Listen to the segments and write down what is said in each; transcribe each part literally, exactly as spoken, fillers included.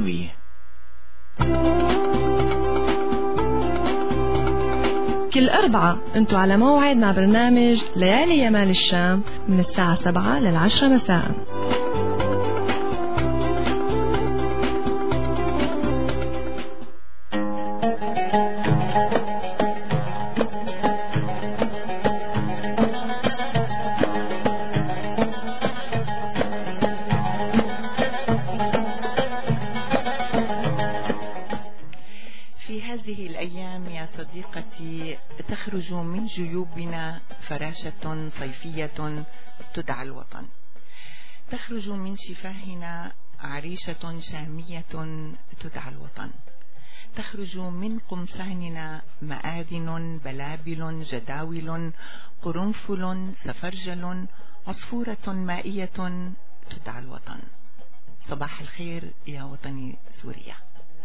الغنوية. كل أربعة أنتوا على موعد مع برنامج ليالي يمال الشام من الساعة سبعة للعشرة مساء. صديقتي، تخرج من جيوبنا فراشة صيفية تدعى الوطن، تخرج من شفاهنا عريشة شامية تدعى الوطن، تخرج من قمصاننا مآذن بلابل جداول قرنفل سفرجل عصفورة مائية تدعى الوطن. صباح الخير يا وطني سوريا.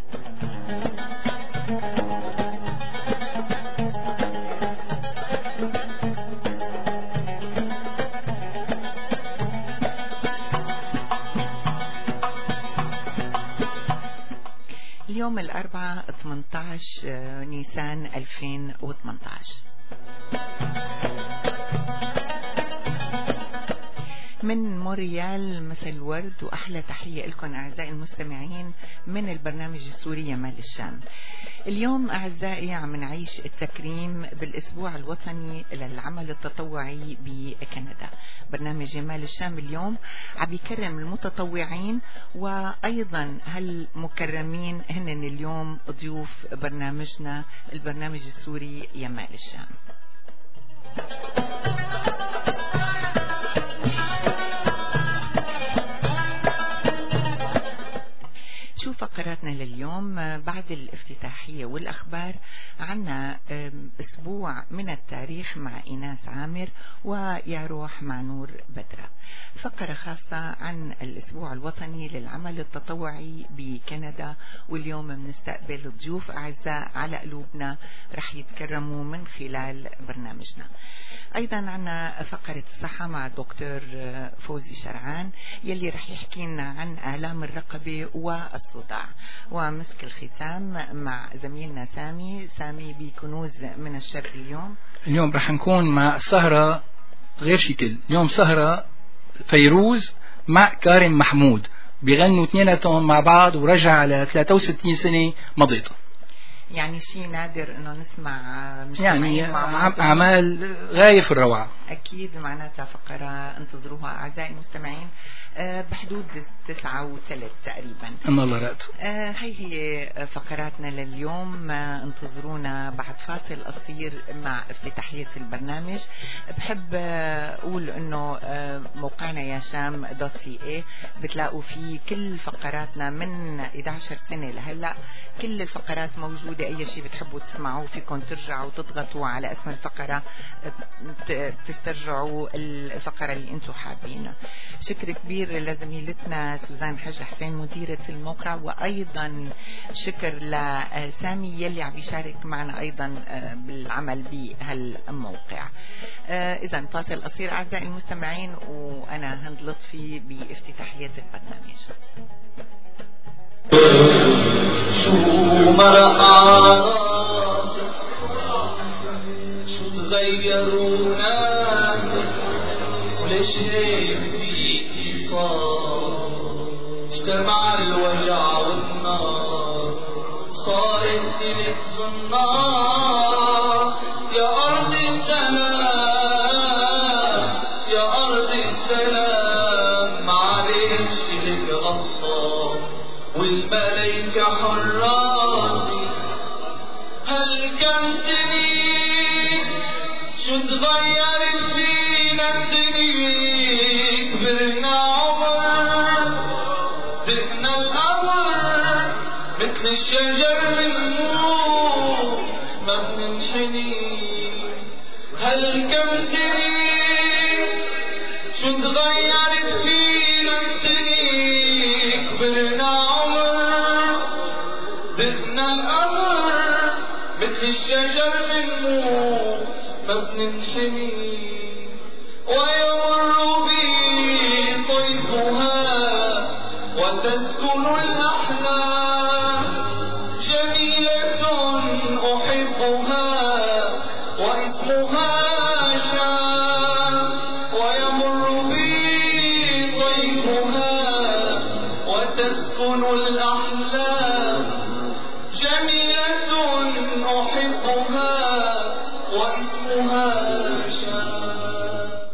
اليوم الأربعاء ثمانية عشر نيسان ألفين وثمانية عشر. من موريال مثل الورد وأحلى تحية لكم أعزائي المستمعين من البرنامج السوري يمال الشام. اليوم أعزائي عم نعيش التكريم بالأسبوع الوطني للعمل التطوعي بكندا. برنامج يمال الشام اليوم عم يكرم المتطوعين، وأيضا هالمكرمين هن اليوم ضيوف برنامجنا البرنامج السوري يمال الشام. شو فقراتنا لليوم؟ بعد الافتتاحية والأخبار عنا أسبوع من التاريخ مع إيناس عامر ويا روح مع نور بدرة. فقرة خاصة عن الأسبوع الوطني للعمل التطوعي بكندا، واليوم بنستقبل ضيوف أعزاء على قلوبنا رح يتكرموا من خلال برنامجنا. أيضا عنا فقرة الصحة مع الدكتور فوزي شرعان يلي رح يحكي لنا عن آلام الرقبة والصداع. ومسك الختام مع زميلنا سامي سامي بكنوز من الشرق. اليوم اليوم رح نكون مع السهرة غير شكل. اليوم سهرة فيروز مع كارم محمود، بيغنوا اثنيناتهم مع بعض ورجع على ثلاثة وستين سنة مضيته. يعني شيء نادر انه نسمع يعني اعمال غاية في الروعة. اكيد معناتها فقرة انتظروها اعزائي المستمعين بحدود تسعة وثلاث تقريبا ان الله رأت. هي هي فقراتنا لليوم. انتظرونا بعد فاصل قصير مع افتتاحية البرنامج. بحب اقول انه موقعنا يا شام دوت سي اي بتلاقوا فيه كل فقراتنا من إحدى عشرة سنة لهلا. كل الفقرات موجودة، اي شيء بتحبوا تسمعوه فيكم ترجعوا تضغطوا على اسم الفقرة تسترجعوا الفقرة اللي انتم حابينها. شكر كبير لزميلتنا سوزان حج حسين مديرة الموقع، وايضا شكر لسامي يلي عم يشارك معنا ايضا بالعمل بهالموقع. اذا فاصل قصير اعزائي المستمعين، وانا هند لطفي بافتتاحية البرنامج. شو مرقع شو تغيروا ناسك وليش هيك فيكي صار؟ اجتمع الوجع والنار صارت إلك صنار. يا أرض السلام يا أرض السلام معلش لك غطار والملايكة حراتي. هل كم سنين شو تغيرت فينا الدنيا؟ كبرنا عمر دقنا القمر مثل الشجر بنموت ما بننحني. هل كم سنين شو تغيرت فينا الدنيا؟ كبرنا دقنا القمر مثل الشجر بنموت ما بننحني. ويمر بي طيفها وتسكن الأحلام تكون الأحلام جميلة أحبها واسمها شام.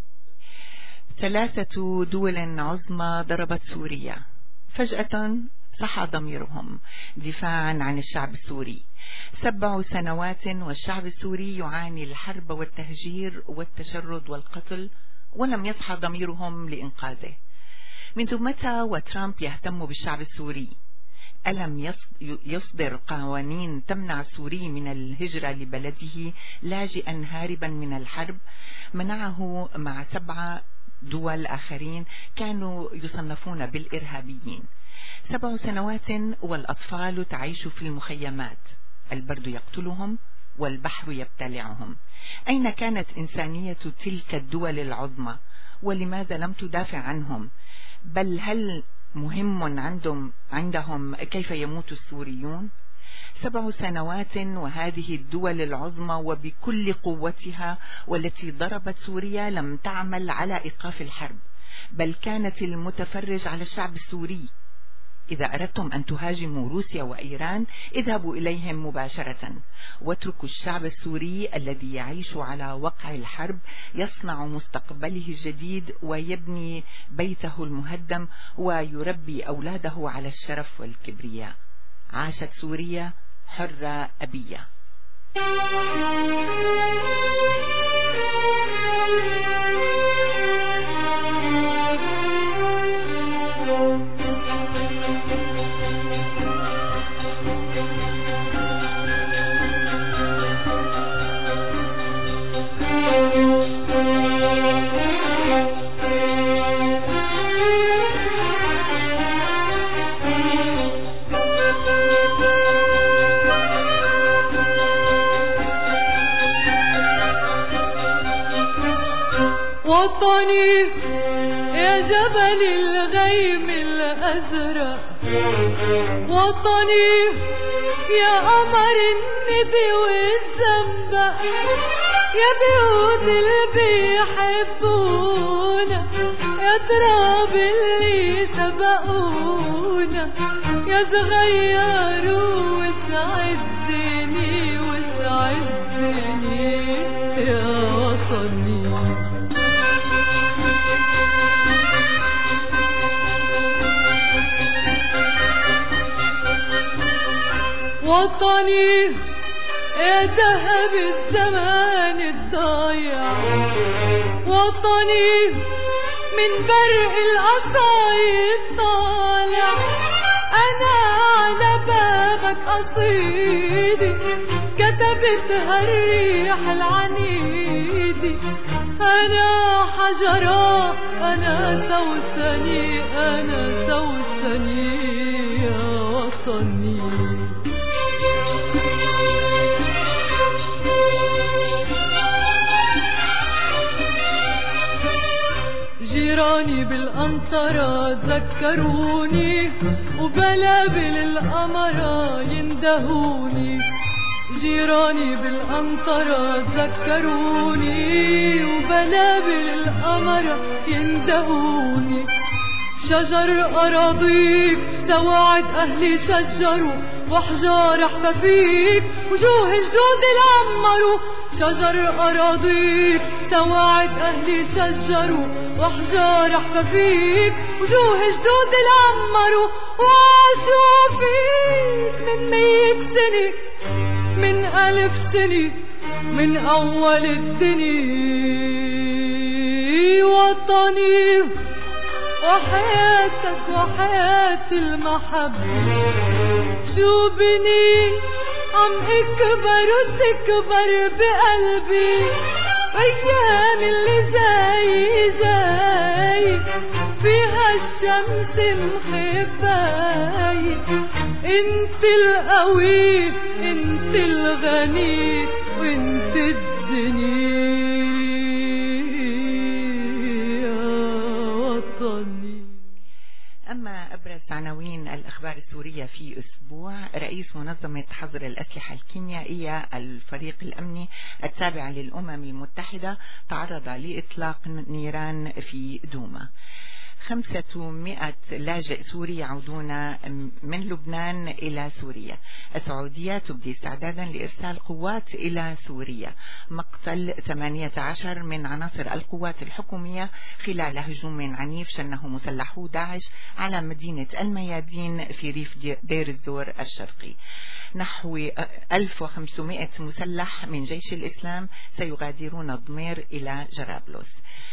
ثلاثة دول عظمى ضربت سوريا، فجأة صحى ضميرهم دفاعا عن الشعب السوري. سبع سنوات والشعب السوري يعاني الحرب والتهجير والتشرد والقتل، ولم يصحى ضميرهم لإنقاذه. منذ متى وترامب يهتم بالشعب السوري؟ ألم يصدر قوانين تمنع السوري من الهجرة لبلده لاجئا هاربا من الحرب؟ منعه مع سبعة دول آخرين كانوا يصنفون بالإرهابيين. سبع سنوات والأطفال تعيش في المخيمات، البرد يقتلهم والبحر يبتلعهم. أين كانت إنسانية تلك الدول العظمى؟ ولماذا لم تدافع عنهم؟ بل هل مهم عندهم, عندهم كيف يموت السوريون؟ سبع سنوات وهذه الدول العظمى وبكل قوتها والتي ضربت سوريا لم تعمل على إيقاف الحرب، بل كانت المتفرج على الشعب السوري. إذا أردتم أن تهاجموا روسيا وإيران اذهبوا إليهم مباشرة، واتركوا الشعب السوري الذي يعيش على وقع الحرب يصنع مستقبله الجديد ويبني بيته المهدم ويربي أولاده على الشرف والكبرياء. عاشت سوريا حرة أبية. وطني يا جبل الغيم الأزرق، وطني يا قمر الندي والزنبق، يا بيوت اللي بيحبونا، يا تراب اللي سبقونا، يا صغيروا وسعدني وسعدني يا وطني. وطني يا ذهب الزمان الضايع، وطني من برق القصايد طالع، أنا على بابك قصيدي كتبتها الريح العنيدي، أنا حجرة أنا سوسني أنا سوسني يا وطني. جيراني بالقنطرة ذكروني، وبلابل القمرة يندهوني. جيراني بالقنطرة ذكروني، وبلابل القمرة يندهوني. شجر أراضيك توعد أهلي شجروا، وأحجار حفافيك وجوه جدود العمروا. شجر أراضيك توعد أهلي شجروا، وأحجار حفافيك وجوه جدود العمروا. وعاشوا فيك من مية سنة من ألف سنة من أول الدنيا. وطني وحياتك وحياة المحبة، شو بني عم اكبر وتكبر بقلبي. ايام اللي جاي جاي فيها الشمس محباي، انت القوي انت الغني وانت الدنيا يا وطني. أما أبرز عناوين الأخبار السورية في أسبوع: رئيس منظمة حظر الأسلحة الكيميائية الفريق الأمني التابع للأمم المتحدة تعرض لإطلاق نيران في دوما. خمسمائة لاجئ سوري يعودون من لبنان إلى سوريا. السعودية تبدي استعدادا لإرسال قوات إلى سوريا. مقتل ثمانية عشر من عناصر القوات الحكومية خلال هجوم عنيف شنه مسلحو داعش على مدينة الميادين في ريف دير الزور الشرقي. نحو ألف وخمسمائة مسلح من جيش الإسلام سيغادرون ضمير إلى جرابلس.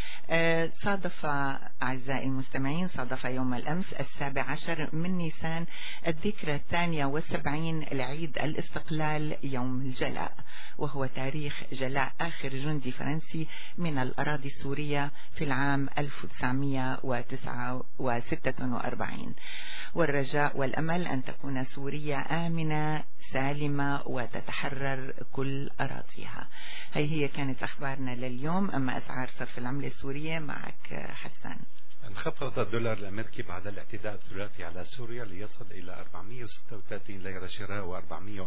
صادف أعزائي المستمعين صادف يوم الأمس السابع عشر من نيسان الذكرى الثانية والسبعين لعيد الاستقلال يوم الجلاء، وهو تاريخ جلاء آخر جندي فرنسي من الأراضي السورية في العام ألف وتسعمائة وستة وأربعين. والرجاء والأمل أن تكون سوريا آمنة سالمة وتتحرر كل أراضيها. هي هي كانت أخبارنا لليوم. أما أسعار صرف العملة السورية معك حسان. انخفض الدولار الأمريكي بعد الاعتداء الثلاثي على سوريا ليصل إلى أربعمائة وستة وثلاثين ليرة شراء وأربعمائة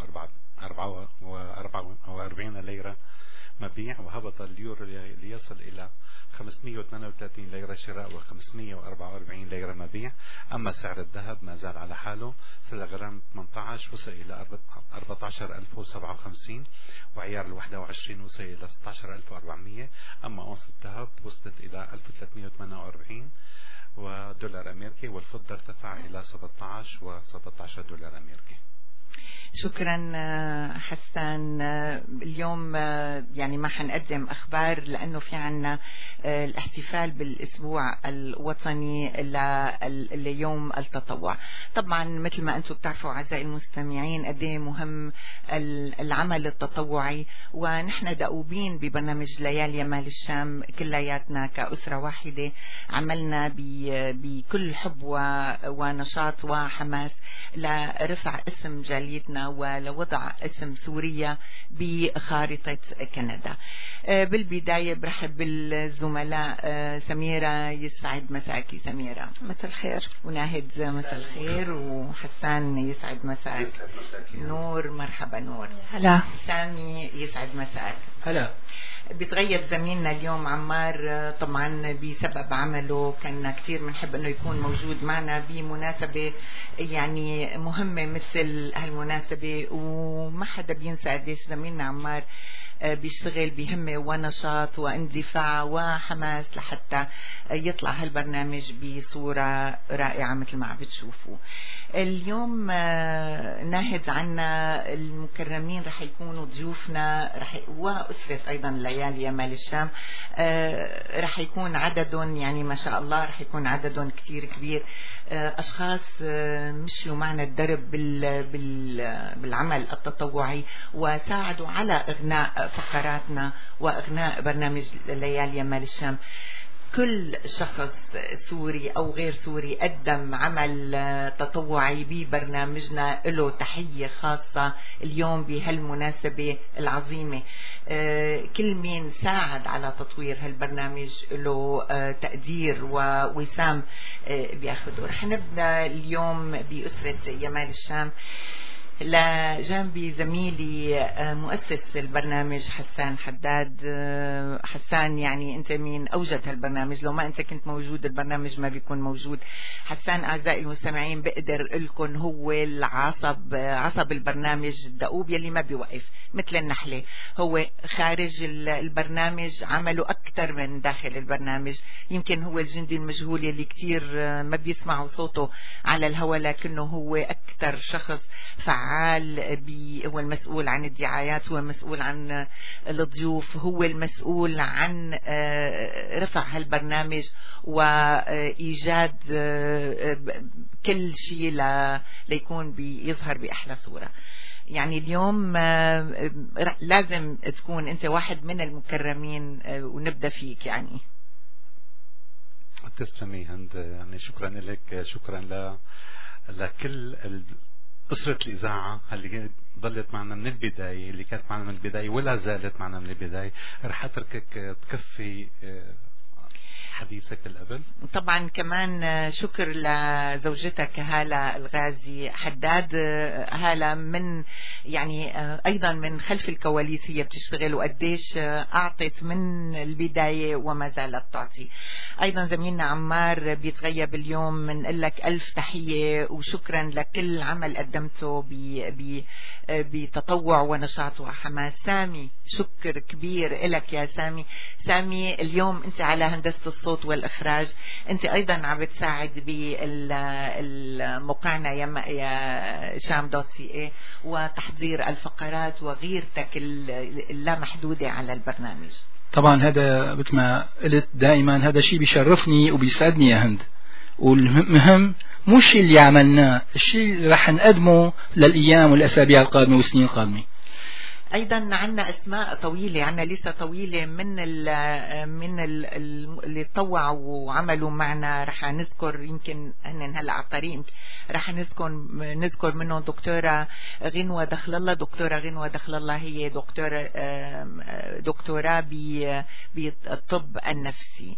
وأربعة وأربعين ليرة مبيع، وهبط اليورو ليصل إلى خمسمائة وثمانية وثلاثين ليرة شراء وخمسمائة وأربعة وأربعين ليرة مبيع. أما سعر الذهب ما زال على حاله، سعر غرام ثمانية عشر وصل إلى أربعة عشر ألف وسبعة وخمسين، وعيار الواحد وعشرين وصل إلى ستة عشر ألف وأربعمائة. أما أونصة الذهب وصلت إلى ألف وثلاثمائة وثمانية وأربعين ودولار أمريكي، والفضة ارتفع إلى سبعة عشر وسبعة عشر دولار أمريكي. شكرا حسان. اليوم يعني ما حنقدم أخبار لأنه في عنا الاحتفال بالأسبوع الوطني ليوم التطوع. طبعا مثل ما أنتم بتعرفوا أعزائي المستمعين قد ايه مهم العمل التطوعي، ونحن دؤوبين ببرنامج ليالي يمال الشام كلياتنا كأسرة واحدة عملنا بكل حب ونشاط وحماس لرفع اسم جاليتنا ولوضع اسم سوريا بخارطة كندا. بالبداية برحب بالزملاء سميرة، يسعد مساكي سميرة. مساء الخير. وناهد مساء الخير. وحسان يسعد مساك. نور مرحبا نور. هلا. سامي يسعد مساك. هلا. بتغيب زميلنا اليوم عمار طبعا بسبب عمله، كان كثير بنحب انه يكون موجود معنا بمناسبة يعني مهمة مثل هالمناسبة، وما حدا بينسى قديش زميلنا عمار بيشتغل بهمة ونشاط واندفاع وحماس لحتى يطلع هالبرنامج بصورة رائعة مثل ما عم بتشوفوا. اليوم ناهد عنا المكرمين رح يكونوا ضيوفنا رح وأسرة أيضا ليالي يمال الشام. رح يكون عددهم يعني ما شاء الله رح يكون عددهم كتير كبير، أشخاص مشيوا معنا الدرب بالعمل التطوعي وساعدوا على إغناء فقراتنا وإغناء برنامج ليالي يمال الشام. كل شخص سوري أو غير سوري قدم عمل تطوعي ببرنامجنا له تحية خاصة اليوم بهالمناسبة العظيمة. كل مين ساعد على تطوير هالبرنامج له تقدير ووسام بياخده. رح نبدأ اليوم بأسرة يمال الشام. لجانبي زميلي مؤسس البرنامج حسان حداد. حسان يعني انت مين اوجد هالبرنامج، لو ما انت كنت موجود البرنامج ما بيكون موجود. حسان اعزائي المستمعين بقدر لكم هو العصب عصب البرنامج الدؤوب يلي ما بيوقف مثل النحلة. هو خارج البرنامج عمله اكثر من داخل البرنامج. يمكن هو الجندي المجهول يلي كتير ما بيسمعوا صوته على الهواء، لكنه هو اكثر شخص فعال. هو المسؤول عن الدعايات، هو المسؤول عن الضيوف، هو المسؤول عن رفع هالبرنامج وإيجاد كل شيء ليكون بيظهر بأحلى صورة. يعني اليوم لازم تكون أنت واحد من المكرمين ونبدأ فيك. يعني تسلمي هند، يعني شكرا لك، شكرا ل لكل أسرة الإذاعة اللي ضلت معنا من البداية، اللي كانت معنا من البداية ولا زالت معنا من البداية. رح أتركك تكفي حديثك القبل. طبعا كمان شكر لزوجتك هالة الغازي حداد. هالة من يعني أيضا من خلف الكواليس هي بتشتغل وقديش أعطت من البداية وما زالت تعطي. أيضا زميلنا عمار بيتغيب اليوم، من لك ألف تحية وشكرا لكل عمل قدمته بتطوع ونشاط وحماس. سامي شكر كبير لك يا سامي. سامي اليوم أنت على هندسة الصوت والإخراج، أنت أيضا عم بتساعد بالمقارنة يا شام دوت سي اي وتحضير الفقرات وغيرتك اللامحدودة على البرنامج. طبعا هذا مثل ما قلت دائما هذا شيء بيشرفني وبيسعدني يا هند، والمهم مو الشيء اللي عملناه، الشيء اللي رح نقدمه للأيام والأسابيع القادمة والسنين القادمة. ايضا عندنا اسماء طويله، عندنا لسه طويله من ال من ال اللي تطوعوا وعملوا معنا. رح نذكر يمكن هن هلا على الطريق، رح نذكر نذكر منهم دكتوره غنوه دخل الله. دكتوره غنوه دخل الله هي دكتوره دكتوراه بالطب النفسي.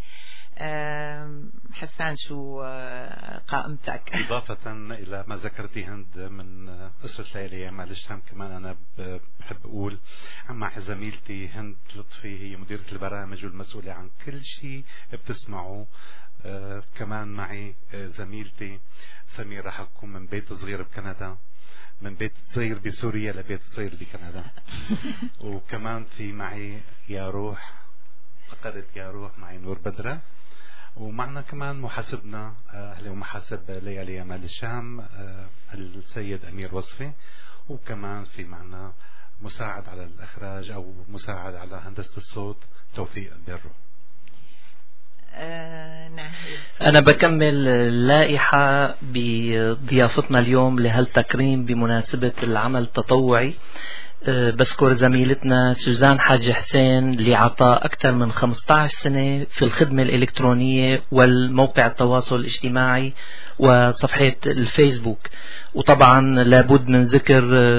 حسان شو قائمتك؟ إضافة إلى ما ذكرتي هند من قصة ليالي مال الشام، كمان أنا بحب أقول مع زميلتي هند لطفي، هي مديرة البرامج والمسؤولة عن كل شيء بتسمعوا. آه كمان معي زميلتي سميرة حكم من بيت صغير بكندا، من بيت صغير بسوريا لبيت صغير بكندا. وكمان في معي يا روح، فقدت يا روح معي نور بدرة. ومعنا كمان محاسبنا أهلي ومحاسب ليالي مال الشام السيد أمير وصفي، وكمان في معنا مساعد على الإخراج أو مساعد على هندسة الصوت توفيق بيرو. أنا بكمل اللائحة بضيافتنا اليوم لهالتكريم بمناسبة العمل التطوعي. بذكر زميلتنا سوزان حاج حسين لعطاء أكثر من خمسة عشر سنة في الخدمة الإلكترونية والموقع التواصل الاجتماعي وصفحة الفيسبوك. وطبعا لابد من ذكر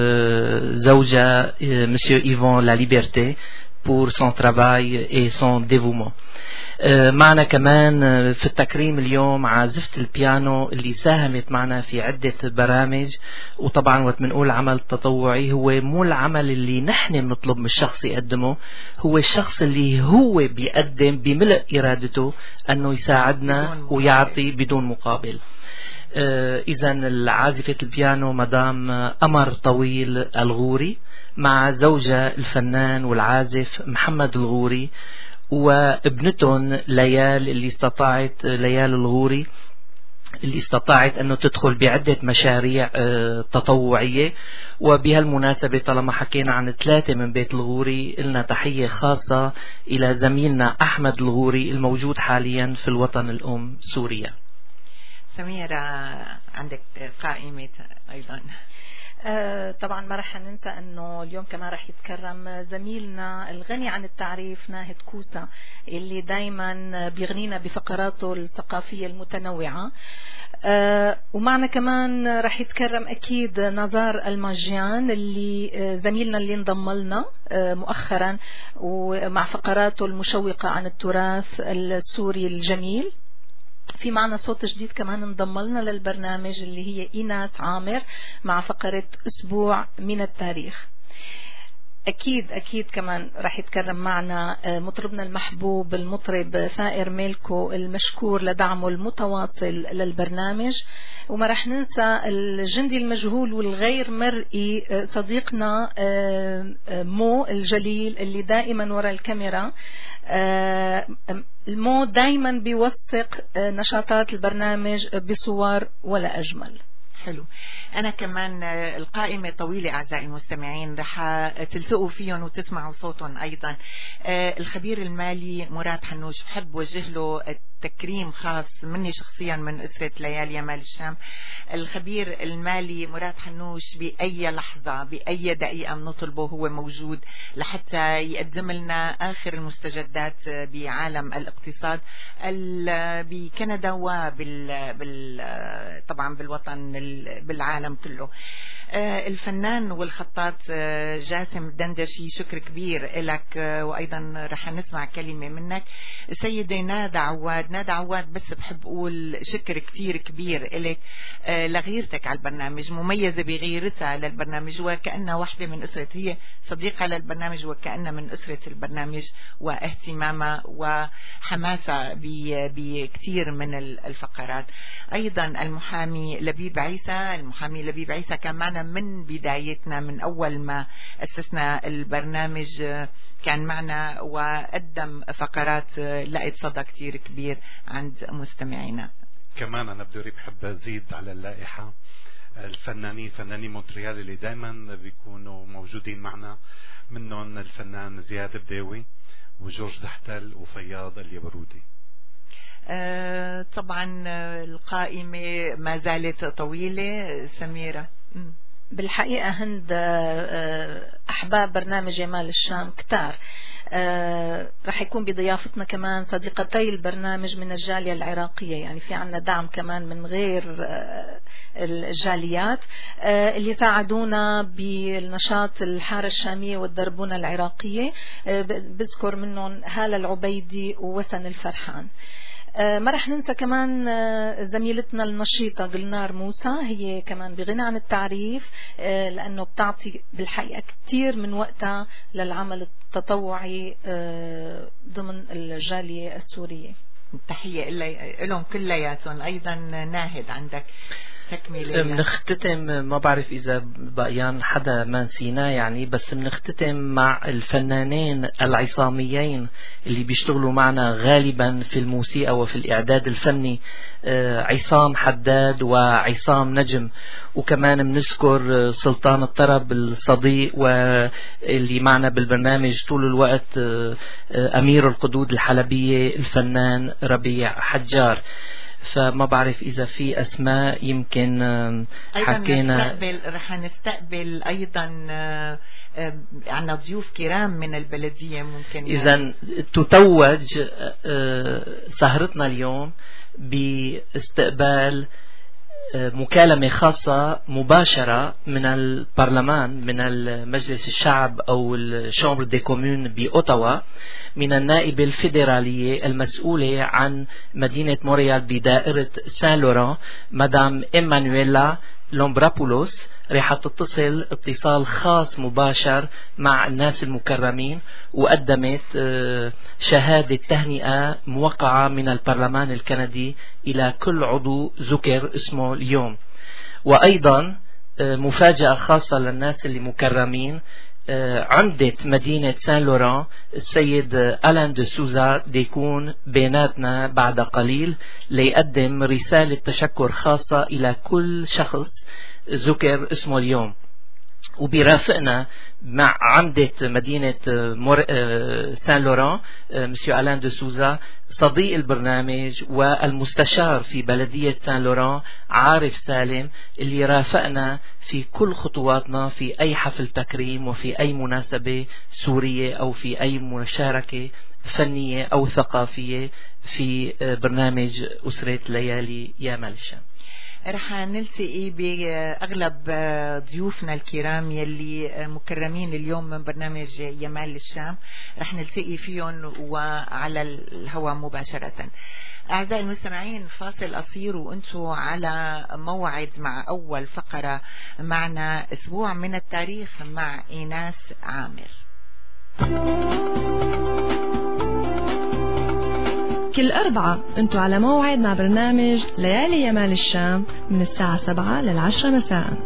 زوجة مسيو إيفون لا ليبرتي pour son travail et son dévouement. معنا كمان في التكريم اليوم عازفة البيانو اللي ساهمت معنا في عدة برامج. وطبعا وقت بنقول عمل تطوعي هو مو العمل اللي نحن بنطلب من الشخص يقدمه، هو الشخص اللي هو بيقدم بملء إرادته أنه يساعدنا ويعطي بدون مقابل. إذا العازفة البيانو مدام أمر طويل الغوري مع زوجة الفنان والعازف محمد الغوري وابنتهم ليال اللي استطاعت ليال الغوري اللي استطاعت أنه تدخل بعدة مشاريع تطوعية. وبهالمناسبة طالما حكينا عن ثلاثة من بيت الغوري، لنا تحية خاصة إلى زميلنا أحمد الغوري الموجود حاليا في الوطن الأم سوريا. سميرة عندك قائمة أيضا. آه طبعا ما رح ننسى انه اليوم كمان رح يتكرم زميلنا الغني عن التعريف ناهد كوسا اللي دايما بيغنينا بفقراته الثقافية المتنوعة. آه ومعنا كمان رح يتكرم اكيد نزار الماجيان اللي آه زميلنا اللي انضم لنا آه مؤخرا ومع فقراته المشوقة عن التراث السوري الجميل. في معنا صوت جديد كمان انضم لنا للبرنامج اللي هي إيناس عامر مع فقرة أسبوع من التاريخ. أكيد أكيد كمان رح يتكرم معنا مطربنا المحبوب المطرب ثائر ميلكو المشكور لدعمه المتواصل للبرنامج. وما رح ننسى الجندي المجهول والغير مرئي صديقنا مو الجليل اللي دائما وراء الكاميرا. المو دايما بيوثق نشاطات البرنامج بصور ولا أجمل. حلو. أنا كمان القائمة طويلة أعزائي المستمعين، رح تلتقوا فيهم وتسمعوا صوتهم أيضا. الخبير المالي مراد حنوش، بحب وجه له تكريم خاص مني شخصيا من أسرة ليالي مال الشام. الخبير المالي مراد حنوش بأي لحظة بأي دقيقة بنطلبه هو موجود لحتى يقدم لنا آخر المستجدات بعالم الاقتصاد بكندا وبال بال طبعا بالوطن بالعالم كله. الفنان والخطاط جاسم الدندشي، شكر كبير لك، وأيضا رح نسمع كلمة منك. سيدة نادى عواد عواد. ندى عواد، بس بحب أقول شكر كتير كبير إلك لغيرتك على البرنامج، مميزة بغيرتها للبرنامج وكأنها واحدة من أسرة، هي صديقة للبرنامج وكأنها من أسرة البرنامج، واهتمامها وحماسها بكثير من الفقرات. أيضا المحامي لبيب عيسى، المحامي لبيب عيسى كان معنا من بدايتنا، من أول ما أسسنا البرنامج كان معنا وقدم فقرات لقيت صدى كتير كبير عند مستمعينا. كمان أنا بدوري بحب أزيد على اللائحة الفنانين فنانين مونتريال اللي دايما بيكونوا موجودين معنا، منهم الفنان زياد بداوي وجورج دحتل وفياض اليبرودي. آه طبعا القائمة ما زالت طويلة. سميرة، م. بالحقيقة هند أحباب برنامج جمال الشام كتار. آه رح يكون بضيافتنا كمان صديقتي البرنامج من الجالية العراقية، يعني في عنا دعم كمان من غير آه الجاليات آه اللي ساعدونا بالنشاط الحارة الشامية والدربونة العراقية. آه بذكر منهم هالة العبيدي ووسن الفرحان. ما رح ننسى كمان زميلتنا النشيطة جلنار موسى، هي كمان بغنى عن التعريف لأنه بتعطي بالحقيقة كتير من وقتها للعمل التطوعي ضمن الجالية السورية. تحية لهم كلياتهم. أيضا ناهد عندك تكملة؟ بنختتم، ما بعرف إذا بقيان حدا ما نسيناه يعني، بس بنختتم مع الفنانين العصاميين اللي بيشتغلوا معنا غالبا في الموسيقى وفي الإعداد الفني، عصام حداد وعصام نجم. وكمان بنذكر سلطان الطرب الصديق واللي معنا بالبرنامج طول الوقت أمير القدود الحلبية الفنان ربيع حجار. فما بعرف إذا في أسماء يمكن حكينا. أيضا رح نستقبل أيضا عنا ضيوف كرام من البلدية ممكن. إذا تتوج سهرتنا اليوم باستقبال مكالمة خاصة مباشرة من البرلمان، من المجلس الشعب أو الشامبر دي كومون بأوتاوا، من النائبة الفيدرالية المسؤولة عن مدينة مونريال بدائرة سان لوران، مدام إيمانويلا لومبرابولوس. رح تتصل اتصال خاص مباشر مع الناس المكرمين، وقدمت شهادة تهنئة موقعة من البرلمان الكندي إلى كل عضو ذكر اسمه اليوم. وأيضا مفاجأة خاصة للناس اللي مكرمين، عمدة مدينة سان لوران السيد ألان دو سوزا ديكون بيناتنا بعد قليل ليقدم رسالة تشكر خاصة إلى كل شخص ذكر اسمه اليوم. وبيرافقنا مع عمدة مدينة مور... سان لوران مسيو ألان دو سوزا صديق البرنامج والمستشار في بلدية سان لوران عارف سالم، اللي رافقنا في كل خطواتنا في أي حفل تكريم وفي أي مناسبة سورية أو في أي مشاركة فنية أو ثقافية في برنامج أسرة ليالي يامال الشام. رح نلتقي بأغلب ضيوفنا الكرام يلي مكرمين اليوم من برنامج يمال الشام، رح نلتقي فيهم وعلى الهواء مباشرة. أعزائي المستمعين، فاصل قصير وأنتوا على موعد مع أول فقرة معنا أسبوع من التاريخ مع إيناس عامر. كل أربعة أنتوا على موعد مع برنامج ليالي يمال الشام من الساعة سبعة للعشرة مساء.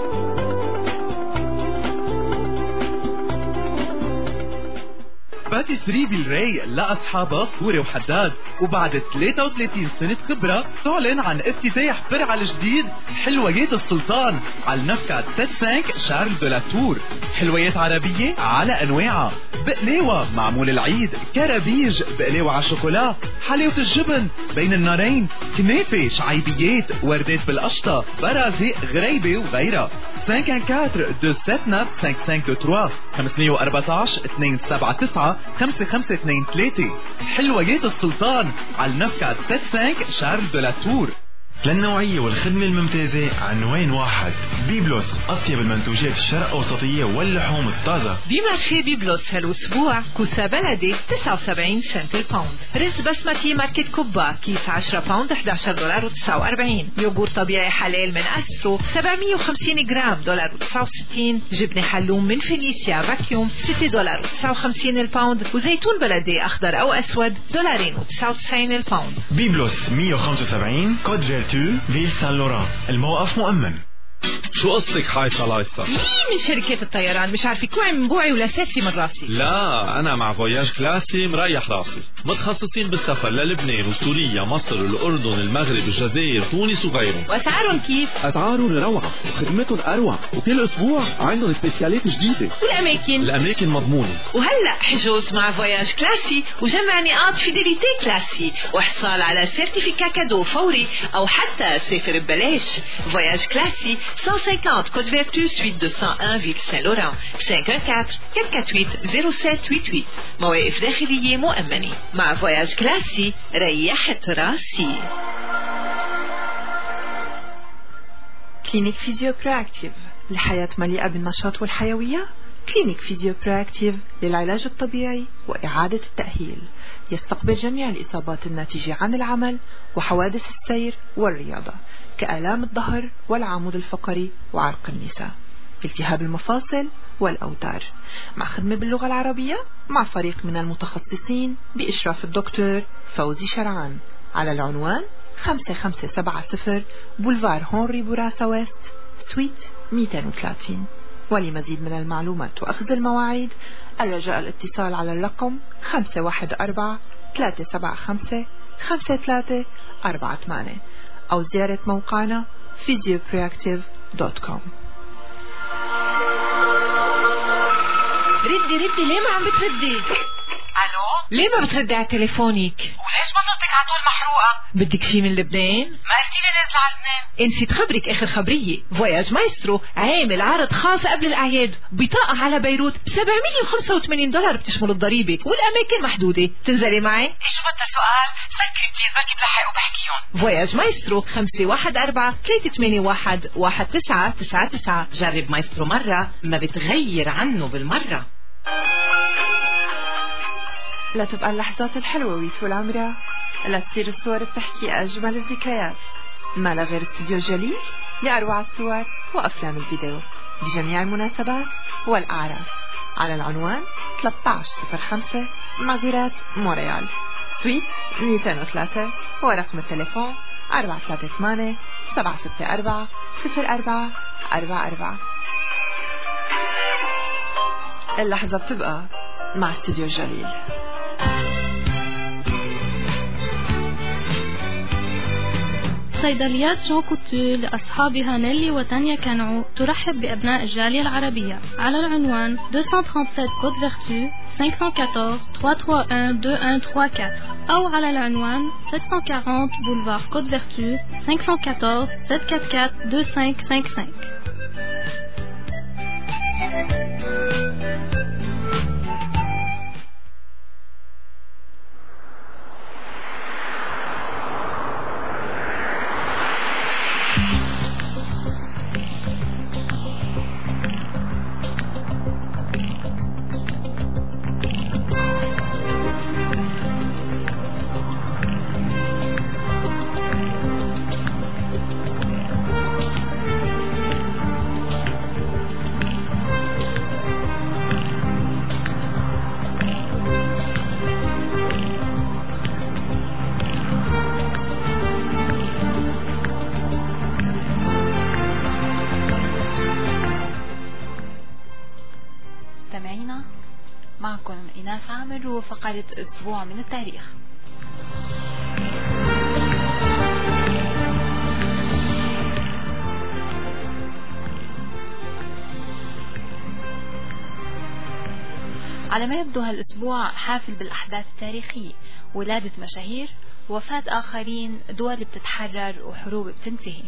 باتيسري بالراي لأصحابها فوري وحداد، وبعد ثلاثة وثلاثين سنة خبرة تعلن عن افتتاح فرع الجديد حلويات السلطان على النفكة خمسة شارل دو لا تور. حلويات عربية على أنواعها، بقلاوة معمول العيد، كرابيج، بقلاوة على شوكولا، حلاوة الجبن بين النارين، كنافة، شعيبيات، وردات بالقشطة، برازق، غريبة وغيرها. خمسة أربعة أربعة سبعة تسعة خمسة خمسة ثلاثة خمسمية وأربعتاشر اثنين سبعة تسعة خمسة خمسة اثنين ثلاثة. حلويات السلطان على النفكة خمسة شارل دو لا تور. للنوعية والخدمة الممتازة عنوان واحد. بيبلوس، أطيب المنتوجات الشرق أوسطية واللحوم الطازة. بمارشي بيبلوس هالأسبوع كوسة بلدي تسعة وسبعين سنت الباوند، رز بسمتي ماركة كوبا كيس عشرة باوند أحد عشر دولار وتسعة وأربعين، يوغور طبيعي حلال من أسترو سبعمية وخمسين جرام دولار وتسعة وستين، جبنة حلوم من فينيسيا فاكيوم ستة دولار وتسعة وخمسين الباوند، وزيتون بلدي أخضر أو أسود دولارين وتسعة وتسعين الباوند. بيبلوس مية وخمسة وسبعين كود فيرتو فيل سان لوران، الموقف مؤمن. شو قصتك حايصة لايصة؟ مين من شركة الطيران مش عارفة كوعي من بوعي ولا ساسي من راسي. لا أنا مع فوياج كلاسي مريح راسي، متخصصين بالسفر للبنان وسوريا مصر والأردن المغرب الجزائر تونس وغيرهم. وأسعارهم كيف؟ أسعارهم روعة وخدمتهم أروع، وكل أسبوع عندهم سبيسيالات جديدة. والأماكن؟ الأماكن مضمونة. وهلا حجوز مع فوياج كلاسي وجمع نقاط فيديليتي كلاسي وإحصال على سيرتيفيكا كادو فوري أو حتى سافر ببلاش. فوياج كلاسي cent cinquante Côte Vertu, suite deux cent un, Ville Saint-Laurent. cinq un quatre quatre quatre huit zéro sept huit huit. مواقف داخلية مؤمنة. مع فواياج كلاسي ريحت راسي. كلينيك فيزيو برواكتيف، الحياة مليئة بالنشاط والحيوية. كلينيك فيزيو برواكتيف للعلاج الطبيعي وإعادة التأهيل، يستقبل جميع الإصابات الناتجة عن العمل وحوادث السير والرياضة، كآلام الظهر والعمود الفقري وعرق النساء، التهاب المفاصل والأوتار، مع خدمة باللغة العربية مع فريق من المتخصصين بإشراف الدكتور فوزي شرعان، على العنوان خمسة خمسة سبعة صفر بولفار هنري بوراسا ويست سويت مئتين وثلاثين. ولمزيد من المعلومات وأخذ المواعيد الرجاء الاتصال على الرقم خمسة واحد أربعة ثلاثة سبعة خمسة خمسة ثلاثة أربعة ثمانية أو زيارة موقعنا فيزيو برواكتيف دوت كوم. ردي ردي ليه ما عم بتردي؟ الو ليه ما بتردي على تليفونك؟ وليش بصلتك على طول محروقه؟ بدك شي من لبنان؟ ما قلتي لي نازله على لبنان. نسيت خبرك اخر خبريه، فواياج مايسترو عامل عرض خاص قبل الاعياد، بطاقه على بيروت ب سبعمية وخمسة وثمانين دولار بتشمل الضريبه والاماكن محدوده. تنزلي معي؟ ايش بدها سؤال؟ سكري بليز بركي بلحق وبحكيهم. فواياج مايسترو خمسة واحد أربعة ثلاثة ثمانية واحد واحد تسعة تسعة تسعة. جرب مايسترو مره ما بتغير عنه بالمره. لا تبقى اللحظات الحلوة ويطول عمرها، لا تصير الصور بتحكي أجمل الذكريات، ما لا غير استوديو جليل لأروع الصور وأفلام الفيديو بجميع المناسبات والأعراس، على العنوان ثلاثة عشر صفر خمسة معذورات مونريال سويت مئتين وثلاثة، ورقم التليفون أربعة ثلاثة ثمانية سبعة ستة أربعة صفر أربعة أربعة أربعة. اللحظة بتبقى مع استوديو جليل. صيدليات جون كوتو لأصحابها نيلي وتانيا كانعو ترحب بأبناء الجالية العربية على العنوان مئتين وسبعة وثلاثين كوت فيرتو خمسة أربعة واحد ثلاثة واحد واحد اثنين واحد ثلاثة أربعة أو على العنوان سبعمية وأربعين بولفار كوت فيرتو خمسة أربعة واحد سبعة أربعة أربعة اثنين خمسة خمسة. معكم إيناس عامر وفقرة أسبوع من التاريخ. على ما يبدو هالأسبوع حافل بالأحداث التاريخية، ولادة مشاهير، وفاة آخرين، دول بتتحرر وحروب بتنتهي.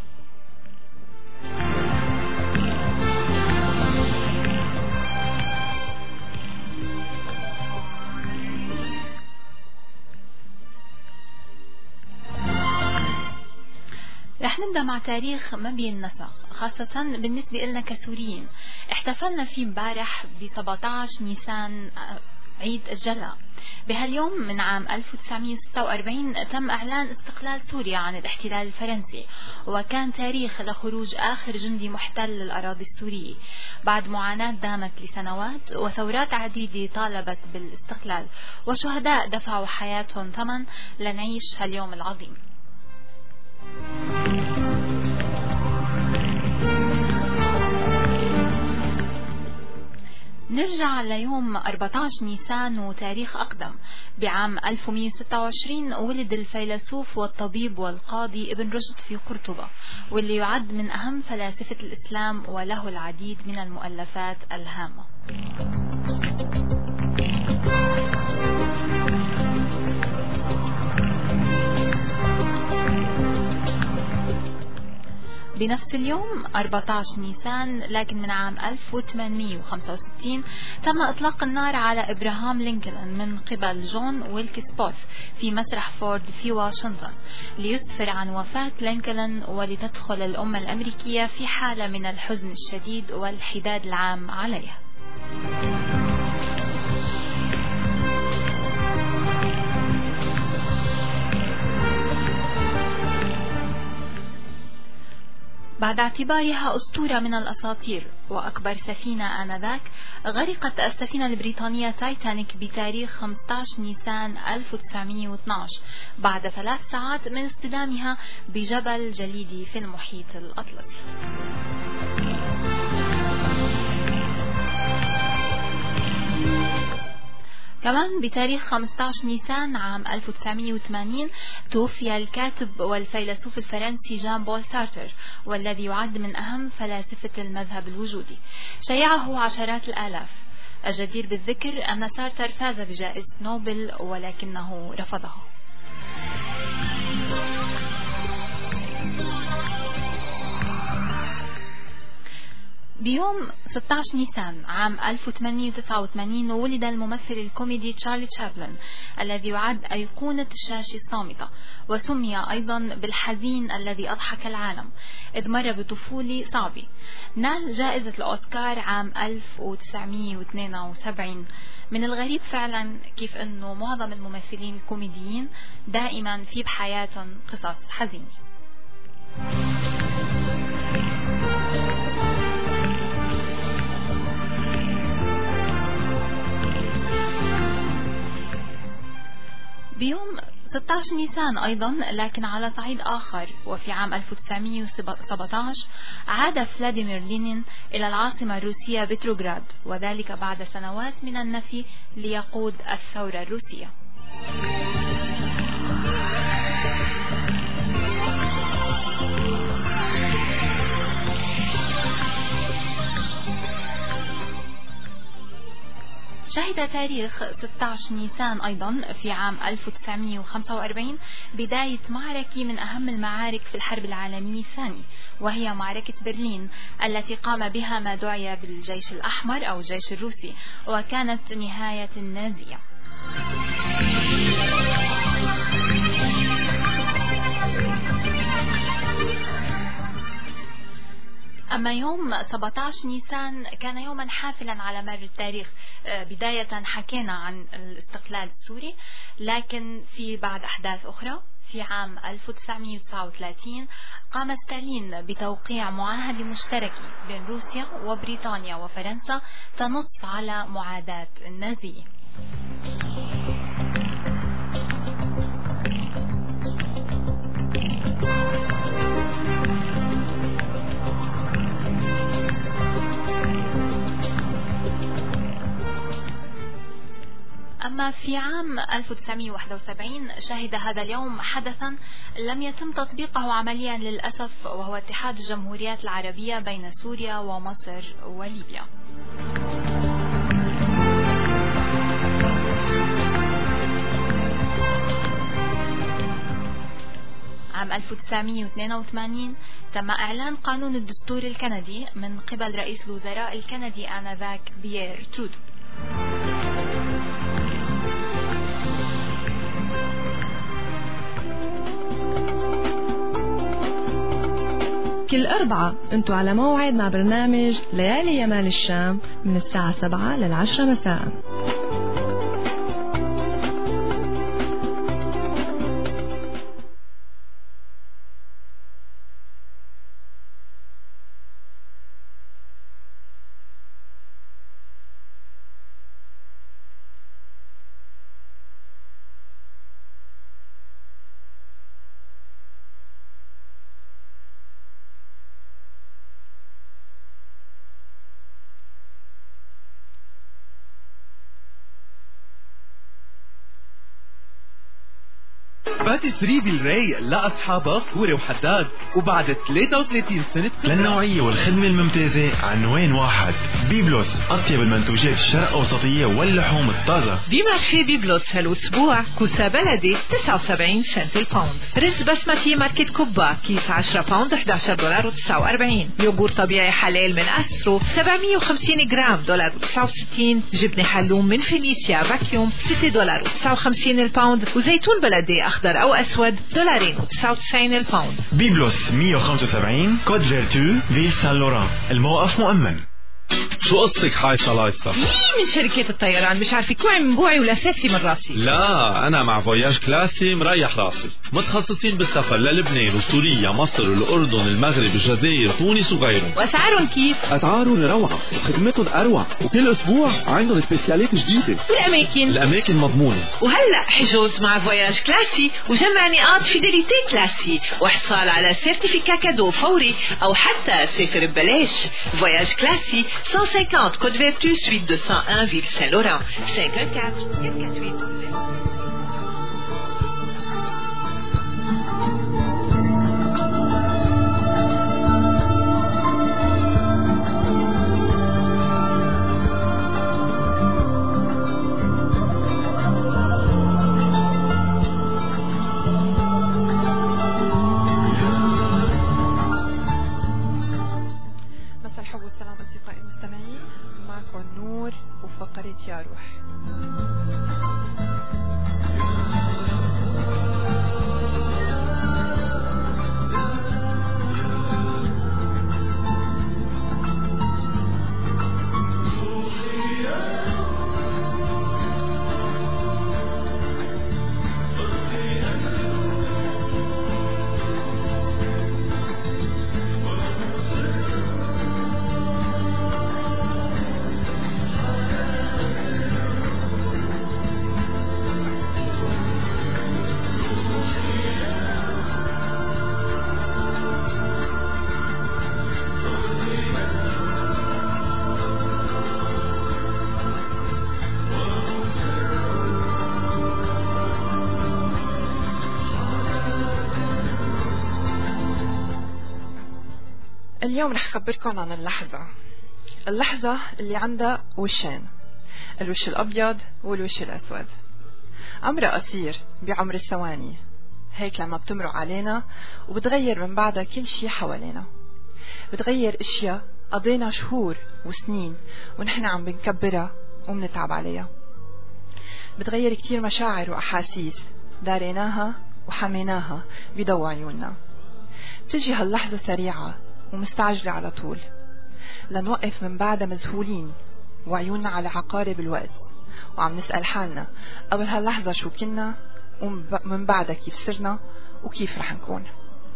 رح نبدأ مع تاريخ ما بينسى، خاصة بالنسبة لنا كسوريين. احتفلنا فيه امبارح ب سبعة عشر نيسان عيد الجلاء. بهاليوم من عام ألف وتسعمئة وستة وأربعين تم إعلان استقلال سوريا عن الاحتلال الفرنسي، وكان تاريخ لخروج آخر جندي محتل للأراضي السورية بعد معاناة دامت لسنوات وثورات عديدة طالبت بالاستقلال وشهداء دفعوا حياتهم ثمن لنعيش هاليوم العظيم. نرجع ليوم أربعة عشر نيسان وتاريخ أقدم. بعام ألف ومئة وستة وعشرين ولد الفيلسوف والطبيب والقاضي ابن رشد في قرطبة، واللي يعد من أهم فلاسفة الإسلام وله العديد من المؤلفات الهامة. بنفس اليوم أربعة عشر نيسان لكن من عام ألف وثمانمئة وخمسة وستين تم إطلاق النار على إبراهام لينكولن من قبل جون ويلكس بوث في مسرح فورد في واشنطن ليسفر عن وفاة لينكولن، ولتدخل الأمة الأمريكية في حالة من الحزن الشديد والحداد العام عليها. بعد اعتبارها أسطورة من الأساطير وأكبر سفينة آنذاك، غرقت السفينة البريطانية تايتانيك بتاريخ خمسة عشر نيسان ألف وتسعمئة واثني عشر بعد ثلاث ساعات من اصطدامها بجبل جليدي في المحيط الأطلسي. كمان بتاريخ خمسة عشر نيسان عام ألف وتسعمئة وثمانين توفي الكاتب والفيلسوف الفرنسي جان بول سارتر، والذي يعد من أهم فلاسفة المذهب الوجودي. شيعه عشرات الآلاف. الجدير بالذكر أن سارتر فاز بجائزة نوبل ولكنه رفضها. بيوم ستة عشر نيسان عام ألف وثمانمئة وتسعة وثمانين ولد الممثل الكوميدي تشارلي تشابلن، الذي يعد أيقونة الشاشة الصامتة، وسمي أيضا بالحزين الذي أضحك العالم، إذ مر بطفولة صعبة. نال جائزة الأوسكار عام ألف وتسعمئة واثنين وسبعين. من الغريب فعلا كيف أنه معظم الممثلين الكوميديين دائما في بحياتهم قصص حزينة. بيوم ستة عشر نيسان أيضا لكن على صعيد آخر، وفي عام ألف وتسعمئة وسبعة عشر عاد فلاديمير لينين إلى العاصمة الروسية بتروغراد، وذلك بعد سنوات من النفي ليقود الثورة الروسية. شهد تاريخ ستة عشر نيسان أيضا في عام ألف وتسعمئة وخمسة وأربعين بداية معركة من أهم المعارك في الحرب العالمية الثانية، وهي معركة برلين التي قام بها ما دعي بالجيش الأحمر أو الجيش الروسي، وكانت نهاية النازية. أما يوم سبعة عشر نيسان كان يوما حافلا على مر التاريخ. بداية حكينا عن الاستقلال السوري، لكن في بعد أحداث أخرى. في عام ألف وتسعمئة وتسعة وثلاثين قام ستالين بتوقيع معاهدة مشتركة بين روسيا وبريطانيا وفرنسا تنص على معاداة النازية. أما في عام ألف وتسعمئة وواحد وسبعين شهد هذا اليوم حدثا لم يتم تطبيقه عمليا للأسف، وهو اتحاد الجمهوريات العربية بين سوريا ومصر وليبيا. عام ألف وتسعمئة واثنين وثمانين تم إعلان قانون الدستور الكندي من قبل رئيس الوزراء الكندي آنذاك بيير ترودو. كل أربعة انتوا على موعد مع برنامج ليالي يمال الشام من الساعة سبعة للعشرة مساء. باتيسري بالرايق لأصحابها فوري وحداد وبعد ثلاثة وثلاثين سنة للنوعية والخدمة الممتازة عنوان واحد. بيبلوس أطيب المنتوجات الشرق أوسطية واللحوم الطازة. دي مارشي بيبلوس هالأسبوع كوسة بلدي تسعة وسبعين سنت الباوند، رز بسمتي ماركة كوبا كيس عشرة باوند أحد عشر دولار وتسعة وأربعين، يوغور طبيعي حلال من أسترو سبعمية وخمسين جرام دولار وتسعة وستين، جبنة حلوم من فينيسيا فاكيوم ستة دولار وتسعة وخمسين الباوند، وزيتون بلدي أخضر أو أسود دولارين وتسعة وتسعين الباوند. بيبلوس مية وخمسة وسبعين كود فيرتو فيل سان لوران، الموقف مؤمن. شو قصتك حايصة لايصة؟ من شركة الطيران مش عارفة كوعي من بوعي ولا ساسي من راسي. لا أنا مع فواياج كلاسي مريح راسي، متخصصين بالسفر للبنان وسوريا مصر والأردن المغرب الجزائر تونس وغيرهم. وأسعارهم كيف؟ أسعارهم روعة وخدمتهم أروع، وكل أسبوع عندهم سبيسيالات جديدة. والأماكن؟ الأماكن مضمونة. وهلأ حجوز مع فواياج كلاسي وجمع نقاط فيداليتي كلاسي وحصال على سيرتيفيكا كادو فوري أو حتى سافر ببلاش. فواياج كلاسي cent cinquante Côte Vertu, suite deux cent un, Ville Saint-Laurent. cinq un quatre quatre quatre huit. وفقرة يا روح. اليوم رح خبركم عن اللحظة اللحظة اللي عندها وشين، الوش الأبيض والوش الأسود. عمرها قصير بعمر الثواني، هيك لما بتمرق علينا وبتغير من بعدها كل شي حوالينا، بتغير اشياء قضينا شهور وسنين ونحن عم بنكبرها ومنتعب عليها، بتغير كتير مشاعر وأحاسيس داريناها وحميناها بضوء عيوننا. بتجي هاللحظة سريعة ومستعجلة على طول، لنوقف من بعدها مذهولين وعيوننا على عقارب الوقت وعم نسأل حالنا قبل هاللحظة شو كنا ومن بعدها كيف صرنا وكيف رح نكون.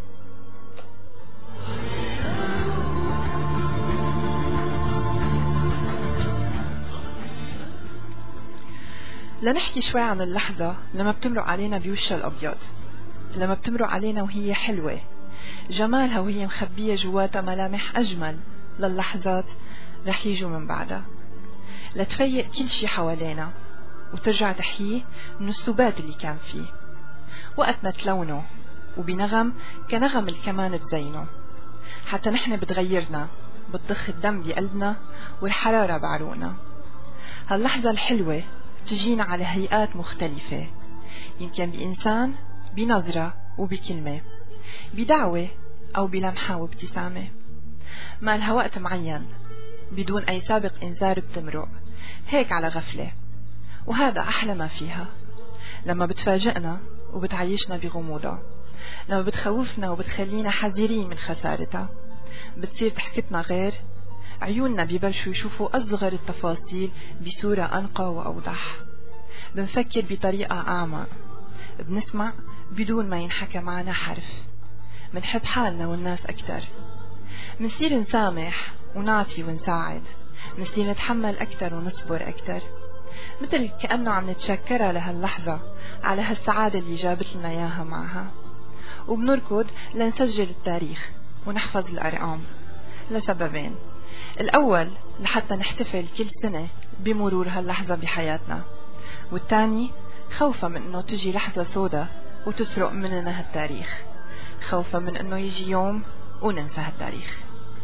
لنحكي شوي عن اللحظة لما بتمرق علينا بوشها الأبيض، لما بتمرق علينا وهي حلوة، جمالها وهي مخبية جواتها ملامح أجمل للحظات رح يجوا من بعدها، لتفيق كل شي حوالينا وترجع تحييه من السبات اللي كان فيه، وقت ما تلونه وبنغم كنغم الكمان تزينه، حتى نحن بتغيرنا، بتضخ الدم بقلبنا والحرارة بعروقنا. هاللحظة الحلوة بتجينا على هيئات مختلفة، يمكن بإنسان، بنظرة وبكلمة، بدعوة أو بلمحة وابتسامة، ما لها وقت معين بدون أي سابق إنذار بتمرق هيك على غفلة. وهذا أحلى ما فيها، لما بتفاجئنا وبتعيشنا بغموضها، لما بتخوفنا وبتخلينا حذرين من خسارتها، بتصير ضحكتنا غير، عيوننا بيبلشوا يشوفوا أصغر التفاصيل بصورة أنقى وأوضح، بنفكر بطريقة أعمق، بنسمع بدون ما ينحكى معنا حرف، منحب حالنا والناس أكتر، منصير نسامح ونعطي ونساعد، منصير نتحمل أكتر ونصبر أكتر، مثل كأنه عم نتشكرها لهاللحظة على هالسعادة اللي جابت لنا إياها معها. وبنركض لنسجل التاريخ ونحفظ الأرقام لسببين: الأول لحتى نحتفل كل سنة بمرور هاللحظة بحياتنا، والثاني خوفا من أنه تجي لحظة سودة وتسرق مننا هالتاريخ، خوفا من أنه يجي يوم وننسى هالتاريخ.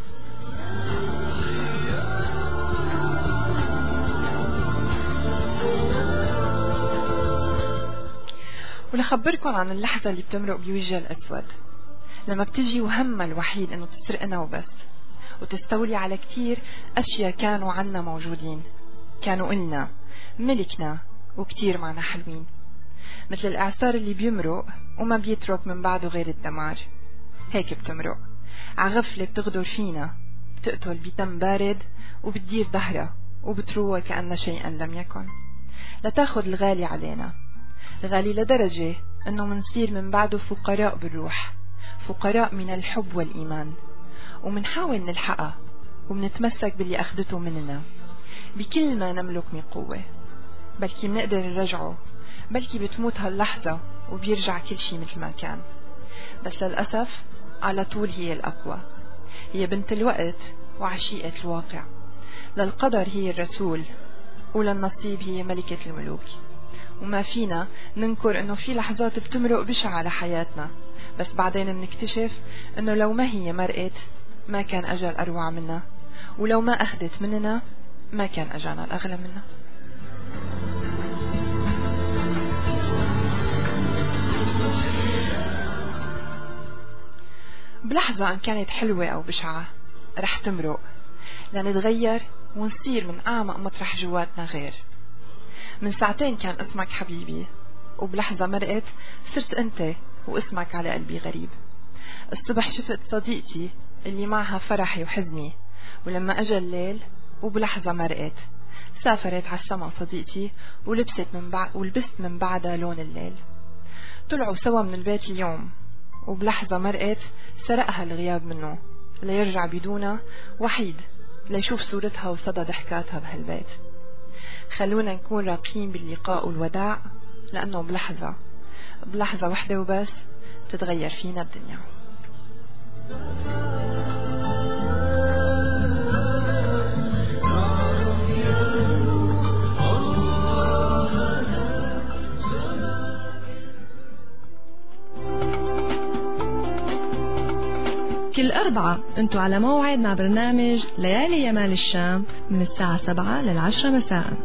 ولخبركن عن اللحظة اللي بتمرق بوجه الأسود، لما بتجي وهمها الوحيد أنه تسرقنا وبس، وتستولي على كتير أشياء كانوا عنا موجودين، كانوا إلنا، ملكنا، وكتير معنا حلوين، مثل الإعصار اللي بيمرق وما بيترك من بعده غير الدمار. هيك بتمرق عغفلة بتغدر فينا، بتقتل بدم بارد وبتدير ظهرها وبتروى كأن شيئا لم يكن، لتاخد الغالي علينا، الغالي لدرجة أنه منصير من بعده فقراء بالروح، فقراء من الحب والإيمان، ومنحاول نلحقها ومنتمسك باللي أخذته مننا بكل ما نملك من قوة. بلكي منقدر نرجعه، بلكي بتموت هاللحظة وبيرجع كل شي مثل ما كان، بس للأسف على طول هي الأقوى، هي بنت الوقت وعشيقة الواقع، للقدر هي الرسول وللنصيب هي ملكة الملوك. وما فينا ننكر انه في لحظات بتمرق بشعة على حياتنا، بس بعدين بنكتشف انه لو ما هي مرقت ما كان اجل اروع منا، ولو ما اخذت مننا ما كان اجانا الاغلى منا. بلحظة ان كانت حلوة او بشعة رح تمرق، لنتغير ونصير من اعمق مطرح جواتنا غير. من ساعتين كان اسمك حبيبي، وبلحظة مرقت صرت انت واسمك على قلبي غريب. الصبح شفت صديقتي اللي معها فرحي وحزني، ولما اجى الليل وبلحظة مرقت سافرت على السما صديقتي ولبست من بعد ولبست من بعدها لون الليل. طلعوا سوا من البيت اليوم، وبلحظة مرقت سرقها الغياب منه ليرجع بدونها وحيد ليشوف صورتها وصدى ضحكاتها بهالبيت. خلونا نكون راقين باللقاء والوداع، لأنه بلحظة بلحظة وحدة وبس تتغير فينا الدنيا. كل أربعة أنتوا على موعد مع برنامج ليالي يمال الشام من الساعة سبعة للعشرة مساء.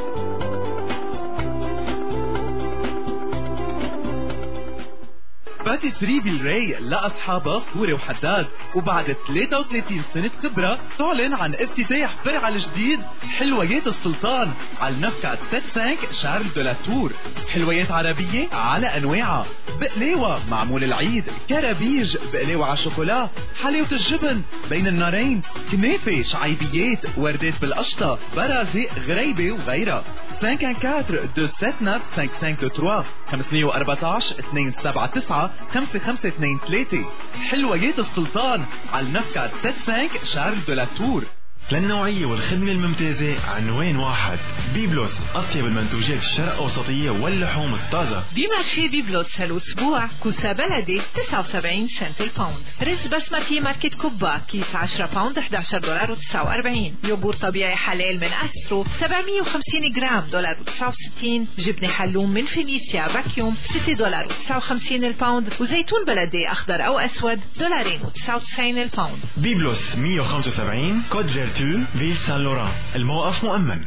باتيسري بالراي لأصحابها فوري وحداد، وبعد ثلاثة وثلاثين سنة خبرة تعلن عن افتتاح فرع الجديد حلويات السلطان على النفقة خمسة شارل دو لا تور. حلويات عربية على أنواعها، بقلاوة معمول العيد، كرابيج، بقلاوة على شوكولا، حلاوة الجبن بين النارين، كنافة، شعيبيات، وردات بالقشطة، برازق، غريبة وغيرها. خمسة أربعة اثنين سبعة تسعة خمسة خمسة ثلاثة خمسمية وأربعتاشر اثنين سبعة تسعة خمسة خمسة اثنين ثلاثة. حلويات السلطان على النفقة خمسة شارل دو لا تور. للنوعية والخدمة الممتازة عنوان واحد. بيبلوس، أطيب المنتوجات الشرق أوسطية واللحوم الطازة. بمارشي بيبلوس هالأسبوع كوسة بلدي تسعة وسبعين سنت الباوند، رز بسمتي ماركة كوبا كيس عشرة باوند أحد عشر دولار وتسعة وأربعين، يوغور طبيعي حلال من أسترو سبعمية وخمسين جرام دولار وتسعة وستين، جبنة حلوم من فينيسيا فاكيوم ستة دولار وتسعة وخمسين الباوند، وزيتون بلدي أخضر أو أسود دولارين وتسعة وتسعين الباوند. بيبلوس مية وخمسة وسبعين كود فيرتو فيل سان لوران، الموقف مؤمن.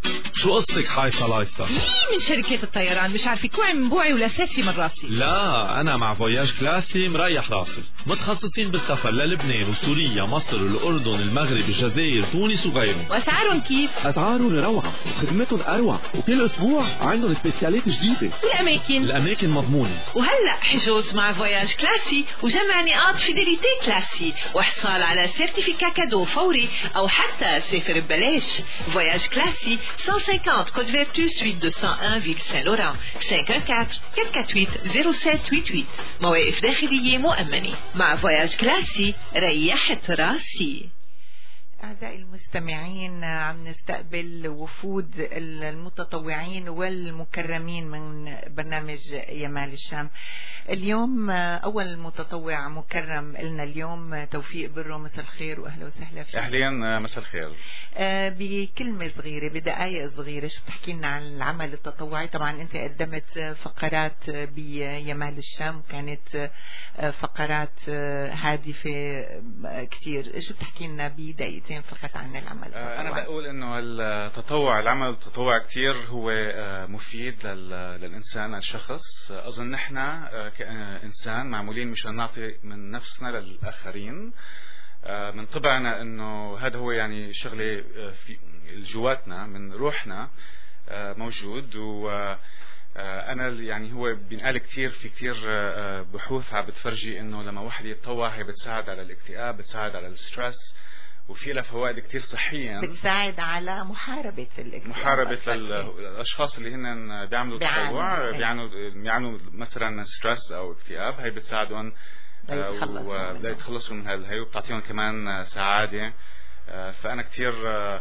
شو قصتك حايصة لايصة؟ من شركات الطيران مش عارفة كوعي من بوعي ولا ساسي من راسي. لا أنا مع فواياج كلاسي مريح راسي، متخصصين بالسفر للبنان وسوريا مصر الأردن المغرب الجزائر تونس وغيرهم. وأسعارهم كيف؟ أسعارهم روعة وخدمتهم أروع، وكل أسبوع عندهم سبيسيالات جديدة. والأماكن؟ الأماكن مضمونة. وهلأ حجوز مع فواياج كلاسي وجمع نقاط فيديليتي كلاسي وحصال على سيرتيفيكا كادو فوري أو حتى سافر ببلاش. فواياج كلاسي مئة وخمسين كود فيرتو سويت مئتين وواحد فيل سان لوران خمسة أربعة أربعة أربعة ثمانية صفر سبعة ثمانية ثمانية. مواقف داخلية مؤمنة. مع فواياج كلاسي ريحت راسي. أعزائي المستمعين، عم نستقبل وفود المتطوعين والمكرمين من برنامج يمال الشام. اليوم أول متطوع مكرم لنا اليوم توفيق برو، مساء الخير وأهلا وسهلا فيك. أهلين، مساء الخير. بكلمة صغيرة بدقائق صغيرة شو بتحكي لنا عن العمل التطوعي؟ طبعا أنت قدمت فقرات بيمال الشام وكانت فقرات هادفة كتير، شو بتحكي لنا بدقيقتين فقط عن العمل التطوعي؟ أنا بقول إنه التطوع العمل التطوعي كتير هو مفيد للإنسان الشخص. أظن نحن كإنسان معمولين مشان نعطي من نفسنا للآخرين، من طبعنا إنه هذا هو يعني شغلة في جواتنا من روحنا موجود. وأنا يعني هو بينقال كتير في كتير بحوث عم بتفرجي إنه لما واحد يتطوع هي بتساعد على الاكتئاب، بتساعد على الستريس، وفي لها فوائد كتير صحيا، بتساعد على محاربة الاكتئاب، محاربة للأشخاص اللي هن بيعملوا تطوع بيعانوا بيعانوا مثلا ستريس أو اكتئاب. هي بتساعدهم ولا يتخلصوا من هالهي، وبتعطيهم كمان سعادة. فأنا كتير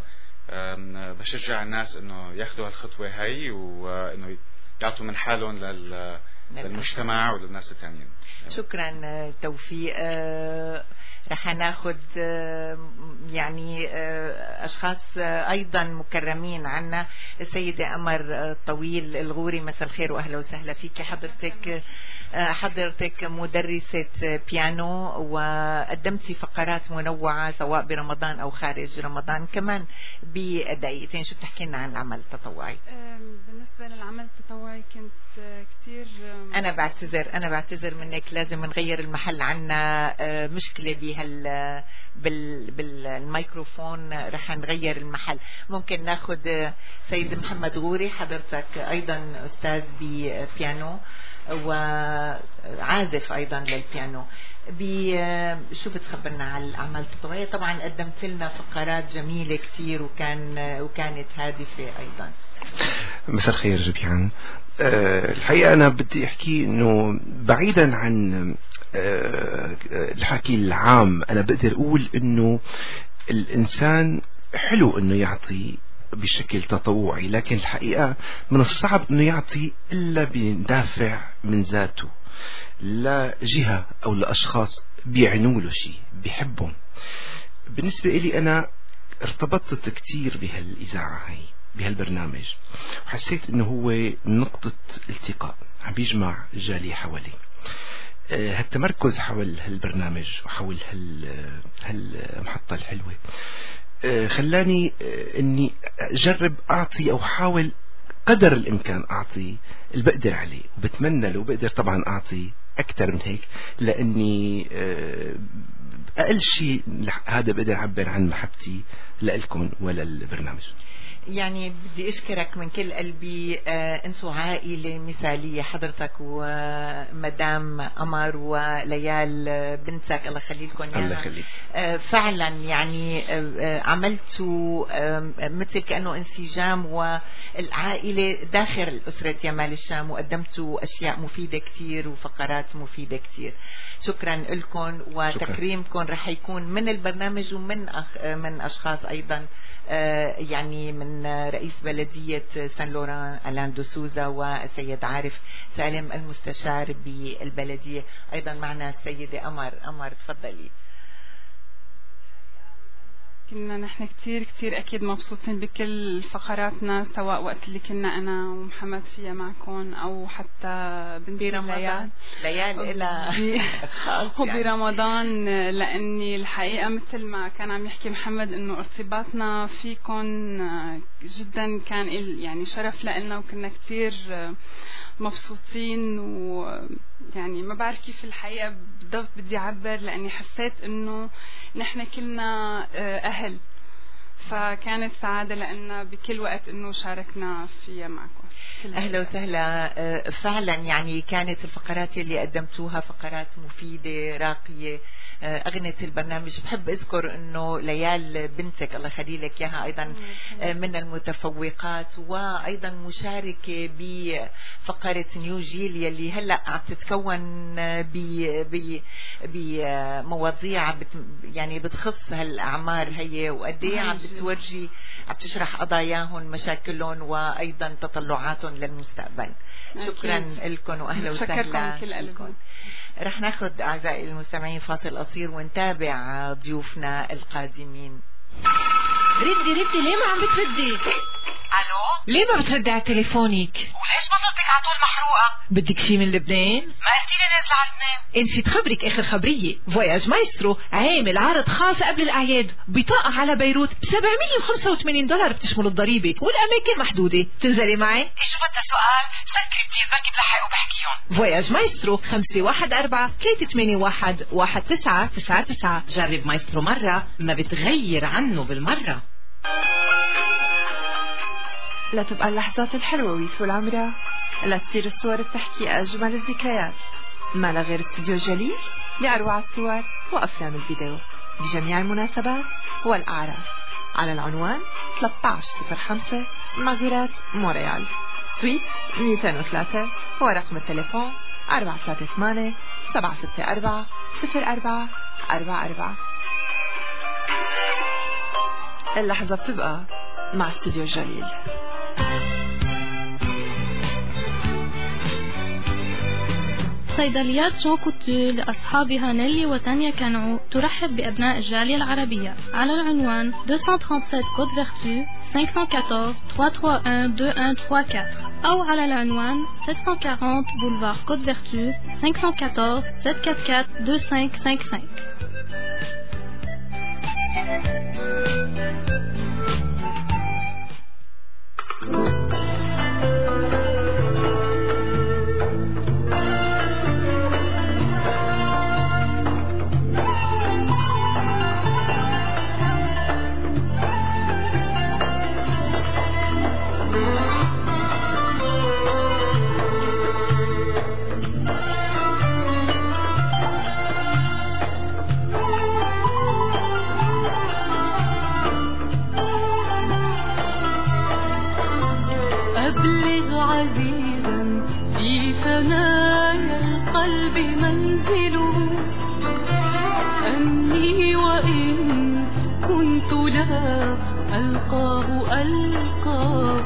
بشجع الناس إنه ياخدوا هالخطوة هاي، وإنه يعطوا من حالهم للمجتمع وللناس الثانيين. شكرا توفيق. رح ناخد يعني أشخاص أيضا مكرمين عنا. السيدة أمر طويل الغوري، مساء الخير وأهلا وسهلا فيك. حضرتك حضرتك مدرسة بيانو وقدمتي فقرات منوعة سواء برمضان أو خارج رمضان. كمان بدقيقتين شو بتحكي لنا عن العمل التطوعي؟ بالنسبة للعمل التطوعي كنت كتير أنا بعتذر أنا بعتذر منك، لازم نغير المحل، عنا مشكلة بهال بال بالميكروفون، رح نغير المحل. ممكن ناخد سيد محمد غوري، حضرتك أيضا أستاذ ببيانو وعازف أيضا للبيانو. شو بتخبرنا عن الأعمال التطوعية؟ طبعا قدمت لنا فقرات جميلة كتير وكان وكانت هادفة أيضا. مساء الخير جميعا. أه الحقيقة أنا بدي أحكي إنه بعيدا عن أه الحكي العام، أنا بقدر أقول إنه الإنسان حلو إنه يعطي بشكل تطوعي، لكن الحقيقة من الصعب إنه يعطي إلا بدافع من ذاته لا جهة أو لأشخاص بيعنوا له شيء بيحبهم. بالنسبة إلي أنا ارتبطت كتير بهالإذاعة هاي بهالبرنامج، وحسيت إنه هو نقطة التقاء عم بيجمع الجالية حوالي. هالتمركز حول هالبرنامج وحول هالمحطة الحلوة خلاني اني اجرب اعطي او حاول قدر الامكان اعطي اللي بقدر عليه، وبتمنى لو بقدر طبعا اعطي اكثر من هيك، لاني اقل شيء هذا بقدر اعبر عن محبتي لكم وللبرنامج. يعني بدي اشكرك من كل قلبي. آه انتوا عائلة مثالية، حضرتك ومدام قمر وليال بنتك، الله يخلي لكم اياها. الله يخليك. آه فعلا يعني آه عملتوا آه مثل كأنه انسجام والعائلة داخل أسرة يمال الشام، وقدمتوا أشياء مفيدة كتير وفقرات مفيدة كتير. شكرا لكم، وتكريمكم رح يكون من البرنامج ومن أخ من أشخاص أيضا، آه يعني من رئيس بلدية سان لوران ألان دو سوزا، والسيد عارف سالم المستشار بالبلدية. أيضا معنا السيدة أمر. أمر تفضلي. كنا نحن كتير كتير أكيد مبسوطين بكل فقراتنا، سواء وقت اللي كنا أنا ومحمد فيها معكم أو حتى بنتي ليال ليال إلى وبرمضان، لأني الحقيقة مثل ما كان عم يحكي محمد إنه ارتباطنا فيكم جدا كان يعني شرف لنا، وكنا كتير مبسوطين. ويعني ما بعرف كيف الحقيقة بالضبط بدي أعبر، لأني حسيت إنه نحن كلنا أهل، فكانت سعادة لأننا بكل وقت إنه شاركنا فيها معكم. أهلا وسهلا. فعلا يعني كانت الفقرات اللي قدمتوها فقرات مفيدة راقية أغنت البرنامج. بحب أذكر أنه ليال بنتك الله يخلي لك إياها أيضا من المتفوقات، وأيضا مشاركة بفقرة نيو جيل يلي هلأ عم تتكون بمواضيع يعني بتخص هالأعمار هي، وقديه عم بتورجي عم تشرح قضاياهم مشاكلهم وأيضا تطلعاتهم للمستقبل. شكرا لكم وأهلا وسهلا لكم. رح ناخذ أعزائي المستمعين فاصل قصير ونتابع ضيوفنا القادمين. ردي ردي، ليه ما عم بتردي؟ الو، ليه ما بتردي على تليفونك؟ وليش بصدك على طول محروقه؟ بدك شي من لبنان؟ ما قلتي لي نازله على لبنان. نسيت خبرك اخر خبريه، فواياج مايسترو عامل عرض خاص قبل الاعياد، بطاقه على بيروت ب سبعمية وخمسة وثمانين دولار بتشمل الضريبه، والاماكن محدوده. تنزلي معي؟ شو بدها سؤال؟ سكري بليز بركي بلحق وبحكيهم. فواياج مايسترو خمسة واحد أربعة ثلاثة ثمانية واحد واحد تسعة تسعة تسعة. جرب مايسترو مره ما بتغير عنه بالمره. لا تبقى اللحظات الحلوة ويطول عمرها، لا تصير الصور بتحكي أجمل الذكريات، ما لا غير استوديو جليل لأروع الصور وأفلام الفيديو بجميع المناسبات والأعراس، على العنوان ثلاثة عشر صفر خمسة مازيرات مونريال سويت مئتين وثلاثة، ورقم التليفون أربعة ثلاثة ثمانية سبعة ستة أربعة صفر أربعة أربعة أربعة. اللحظة بتبقى مع استوديو جليل. صيدليات جون كوتو لأصحابها نيلي وتانيا كانعو ترحب بأبناء الجالية العربية على العنوان مئتين وسبعة وثلاثين كود فيرتو خمسة أربعة أربعة ثلاثة واحد اثنين واحد ثلاثة أربعة أو على العنوان سبعمية وأربعين بولفار كود فيرتو خمسة أربعة أربعة سبعة أربعة أربعة اثنين خمسة خمسة. أبلغ عزيزا في ثنايا القلب منزله، أني وإن كنت لا ألقاه ألقاه.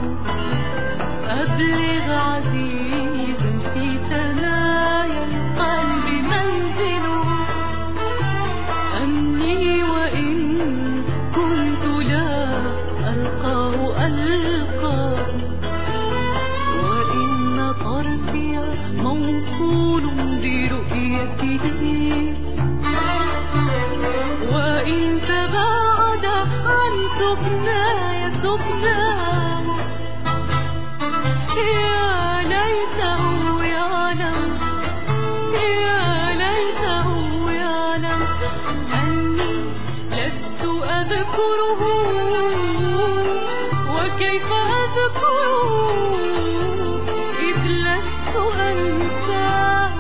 أبلغ عزيزا في ثنايا القلب منزله، أني وإن كنت لا ألقاه ألقاه. وإن طرفي موصول برؤيته، وإن تباعد عن سكناي سكناه. يا ليته يعلم، يا ليته يعلم أني لست أذكره، وكيف أذكره إذ لست أنساه.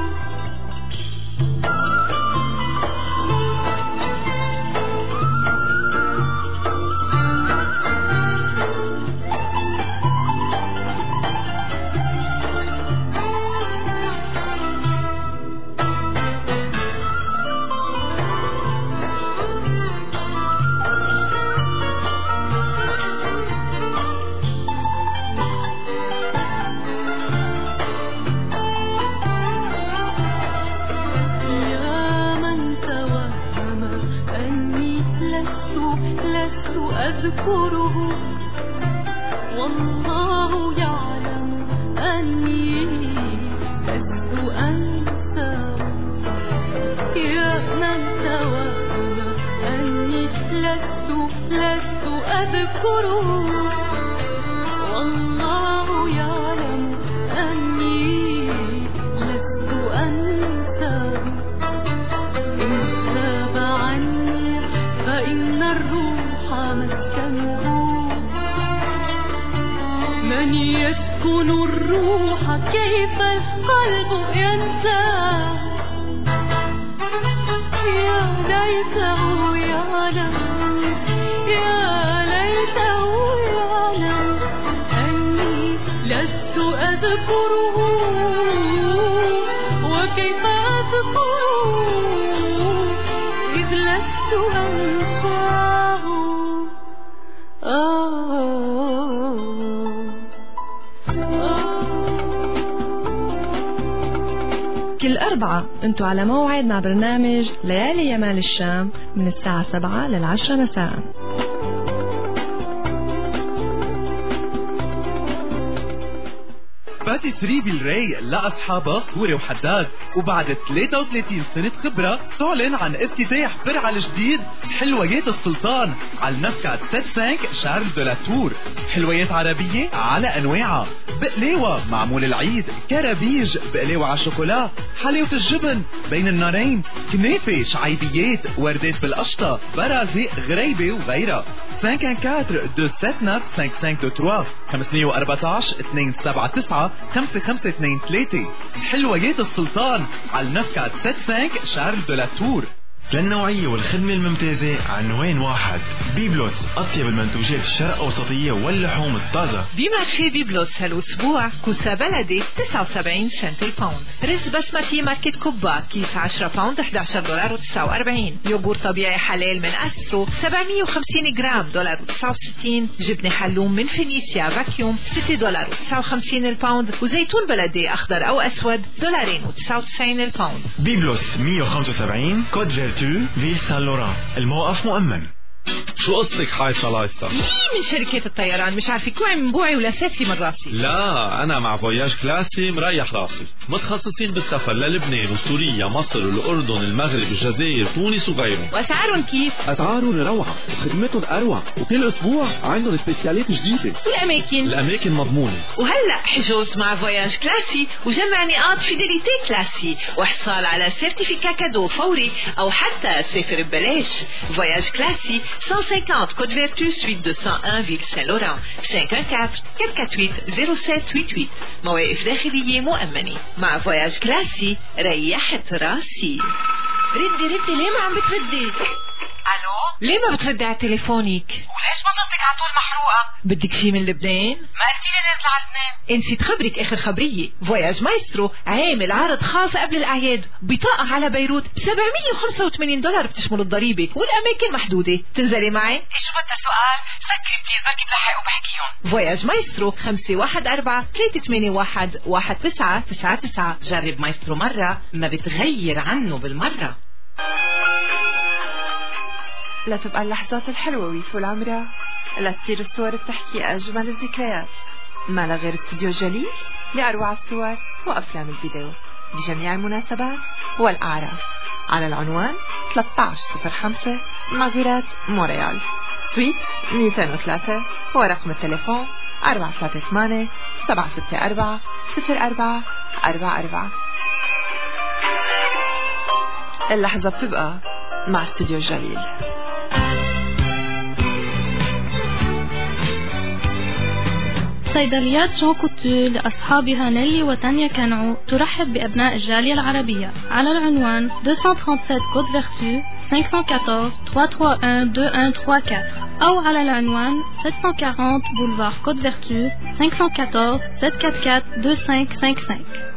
أذكره والله يعلم أني لست أنسى يا من توهم أني لست لست أذكره والله يعلم أني لست أنسى إن غاب عني فإن الروح مسكنه من يسكن الروح كيف القلب ينساه يا ليته يعلم يا ليته يعلم أني لست أذكره وكيف أذكره إذ لست أنساه آه كل أربعة أنتوا على موعد مع برنامج ليالي يمال الشام من الساعة سبعة للعشرة مساء. باتيسري بالراي لأصحابها فوري وحداد، وبعد ثلاثة وثلاثين سنة خبرة تعلن عن افتتاح فرع الجديد حلويات السلطان على النفكة خمسة شارل دو لا تور. حلويات عربية على أنواعها، بقلاوة معمول العيد، كرابيج، بقلاوة على شوكولا، حلاوة الجبن بين النارين، كنافة، شعيبيات، وردات بالقشطة، برازق، غريبة وغيرها. خمسة أربعة اثنين سبعة تسعة خمسة خمسة دو ثلاثة خمسمية وأربعتاشر اثنين سبعة تسعة خمسة خمسة اثنين ثلاثة. حلويات السلطان على النفكة خمسة شارل دو لا تور. للنوعية والخدمة الممتازة عنوان واحد. بيبلوس، أطيب المنتوجات الشرق أوسطية واللحوم الطازة. بمارشي بيبلوس هالأسبوع كوسة بلدي تسعة وسبعين سنت الباوند، رز بسمتي ماركة كوبا كيس عشرة باوند أحد عشر دولار وتسعة وأربعين، يوغور طبيعي حلال من أسترو سبعمية وخمسين جرام دولار وتسعة وستين، جبنة حلوم من فينيسيا فاكيوم ستة دولار وتسعة وخمسين الباوند، وزيتون بلدي أخضر أو أسود دولارين وتسعة وتسعين الباوند. بيبلوس مية وخمسة وسبعين كود فيرتو فيل سان لوران، الموقف مؤمن. شو قصتك حايصة لايصة؟ مين من شركة الطيران مش عارفة كوعي من بوعي ولا ساسي من راسي؟ لا أنا مع فواياج كلاسي مريح راسي، متخصصين بالسفر للبنان وسوريا مصر والأردن المغرب الجزائر تونس وغيرهم. وأسعارهم كيف؟ أسعارهم روعة وخدمتهم أروع، وكل أسبوع عندهم سبيشالات جديدة. والأماكن؟ الأماكن مضمونة. وهلأ حجوز مع فواياج كلاسي وجمع نقاط فيديليتي كلاسي وحصال على سيرتيفيكا كادو فوري أو حتى سافر ببلاش. فواياج كلاسي مية وخمسين كود فيرتو سويت مئتين وواحد فيل سان لوران خمسة أربعة أربعة أربعة ثمانية ثمانية صفر سبعة ثمانية ثمانية. مواقف داخلية مؤمنة مع فواياج كلاسي. ريحت راسي. ردي ردي ليه ما عم بتردي؟ الو ليه ما بتردي على تليفونك؟ وليش بطلتك على طول محروقه؟ بدك شي من لبنان؟ ما قلتي لي نازله على لبنان. نسيت خبرك اخر خبريه، فواياج مايسترو عامل عرض خاص قبل الاعياد، بطاقه على بيروت ب سبعمية وخمسة وثمانين دولار بتشمل الضريبه والاماكن محدوده. تنزلي معي؟ ايه شو بدها سؤال؟ سكري بليز بركي بلحق وبحكيهم. فواياج مايسترو خمسة واحد أربعة ثلاثة ثمانية واحد واحد تسعة تسعة تسعة. جرب مايسترو مره ما بتغير عنه بالمره. لا تبقى اللحظات الحلوة ويفوا العمرة، لا تصير الصور بتحكي أجمل الذكريات، ما لا غير استوديو جليل لأروع الصور وأفلام الفيديو بجميع المناسبات والأعراس على العنوان ثلاثة عشر صفر خمسة مازيرات مونريال سويت مئتين وثلاثة، ورقم التليفون أربعة ثلاثة ثمانية سبعة ستة أربعة صفر أربعة أربعة أربعة. اللحظة بتبقى مع استوديو جليل. صيدليات جون كوتو لأصحابها نيلي وتانيا كانعو ترحب بأبناء الجالية العربية على العنوان مئتين وسبعة وثلاثين كود فيرتو خمسة أربعة أربعة ثلاثة واحد واحد اثنين واحد ثلاثة أربعة أو على العنوان سبعمية وأربعين بولفار كود فيرتو خمسة أربعة أربعة سبعة أربعة أربعة اثنين خمسة خمسة خمسة.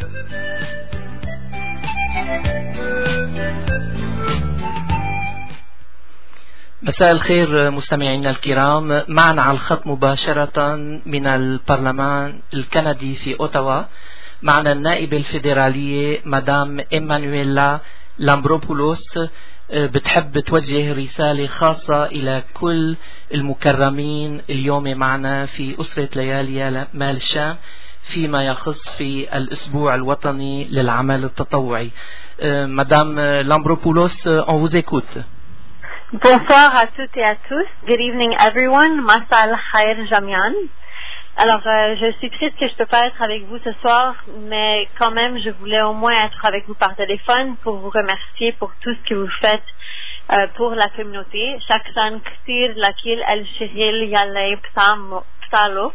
مساء الخير مستمعينا الكرام، معنا على الخط مباشرة من البرلمان الكندي في أوتاوا معنا النائبة الفيدرالية مدام إيمانويلا لامبروبولوس بتحب توجه رسالة خاصة إلى كل المكرمين اليوم معنا في أسرة ليالي مال الشام فيما يخص في الأسبوع الوطني للعمل التطوعي. Madame Lambropoulos, on vous écoute. Bonsoir à toutes et à tous. Good evening everyone. Masal Khair Jamian. Alors, euh, je suis triste que je ne peux pas être avec vous ce soir, mais quand même, je voulais au moins être avec vous par téléphone pour vous remercier pour tout ce que vous faites euh, pour la communauté. Shakran Ktir Lakil El Shiril Yalay Ptalo.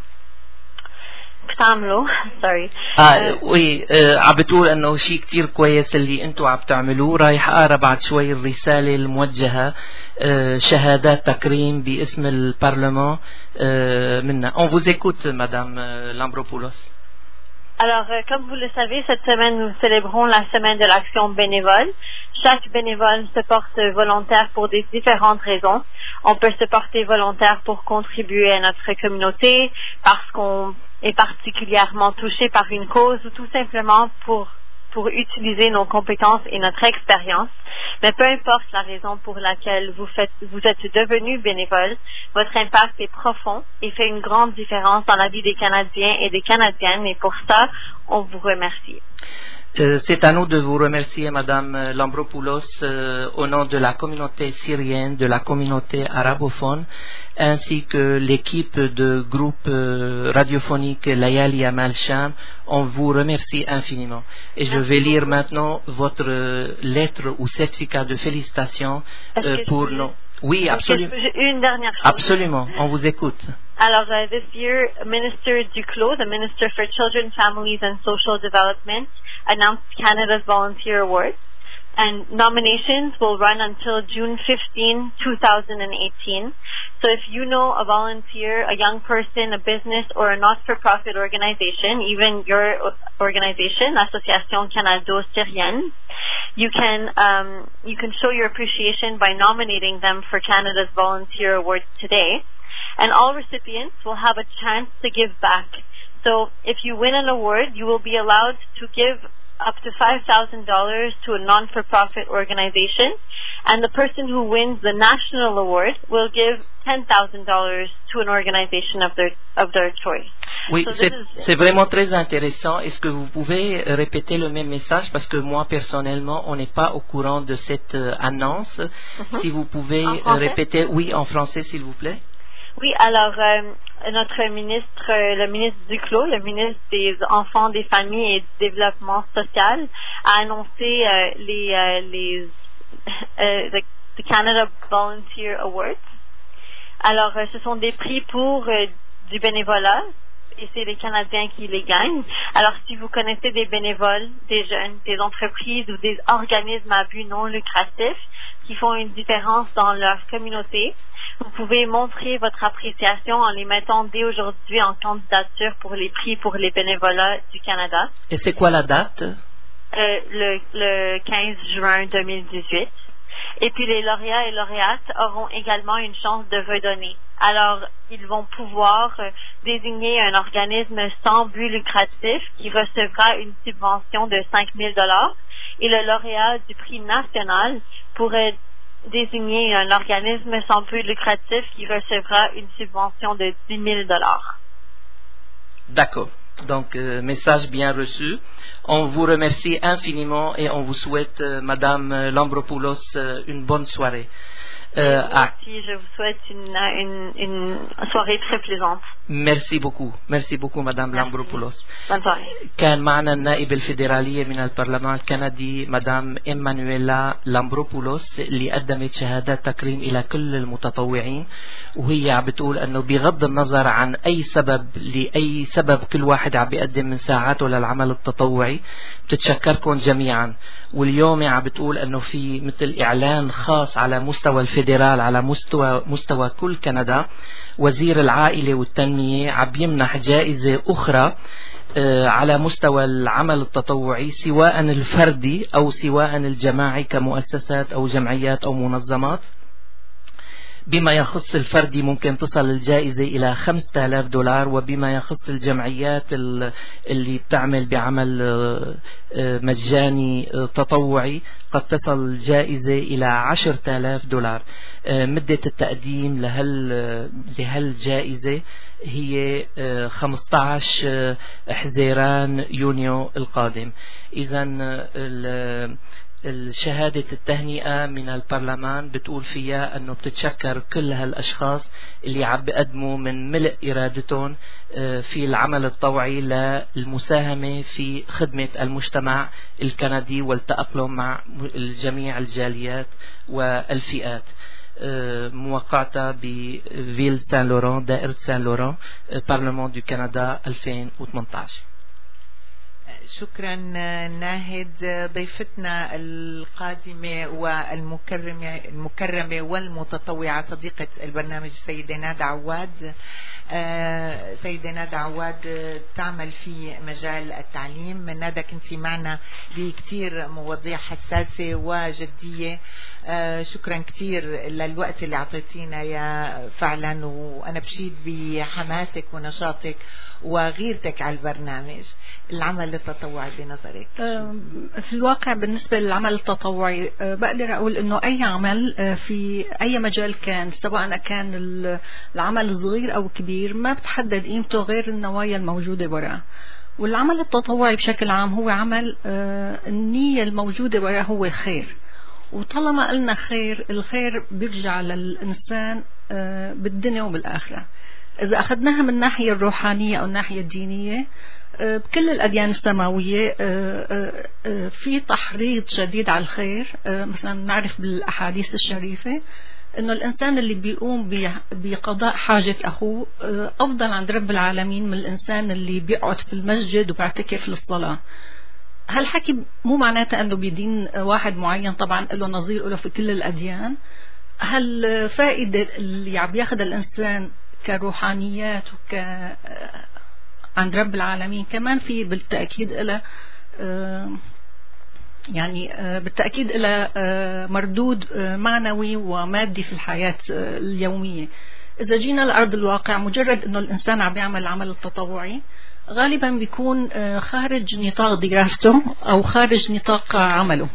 بتعملوا sorry اه وي آه عم بتقول انه شيء كتير كويس اللي انتم عم تعملوه. رايح اقرا بعد شوي الرساله الموجهه آه شهادات تكريم باسم البرلمان آه منا. On vous écoute, Madame Lambropoulos. Alors, euh, comme vous le savez, cette semaine, nous célébrons la semaine de l'action bénévole. Chaque bénévole se porte volontaire pour des différentes raisons. On peut se porter volontaire pour contribuer à notre communauté, parce qu'on est particulièrement touché par une cause, ou tout simplement pour pour utiliser nos compétences et notre expérience. Mais peu importe la raison pour laquelle vous faites, vous êtes devenu bénévole, votre impact est profond et fait une grande différence dans la vie des Canadiens et des Canadiennes, et pour ça, on vous remercie. C'est à nous de vous remercier, Madame Lambropoulos, euh, au nom de la communauté syrienne, de la communauté arabophone, ainsi que l'équipe de groupe euh, radiophonique Layali Amal Sham. On vous remercie infiniment. Et je vais lire maintenant votre euh, lettre ou certificat de félicitations euh, pour nos... Oui, absolument. Une dernière chose. Absolument, on vous écoute. Alors, uh, this year, Minister Duclos, the Minister for Children, Families and Social Development, announced Canada's Volunteer Awards, and nominations will run until June fifteenth, twenty eighteen. So if you know a volunteer, a young person, a business, or a not-for-profit organization, even your organization, Association Canado-Syrienne, you can um, you can show your appreciation by nominating them for Canada's Volunteer Awards today. And all recipients will have a chance to give back. So if you win an award, you will be allowed to give up to five thousand dollars to a non-for-profit organization, and the person who wins the national award will give ten thousand dollars to an organization of their of their choice. Oui, so c'est, is... c'est vraiment très intéressant. Est-ce que vous pouvez répéter le même message, parce que moi personnellement, on n'est pas au courant de cette euh, annonce. Mm-hmm. Si vous pouvez répéter, oui, en français, s'il vous plaît. Oui, alors euh, notre ministre, euh, le ministre Duclos, le ministre des Enfants, des Familles et du Développement social, a annoncé euh, les euh, les euh, the, the Canada Volunteer Awards. Alors, euh, ce sont des prix pour euh, du bénévolat, et c'est les Canadiens qui les gagnent. Alors, si vous connaissez des bénévoles, des jeunes, des entreprises ou des organismes à but non lucratif qui font une différence dans leur communauté, vous pouvez montrer votre appréciation en les mettant dès aujourd'hui en candidature pour les prix pour les bénévolats du Canada. Et c'est quoi la date? Euh, le, le quinze juin deux mille dix-huit. Et puis les lauréats et lauréates auront également une chance de redonner. Alors, ils vont pouvoir euh, désigner un organisme sans but lucratif qui recevra une subvention de cinq mille dollars, et le lauréat du prix national pourrait désigner un organisme sans but lucratif qui recevra une subvention de dix mille dollars. D'accord. Donc, euh, message bien reçu. On vous remercie infiniment et on vous souhaite, euh, Madame Lambropoulos, euh, une bonne soirée. Euh, ah. Je vous souhaite une, une, une soirée très plaisante. Merci beaucoup. Merci beaucoup, Madame Lambropoulos. Bonne soirée. كان معنا النائب الفيدرالية من البرلمان الكندي مدام إيمانويلا لامبروبولوس اللي قدمت شهادات تكريم إلى كل المتطوعين، وهي عم بتقول أنه بغض النظر عن أي سبب لأي سبب كل واحد عم بيقدم من ساعاته للعمل التطوعي بتتشكركم جميعا. واليوم عم بتقول أنه في مثل إعلان خاص على مستوى الفيدرال، على مستوى مستوى كل كندا، وزير العائلة والتنمية عم يمنح جائزة أخرى على مستوى العمل التطوعي سواء الفردي أو سواء الجماعي كمؤسسات أو جمعيات أو منظمات، بما يخص الفردي ممكن تصل الجائزة إلى خمسة آلاف دولار، وبما يخص الجمعيات اللي بتعمل بعمل مجاني تطوعي قد تصل الجائزة إلى عشرة آلاف دولار. مدة التقديم لهال لهالجائزة هي خمسة عشر حزيران يونيو القادم. إذا الشهادة التهنئة من البرلمان بتقول فيها أنه بتتشكر كل هالأشخاص اللي عم بيقدموا من ملء إرادتهم في العمل الطوعي للمساهمة في خدمة المجتمع الكندي والتأقلم مع جميع الجاليات والفئات. موقعتها بفيل سان لوران، دائرة سان لوران، برلمان دو كندا ألفين وثمانية عشر. شكرا ناهد. ضيفتنا القادمة والمكرمة المكرمة والمتطوعة صديقة البرنامج السيدة نادى عواد. سيدة نادى عواد تعمل في مجال التعليم. نادى كنتي معنا بكتير مواضيع حساسة وجدية. شكرا كتير للوقت اللي اعطيتينا يا فعلا، وانا بشيد بحماسك ونشاطك وغيرتك على البرنامج. العمل التطوعي بنظرك في الواقع بالنسبة للعمل التطوعي بقدر أقول أنه أي عمل في أي مجال كان، سواء كان العمل الصغير أو كبير، ما بتحدد قيمته غير النوايا الموجودة وراء. والعمل التطوعي بشكل عام هو عمل النية الموجودة وراء هو خير، وطالما قلنا خير، الخير بيرجع للإنسان بالدنيا وبالآخرة. إذا أخذناها من الناحية الروحانية أو الناحية الدينية، بكل الأديان السماوية في تحريض شديد على الخير. مثلا نعرف بالأحاديث الشريفة أنه الإنسان اللي بيقوم بقضاء حاجة أخوه أفضل عند رب العالمين من الإنسان اللي بيقعد في المسجد وبيعتكف للصلاة. هالحكي مو معناته أنه بدين واحد معين طبعا له نظير له في كل الأديان. هالفائدة اللي عم ياخذها الإنسان كروحانيات وك عند رب العالمين كمان في بالتأكيد إلى يعني بالتأكيد إلى مردود معنوي ومادي في الحياة اليومية. إذا جينا لأرض الواقع، مجرد إنه الإنسان عم يعمل العمل التطوعي غالبا بيكون خارج نطاق دراسته أو خارج نطاق عمله.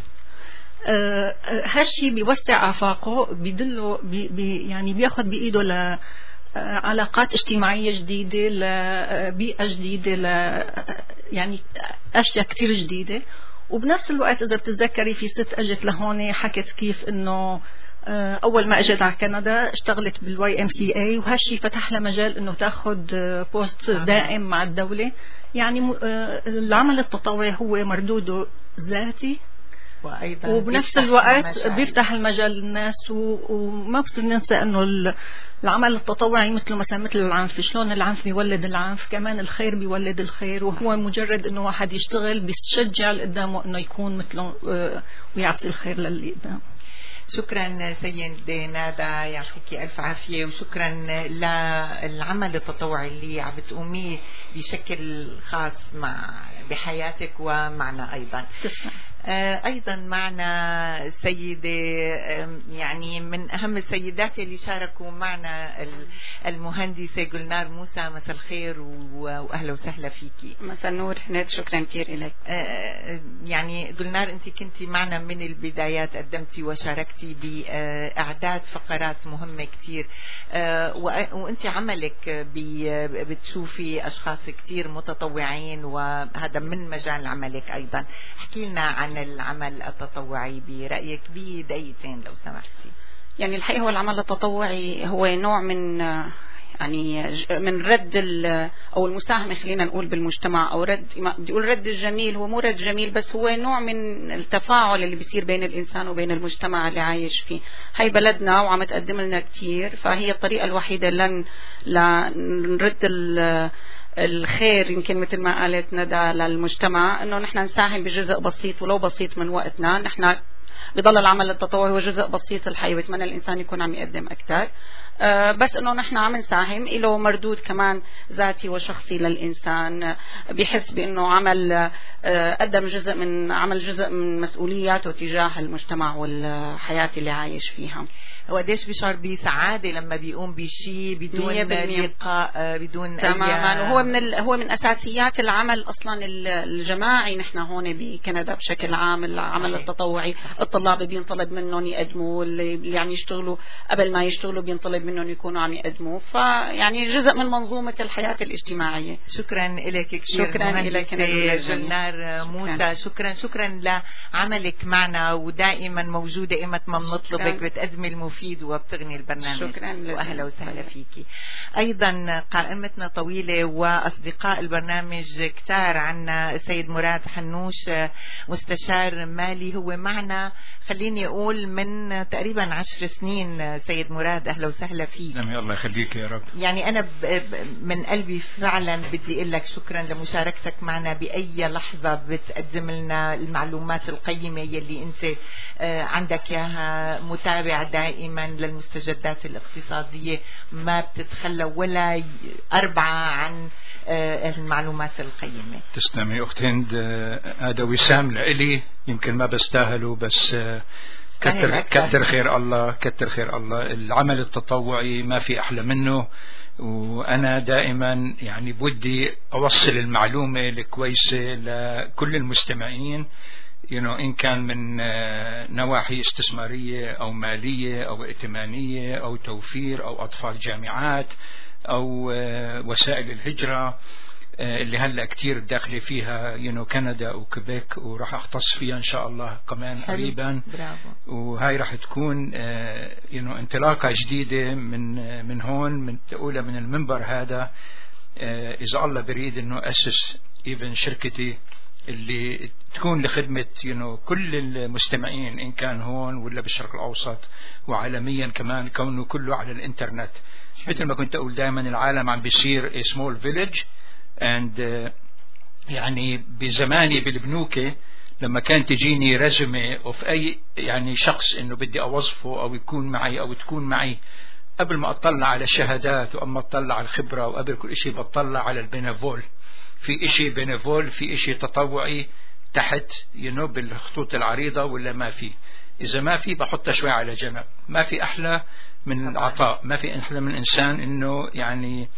هالشي بيوسع آفاقه، بيدله بي بي يعني بياخد بإيده ل علاقات اجتماعية جديدة، لبيئة جديدة، ل يعني أشياء كتير جديدة. وبنفس الوقت إذا بتتذكري في ست أجت لهون حكت كيف إنه أول ما أجت على كندا اشتغلت بالواي ام سي اي، وهالشي فتح لها مجال إنه تاخد بوست دائم مع الدولة. يعني العمل التطوعي هو مردوده ذاتي، وأيضا وبنفس الوقت بيفتح المجال للناس. وما بصير ننسى انه العمل التطوعي مثله مثلا مثل العنف، شلون العنف بيولد العنف، كمان الخير بيولد الخير. وهو مجرد انه واحد يشتغل بيشجع اللي قدامه انه يكون مثله ويعطي الخير للي قدامه. شكرا سيدة نادى، يعطيكي ألف عافية. وشكرا للعمل التطوعي اللي عم بتقوميه بشكل خاص مع بحياتك ومعنا أيضا. أيضا معنا سيدة يعني من أهم السيدات اللي شاركوا معنا المهندسة جلنار موسى. مساء الخير وأهلا وسهلا فيكي. مساء النور هناك، شكرا كثير لك. يعني جلنار أنت كنتي معنا من البدايات، قدمتي وشاركتي بإعداد فقرات مهمة كثير، وأنت عملك بتشوفي أشخاص كثير متطوعين وهذا من مجال عملك أيضا. احكي لنا عن العمل التطوعي برأيك بدقيقتين لو سمحتي. يعني الحقيقة هو العمل التطوعي هو نوع من يعني من رد أو المساهمة، خلينا نقول بالمجتمع، أو رد بدي أقول رد الجميل. هو مو رد جميل بس هو نوع من التفاعل اللي بيصير بين الإنسان وبين المجتمع اللي عايش فيه. هاي بلدنا وعم تقدم لنا كتير، فهي الطريقة الوحيدة لن لنرد الخير يمكن مثل ما قالت ندى للمجتمع، انه نحن نساهم بجزء بسيط ولو بسيط من وقتنا. نحن بضل العمل التطوعي هو جزء بسيط الحقيقة، بتمنى الانسان يكون عم يقدم اكثر، أه بس انه نحن عم نساهم له مردود كمان ذاتي وشخصي للانسان، بيحس بانه عمل أه قدم جزء من عمل جزء من مسؤولياته تجاه المجتمع والحياة اللي عايش فيها. وقديش بيشعر بسعادة لما بيقوم بشيء بدون لقاء بدون تماما. وهو من ال... هو من أساسيات العمل أصلا الجماعي. نحن هون بكندا بشكل عام العمل التطوعي الطلاب بينطلب منهم يقدموا، اللي عم يشتغلوا قبل ما يشتغلوا بينطلب منهم يكونوا عم يقدموا، فيعني جزء من منظومة الحياة الاجتماعية. شكرا لك كثير شكرا لك جلنار موسى. شكرا شكرا لعملك معنا، ودائما موجودة ايمت ما بنطلبك، بتقدمي المفيد وبتغني البرنامج. شكرا واهلا وسهلا فيكي. ايضا قائمتنا طويلة واصدقاء البرنامج كتار. عنا السيد مراد حنوش مستشار مالي، هو معنا خليني اقول من تقريبا عشر سنين. سيد مراد اهلا وسهلا فيك. الله يخليك يا رب. يعني انا من قلبي فعلا بدي اقول لك شكرا لمشاركتك معنا باي لحظة بتقدم لنا المعلومات القيمة يلي انت عندك اياها، متابع دائما للمستجدات الاقتصادية، ما بتتخلى ولا أربعة عن المعلومات القيمة. تسلمي أخت هند. هذا وسام لإلي، يمكن ما بستاهله بس كتر, كتر خير الله، كتر خير الله. العمل التطوعي ما في أحلى منه، وأنا دائما يعني بدي أوصل المعلومة الكويسة لكل المستمعين، you know إن كان من نواحي استثمارية أو مالية أو ائتمانية أو توفير أو أطفال جامعات أو وسائل الهجرة اللي هلا كتير داخلة فيها you know كندا وكيبيك، وراح أختص فيها إن شاء الله كمان قريبا. وهاي راح تكون you know انطلاقة جديدة من من هون، من تقولها من المنبر هذا. إذا الله بريد إنه أسس إيفن شركتي اللي تكون لخدمة you know كل المستمعين، إن كان هون ولا بالشرق الأوسط وعالميا كمان، كونه كله على الإنترنت. مثل ما كنت أقول دائما العالم عم بيصير a small village and uh, يعني بزماني بالبنوكة لما كان تجيني رزمة of أي يعني شخص إنه بدي أوظفه أو يكون معي أو تكون معي، قبل ما أطلع على الشهادات وأما أطلع على الخبرة وقبل كل إشي بطلع على البينافول. في إشي بينافول، في إشي تطوعي تحت you know بالخطوط العريضة ولا ما في؟ إذا ما في بحطها شوي على جنب. ما في أحلى من العطاء، ما في أحلى من إنسان إنه يعني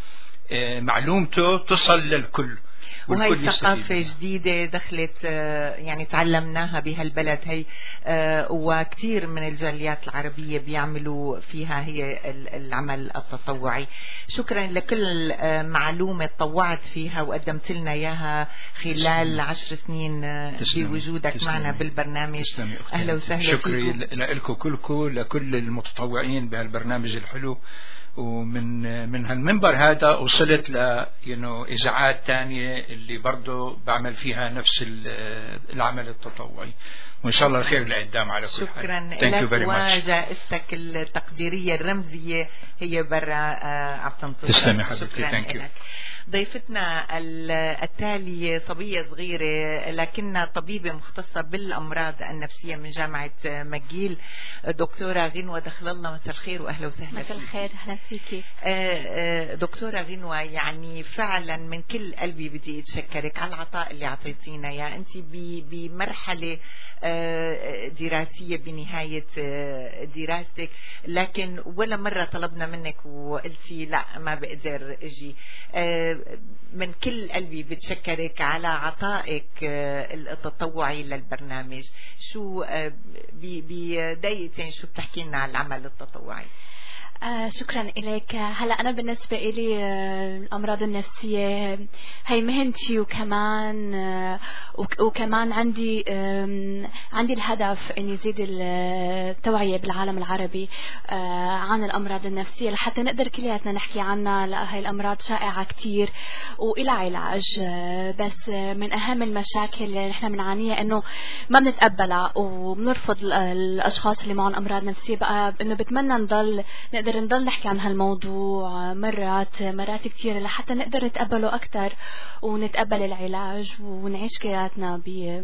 معلومته تصل للكل. وهي ثقافة جديدة دخلت يعني تعلمناها بهالبلد هي، وكثير من الجاليات العربية بيعملوا فيها هي العمل التطوعي. شكرا لكل معلومة تطوعت فيها وقدمت لنا إياها خلال عشر سنين بوجودك معنا بالبرنامج. أهلا وسهلا. شكري لكم كلكم، لكل المتطوعين بهالبرنامج الحلو. ومن من هالمنبر هذا وصلت ل you know إذاعات تانية اللي برضو بعمل فيها نفس العمل التطوعي، وإن شاء الله الخير لقدام على كل شكرا حال. شكرا لك، وجائزتك التقديرية الرمزية هي برا عم تنتظر. تسلمي حبيبتي. ثانك يو. ضيفتنا التالية صبية صغيرة لكنها طبيبة مختصة بالأمراض النفسية من جامعة ماجيل، دكتورة غنوة دخل الله. مساء الخير وأهلا وسهلا. مساء الخير، أهلا فيكي دكتورة غنوة. يعني فعلا من كل قلبي بدي أتشكرك على العطاء اللي عطيتينا يا أنت بمرحلة دراسية بنهاية دراستك، لكن ولا مرة طلبنا منك وقلتي لا ما بقدر أجي. من كل قلبي بتشكرك على عطائك التطوعي للبرنامج. شو بدايتين شو بتحكي لنا عن العمل التطوعي؟ آه شكرا إليك. هلا أنا بالنسبة إلي آه الأمراض النفسية هي مهنتي، وكمان آه وكمان عندي آه عندي الهدف إني زيد التوعية بالعالم العربي آه عن الأمراض النفسية لحتى نقدر كلياتنا نحكي عنها. لا هي الأمراض شائعة كتير وإلى علاج، آه بس آه من أهم المشاكل اللي نحن بنعانيها إنه ما بنتقبلها وبنرفض الأشخاص اللي معهم أمراض نفسية. بقى إنه بتمنى نضل نقدر نضل نحكي عن هالموضوع مرات مرات كتير لحتى نقدر نتقبله أكتر ونتقبل العلاج ونعيش كياتنا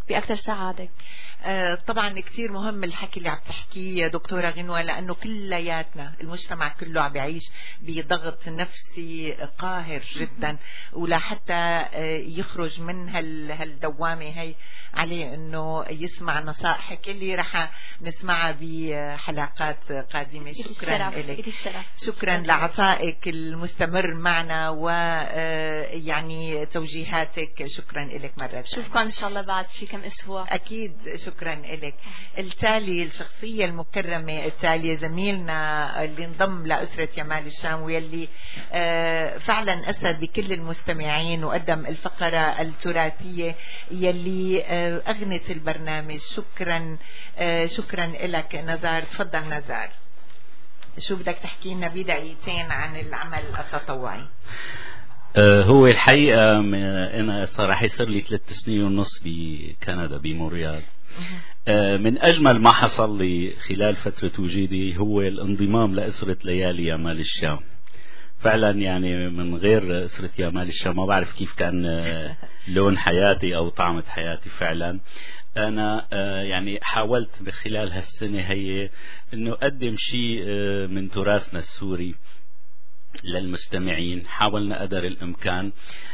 بأكثر سعادة. آه طبعا كتير مهم الحكي اللي عم تحكيه دكتورة غنوة، لأنه كلياتنا المجتمع كله عم بيعيش بضغط نفسي قاهر جدا، ولا حتى آه يخرج من هال هالدوامة هي عليه انه يسمع نصائحك اللي رح نسمعها بحلقات قادمة. شكرا لك، شكرا لعطائك المستمر معنا ويعني توجيهاتك. شكرا لك مرة. شوفكم ان شاء الله بعد في كم اسبوع. اكيد شكرا لك. التالي الشخصية المكرمة التالية زميلنا اللي انضم لأسرة يمال الشام واللي فعلا أسعد بكل المستمعين وقدم الفقرة التراثية يلي أغنت البرنامج. شكرا شكرا لك نزار. تفضل نزار، شو بدك تحكي لنا بدقيقتين عن العمل التطوعي؟ هو الحقيقة أنا صراحة صار لي ثلاث سنين ونص بكندا بمونريال. من أجمل ما حصل لي خلال فترة وجودي هو الانضمام لأسرة ليالي يمال الشام. فعلا يعني من غير أسرة يمال الشام ما بعرف كيف كان لون حياتي أو طعمة حياتي. فعلا أنا يعني حاولت خلال هالسنة هي أنه أقدم شيء من تراثنا السوري للمستمعين. حاولنا قدر الإمكان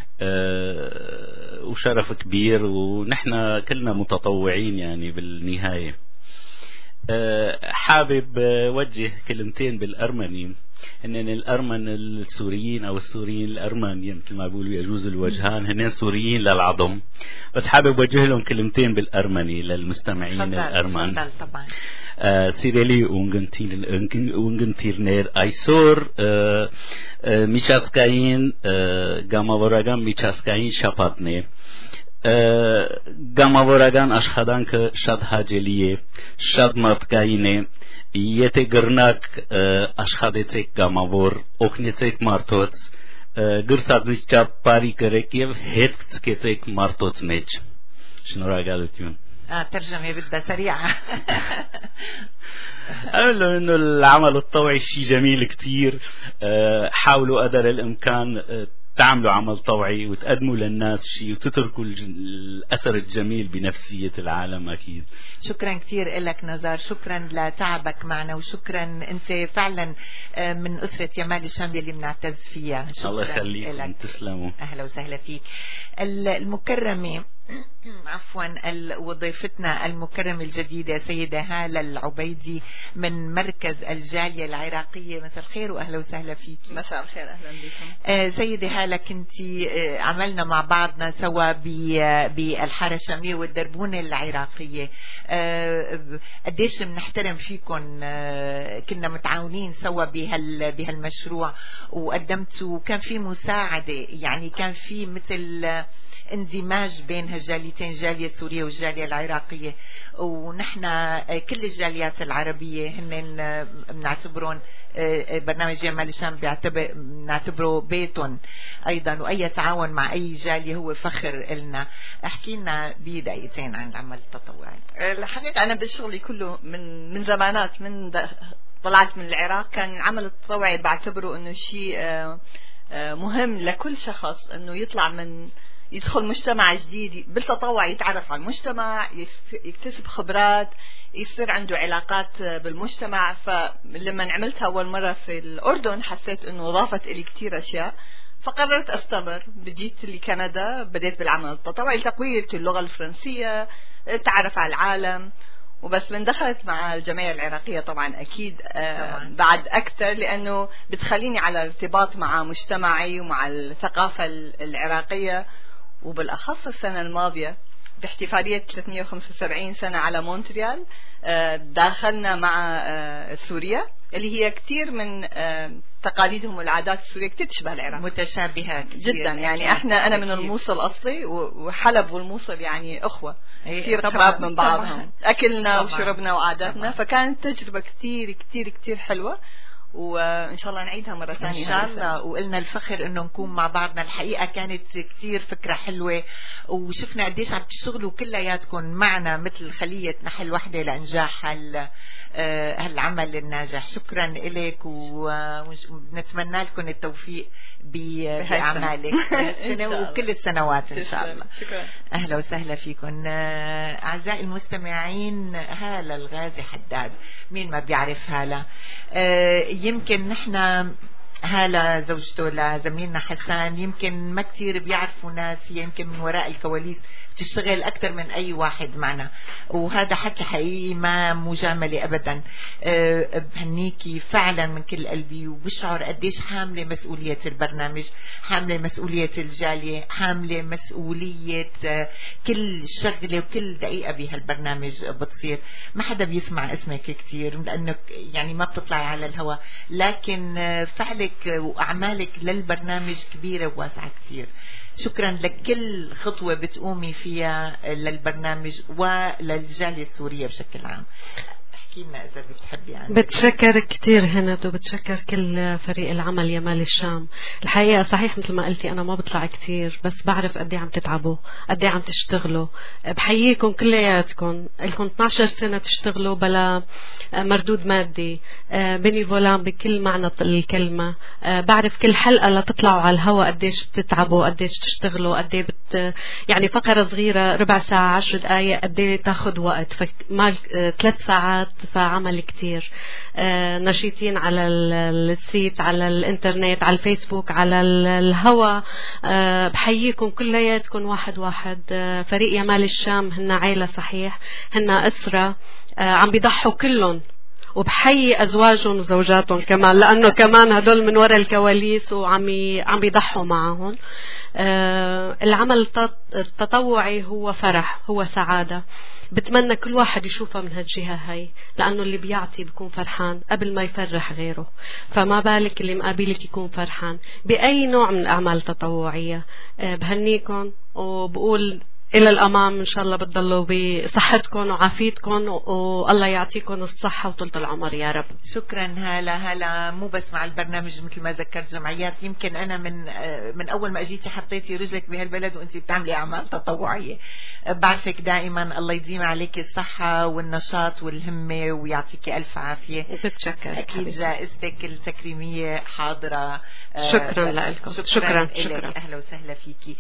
أه وشرف كبير، ونحن كلنا متطوعين يعني بالنهاية. أه حابب وجه كلمتين بالأرمني. إن الأرمن السوريين أو السوريين الأرمن مثل ما بيقولوا يجوز الوجهان، هن سوريين للعظم، بس حابب وجه لهم كلمتين بالأرمني للمستمعين الأرمن. طبعا. سيريلي اونغنتيرنر ايسور میچاسکاین گاماورگان میچاسکاین شپاتنه گاماورگان اشخدان که شد هاجلیه شد مرتکاینه یته گرناک اشخدتک گاماور اوکنتک مارتوت گرسات نیچا پاری کرے کیو هت کتک مارتوت نیچ. شنو راجعتون؟ آه ترجمة بدها سريعة. أقول له إنه العمل الطوعي شيء جميل كتير. أه حاولوا قدر الإمكان أه تعملوا عمل طوعي وتقدموا للناس شيء وتتركوا الأثر الجميل بنفسية العالم. أكيد. شكرا كتير لك نزار، شكرا لتعبك معنا، وشكرا أنت فعلا من أسرة يمال الشام اللي بنعتز فيها. الله يخليكم، تسلموا. أهلا وسهلا فيك. المكرمة عفوا وضيفتنا المكرمة الجديدة سيدة هالة العبيدي من مركز الجالية العراقية. مساء الخير وأهلا وسهلا فيك. مساء الخير، أهلا بكم. آه سيدة هالة، كنتي آه عملنا مع بعضنا سوا بالحارة الشامية والدربونة العراقية. آه قديش بنحترم فيكم. آه كنا متعاونين سوا بهال بهالمشروع وقدمتوا، كان في مساعدة، يعني كان في مثل اندماج بين هالجاليتين، الجالية السورية والجالية العراقية، ونحن كل الجاليات العربية هن بنعتبرون برنامج يمال الشام بيعتبر بنعتبره بيتهم أيضا، وأي تعاون مع أي جالية هو فخر إلنا. احكي لنا بدقيقتين عن العمل التطوعي. الحقيقة أنا بشغلي كله من من زمانات، من طلعت من العراق كان العمل التطوعي بعتبره إنه شيء مهم لكل شخص، إنه يطلع من يدخل مجتمع جديد بالتطوع، يتعرف على المجتمع، يكتسب خبرات، يصير عنده علاقات بالمجتمع. فلما عملتها أول مرة في الأردن حسيت أنه ضافت إلي كتير أشياء، فقررت أستمر. بجيت لكندا بديت بالعمل التطوعي لتقوية اللغة الفرنسية، تعرف على العالم. وبس من دخلت مع الجمعية العراقية طبعا أكيد طبعاً. بعد أكثر، لأنه بتخليني على ارتباط مع مجتمعي ومع الثقافة العراقية. وبالأخص السنة الماضية باحتفالية ثلاثمئة وخمسة وسبعين سنة على مونتريال داخلنا مع سوريا، اللي هي كتير من تقاليدهم والعادات السورية كتير تشبه العراق، متشابهة جدا. يعني احنا أنا من الموصل أصلي، وحلب والموصل يعني أخوة كتير قراب من بعضهم. أكلنا طبعاً. وشربنا وعاداتنا طبعاً. فكانت تجربة كتير كتير كتير حلوة. وإن شاء الله نعيدها مرة ثانية إن شاء الله. وقلنا الفخر إنه نكون مع بعضنا. الحقيقة كانت كتير فكرة حلوة، وشفنا قديش عم تشتغلوا كلياتكم معنا مثل خلية نحل وحدة لإنجاح هال هالعمل الناجح. شكرا لك، ونتمنى لكم التوفيق بأعمالك السنة وكل السنوات إن شاء الله. شكرا. أهلا وسهلا فيكم أعزائي المستمعين. هالة الغازي حداد، مين ما بيعرف هالة؟ يمكن نحن هالة زوجته لزميلنا حسان يمكن ما كتير بيعرفوا ناس، هي يمكن من وراء الكواليس تشتغل أكثر من أي واحد معنا، وهذا حكي حقيقي ما مجاملة أبدا. أه بهنيكي فعلا من كل قلبي، وبشعر قديش حاملة مسؤولية البرنامج، حاملة مسؤولية الجالية، حاملة مسؤولية أه كل شغلة وكل دقيقة بهالبرنامج بتصير. ما حدا بيسمع اسمك كتير لأنك يعني ما بتطلعي على الهواء، لكن أه فعلك وأعمالك للبرنامج كبيرة وواسعة كتير. شكرا لكل خطوة بتقومي فيها للبرنامج وللجالية السورية بشكل عام. احكي لنا إذا بتحبي عنك. بتشكر كتير هند، وبتشكر كل فريق العمل يمال الشام. الحقيقة صحيح مثل ما قلتي أنا ما بطلع كتير، بس بعرف قد ايه عم تتعبوا، قد ايه عم تشتغلوا. بحييكم كلياتكم، لكم اثنعش سنة تشتغلوا بلا مردود مادي، بينيفولان بكل معنى الكلمة. بعرف كل حلقة لتطلعوا على الهواء قديش بتتعبوا، قديش تشتغلوا، قد ايه بت يعني فقرة صغيرة ربع ساعة عشر دقايق قد ايه تاخذ وقت، فما ثلاث ساعات فعمل كتير. آه نشيطين على السيت، على الانترنت، على الفيسبوك، على الهوا. آه بحييكم كلياتكم واحد واحد. آه فريق يمال الشام هن عيلة صحيح، هن أسرة، آه عم بيضحوا كلهم، وبحيي أزواجهم وزوجاتهم كمان، لأنه كمان هدول من وراء الكواليس وعم عم بيضحوا معهم. آه العمل التطوعي هو فرح، هو سعادة. بتمنى كل واحد يشوفها من هالجهة هاي، لأنه اللي بيعطي بيكون فرحان قبل ما يفرح غيره، فما بالك اللي مقابلك يكون فرحان بأي نوع من الأعمال التطوعية. آه بهنيكم، وبقول إلى الأمام إن شاء الله بتضلوا بصحتكم وعافيتكم، والله يعطيكم الصحة وطولة العمر يا رب. شكرا. هلا هلا مو بس مع البرنامج مثل ما ذكرت جمعيات. يمكن أنا من من أول ما أجيتي حطيتي رجلك بهالبلد وأنت بتعملي أعمال تطوعية. بعرفك دائما الله يديم عليك الصحة والنشاط والهمة ويعطيك ألف عافية. بتشكر. أكيد جائزتك التكريمية حاضرة. شكرا لكم. شكرا, شكرا. شكرا. أهلا وسهلا فيكي.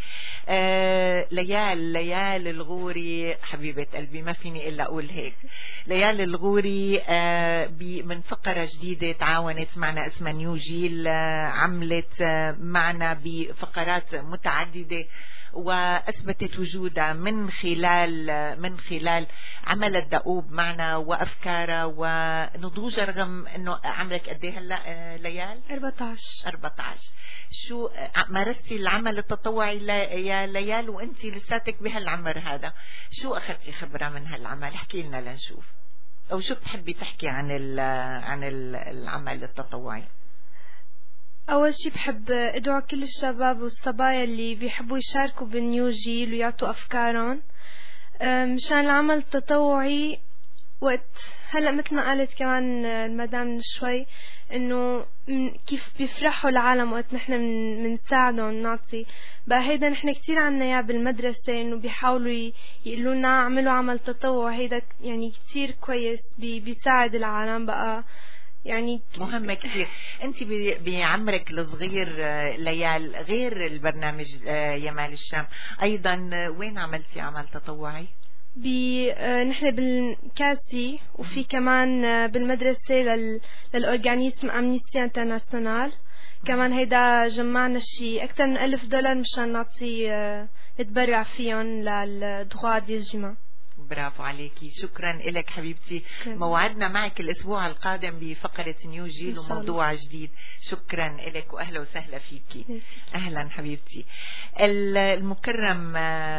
آه ليال ليال الغوري حبيبة قلبي، ما فيني إلا أقول هيك. ليال الغوري آه من فقرة جديدة تعاونت معنا اسمها نيو جيل، آه عملت آه معنا بفقرات متعددة، وأثبتت وجودها من خلال من خلال عمل الدؤوب معنا وأفكارها ونضوجها، رغم أنه عمرك قد ايه هلا ليال؟ أربعة عشر. أربعة عشر. شو مارستي العمل التطوعي يا ليال وأنت لساتك بهالعمر هذا؟ شو أخذتي خبرة من هالعمل؟ احكي لنا لنشوف، أو شو بتحبي تحكي عن عن العمل التطوعي؟ أول شي بحب أدعو كل الشباب والصبايا اللي بيحبوا يشاركوا بالنيو جيل ويعطوا أفكارهم مشان العمل التطوعي. وقت هلأ مثل ما قالت كمان المدام من شوي إنه كيف بيفرحوا العالم وقت نحن منساعدهم نعطي بقى. هيدا نحن كتير عنا يا بالمدرسة إنه بيحاولوا يقولوا اعملوا عمل تطوع. هيدا يعني كتير كويس، بي بيساعد العالم بقى، يعني مهمة كثير. أنت بعمرك الصغير ليال غير البرنامج يمال الشام أيضا وين عملتي عمل تطوعي؟ بي نحن بالكاسي، وفي كمان بالمدرسة لل للأورجانيزم أمنيستي انترناسيونال. كمان هيدا جمعنا شي أكثر من ألف دولار مشان نعطي نتبرع فيهم للدخوع دي الجمعة. برافو عليكي. شكرا لك حبيبتي. موعدنا معك الأسبوع القادم بفقرة نيو جيل وموضوع جديد. شكرا لك وأهلا وسهلا فيكي. أهلا حبيبتي. المكرم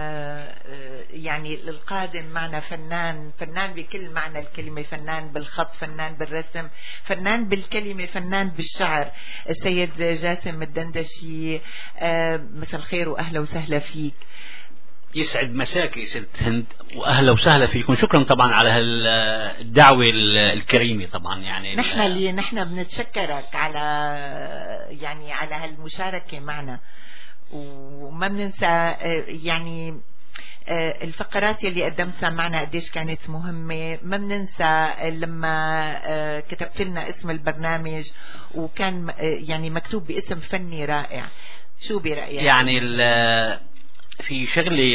يعني القادم معنا فنان، فنان بكل معنى الكلمة، فنان بالخط، فنان بالرسم، فنان بالكلمة، فنان بالشعر. السيد جاسم الدندشي، مساء الخير وأهلا وسهلا فيك. يسعد مساكي ست هند، واهلا وسهلا فيكم. شكرا طبعا على هالدعوه الكريمه. طبعا يعني نحن اللي نحن بنتشكرك على يعني على هالمشاركه معنا، وما بننسى يعني الفقرات اللي قدمتها معنا قديش كانت مهمة. ما بننسى لما كتبت لنا اسم البرنامج وكان يعني مكتوب باسم فني رائع. شو برأيك؟ يعني في شغلي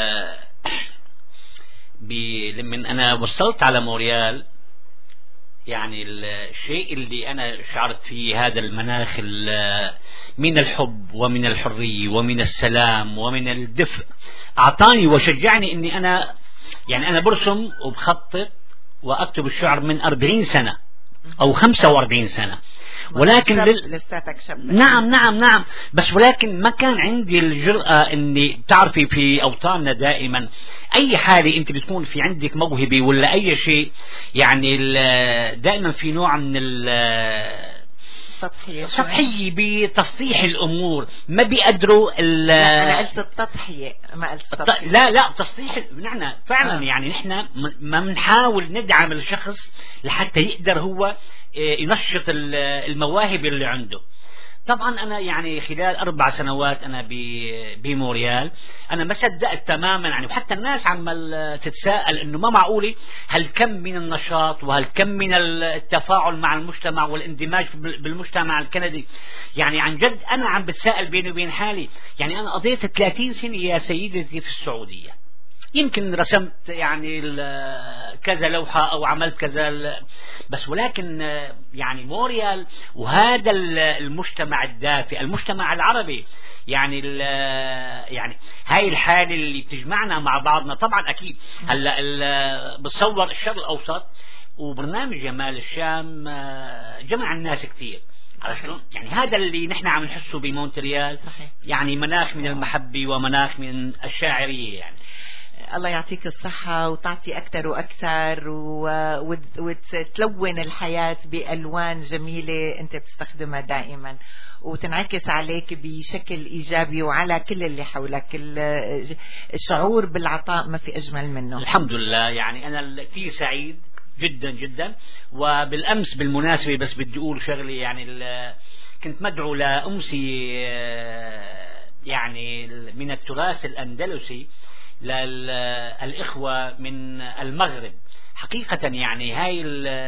لما أنا وصلت على موريال، يعني الشيء اللي أنا شعرت فيه هذا المناخ من الحب ومن الحرية ومن السلام ومن الدفء أعطاني وشجعني إني أنا يعني أنا برسم وبخطط وأكتب الشعر من أربعين سنة أو خمسة وأربعين سنة، ولكن لل... نعم نعم نعم بس ولكن ما كان عندي الجرأة إني تعرفي في أوطاننا دائما أي حالة أنت بتكون في عندك موهبة ولا أي شيء، يعني دائما في نوع من ال سطحية سطحية بتسطيح الأمور، ما بيقدروا ال أنا قلت التضحية ما قلت التضحية. لا لا تسطيح نحن فعلا آه. يعني نحن ما بنحاول ندعم الشخص لحتى يقدر هو ينشط المواهب اللي عنده. طبعا أنا يعني خلال أربع سنوات أنا بموريال أنا ما صدقت تماما يعني، وحتى الناس عمال تتساءل إنه ما معقولي هالكم من النشاط وهالكم من التفاعل مع المجتمع والاندماج بالمجتمع الكندي. يعني عن جد أنا عم بتساءل بيني وبين حالي، يعني أنا قضيت ثلاثين سنة يا سيدتي في السعودية، يمكن رسمت يعني كذا لوحة أو عملت كذا، بس ولكن يعني موريال وهذا المجتمع الدافئ المجتمع العربي يعني يعني هاي الحالة اللي بتجمعنا مع بعضنا. طبعا أكيد هلا بتصور الشرق الأوسط وبرنامج جمال الشام جمع الناس كتير، يعني هذا اللي نحن عم نحسه بمونتريال، يعني مناخ من المحبة ومناخ من الشاعرية. يعني الله يعطيك الصحة وتعطي أكثر وأكثر وتلون الحياة بألوان جميلة أنت بتستخدمها دائما وتنعكس عليك بشكل إيجابي وعلى كل اللي حولك. الشعور بالعطاء ما في أجمل منه. الحمد لله. يعني أنا كثير سعيد جدا جدا. وبالأمس بالمناسبة بس بدي أقول شغلي، يعني كنت مدعو لأمسي يعني من التراث الأندلسي للإخوة من المغرب. حقيقة يعني هاي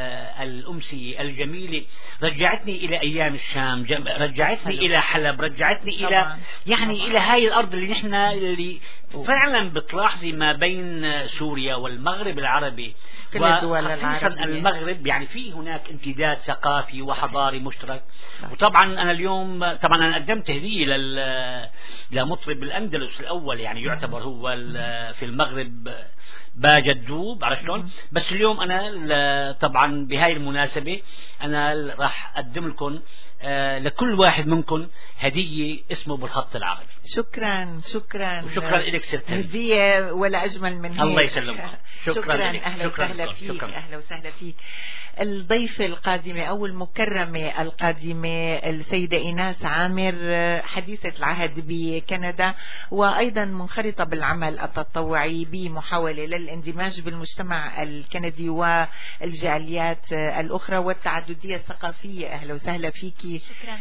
الأمسية الجميلة رجعتني إلى أيام الشام، رجعتني حلو. إلى حلب، رجعتني طبعا. إلى يعني طبعا. إلى هاي الأرض اللي نحن اللي فعلا بتلاحظي ما بين سوريا والمغرب العربي وخصيصا المغرب، يعني في هناك امتداد ثقافي وحضاري مشترك. وطبعا أنا اليوم طبعا أنا قدمت هدية لل لمطرب الأندلس الأول، يعني يعتبر هو في المغرب باجة الدوب، عرفت شلون؟ بس اليوم أنا طبعا بهاي المناسبة أنا راح أقدم لكم آه لكل واحد منكم هدية اسمه بالخط العربي. شكرا شكرا وشكرا لك ست هدية ولا أجمل من هيك. الله يسلمك. شكرا, شكرا. أهلا وسهلا فيك. شكرا. أهلا وسهلا فيك. الضيفة القادمة أو المكرمة القادمة السيدة إيناس عامر، حديثة العهد بكندا وأيضا منخرطة بالعمل التطوعي بمحاولة للاندماج بالمجتمع الكندي والجاليات الأخرى والتعددية الثقافية. أهلا وسهلا فيكي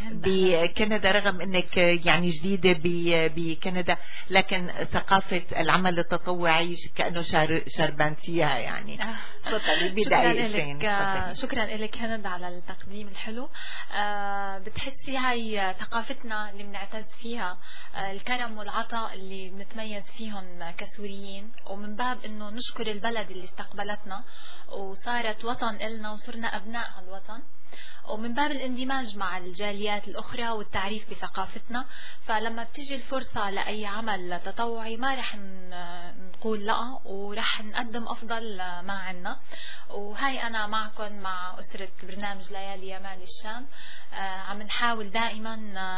بكندا، رغم أنك يعني جديدة بكندا لكن ثقافة العمل التطوعي كأنه شاربانتيها يعني. تفضلي بداية. شكرا لك هند على التقديم الحلو. أه بتحسي هاي ثقافتنا اللي بنعتز فيها، أه الكرم والعطاء اللي بنتميز فيهم كسوريين، ومن باب انه نشكر البلد اللي استقبلتنا وصارت وطن إلنا وصرنا ابناء هالوطن، ومن باب الاندماج مع الجاليات الأخرى والتعريف بثقافتنا. فلما بتجي الفرصة لأي عمل تطوعي ما رح نقول لا، ورح نقدم أفضل ما عنا. وهاي أنا معكم مع أسرة برنامج ليالي يمال الشام، عم نحاول دائما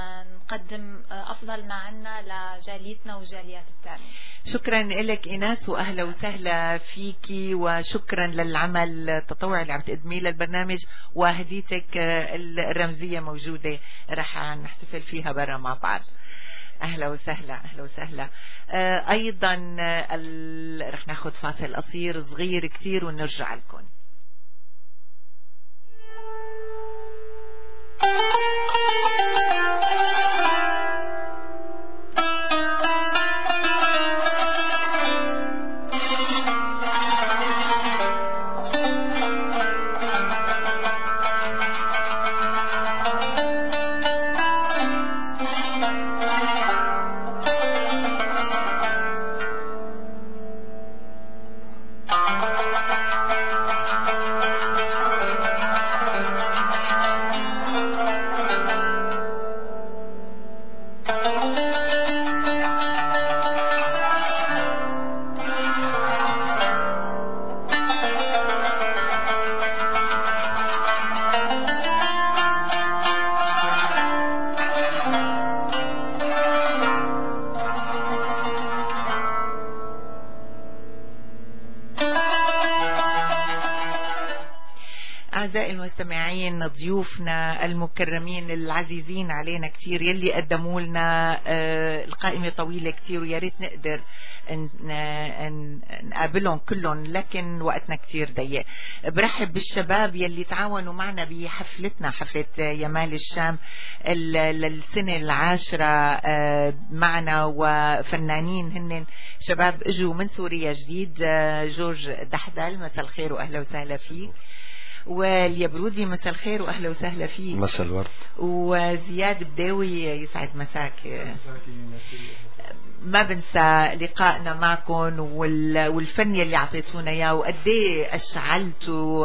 نقدم أفضل ما عنا لجاليتنا وجاليات التانية. شكرا لك إيناس وأهلا وسهلا فيكي، وشكرا للعمل التطوعي اللي عم تقدميه للبرنامج، وهديتك الرمزية موجودة رح نحتفل فيها برا مع بعض. أهلا وسهلا أهلا وسهلا. آه أيضا آه رح ناخذ فاصل قصير صغير كتير ونرجع لكم. أعزائي المستمعين، ضيوفنا المكرمين العزيزين علينا كتير يلي قدموا لنا آه القائمة طويلة كتير، ويا ريت نقدر نقابلهم كلهم، لكن وقتنا كتير ضيق. برحب بالشباب يلي تعاونوا معنا بحفلتنا، حفلة يمال الشام للسنة العاشرة آه معنا، وفنانين هن شباب اجوا من سوريا جديد. آه جورج دحدل، مساء الخير واهلا وسهلا فيك. واليبرودي، مساء الخير واهلا وسهلا فيك. مساء الورد. وزياد بداوي، يسعد مساك. ما بنسى لقائنا معكم والفن اللي اعطيتونا اياه، وقد ايه اشعلتوا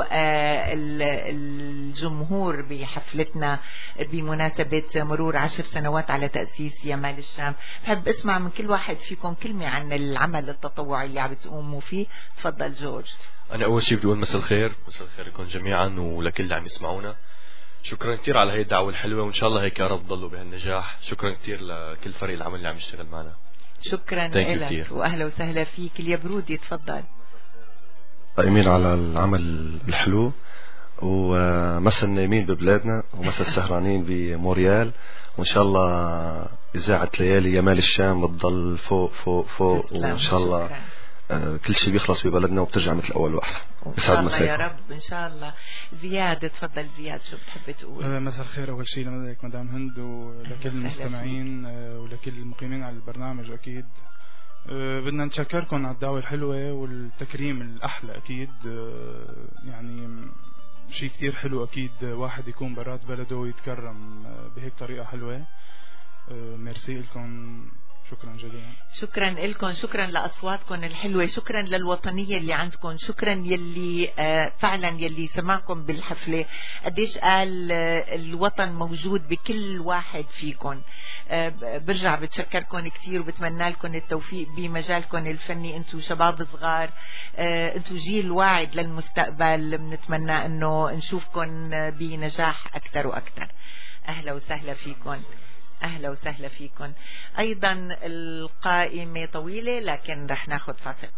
الجمهور بحفلتنا بمناسبه مرور عشر سنوات على تاسيس يمال الشام. بحب اسمع من كل واحد فيكم كلمه عن العمل التطوعي اللي عم بتقوموا فيه. تفضل جورج. أنا أول شيء بدي أقول مساء الخير، مساء الخير لكم جميعا ولكل اللي عم يسمعونا. شكرا كتير على هاي الدعوة الحلوة، وإن شاء الله هيك يا رب ضلوا بهالنجاح. شكرا كتير لكل فريق العمل اللي عم يشتغل معنا. شكرا لك وأهلا وسهلا فيك. اليبرودي تفضل. قائمين على العمل الحلو، ومسا النايمين ببلادنا ومسا السهرانين بموريال، وإن شاء الله إذاعة ليالي يمال الشام بتضل فوق فوق فوق، وإن شاء الله شكرا. كل شيء بيخلص ببلدنا وبترجع مثل أول وأحسن. يسعد مساكم يا رب إن شاء الله. زياد تفضل. زياد شو بتحب تقول؟ مساء الخير أول شيء لك مدام هند، ولكل المستمعين ولكل المقيمين على البرنامج. أكيد بدنا نشكركم على الدعوة الحلوة والتكريم الأحلى. أكيد يعني شيء كتير حلو أكيد واحد يكون برات بلده ويتكرم بهيك طريقة حلوة. ميرسي لكم، شكرا جزيلا. شكرا لكم، شكرا لأصواتكم الحلوة، شكرا للوطنية اللي عندكم، شكرا يلي آه فعلا يلي سمعكم بالحفلة قديش قال آه الوطن موجود بكل واحد فيكم. آه برجع بتشكركم كثير وبتمنى لكم التوفيق بمجالكم الفني. انتم شباب صغار، آه انتم جيل واعد للمستقبل، بنتمنى انه نشوفكم بنجاح اكثر واكثر. اهلا وسهلا فيكم، أهلا وسهلا فيكم. أيضا القائمة طويلة لكن رح ناخد فاصل.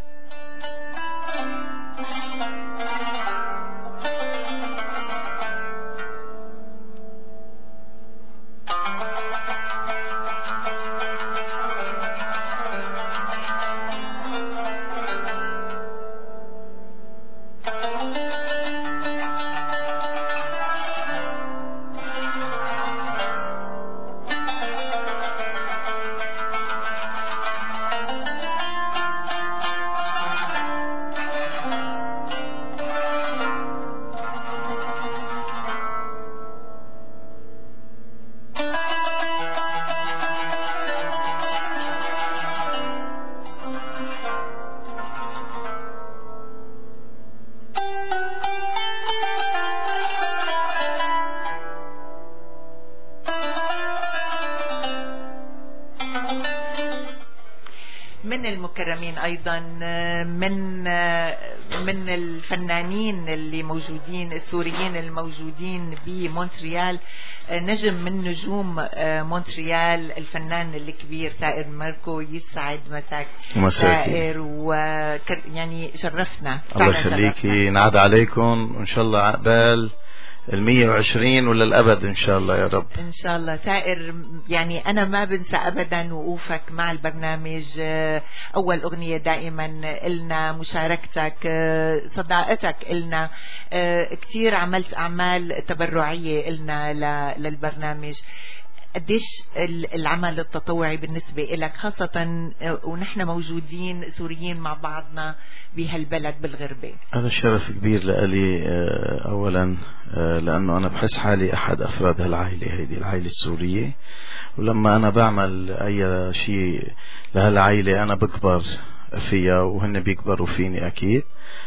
من المكرمين أيضا من من الفنانين اللي موجودين السوريين الموجودين بمونتريال، نجم من نجوم مونتريال الفنان الكبير سائر ماركو. يسعد مساك سائر، ويعني شرفنا. الله يخليكي، نعاد عليكم وإن شاء الله عقبال المية وعشرين ولا الأبد إن شاء الله يا رب. إن شاء الله. سائر يعني أنا ما بنسى أبدا وقوفك مع البرنامج، أول أغنية دائما إلنا، مشاركتك، صداقتك إلنا، كتير عملت أعمال تبرعية إلنا للبرنامج. قديش العمل التطوعي بالنسبة لك خاصة ونحن موجودين سوريين مع بعضنا بهالبلد بالغربة؟ هذا شرف كبير لألي، أولا لأنه أنا بحس حالي أحد أفراد هالعائلة، هيدي العائلة السورية، ولما أنا بعمل أي شيء لهالعائلة أنا بكبر فيها وهن بيكبروا فيني أكيد.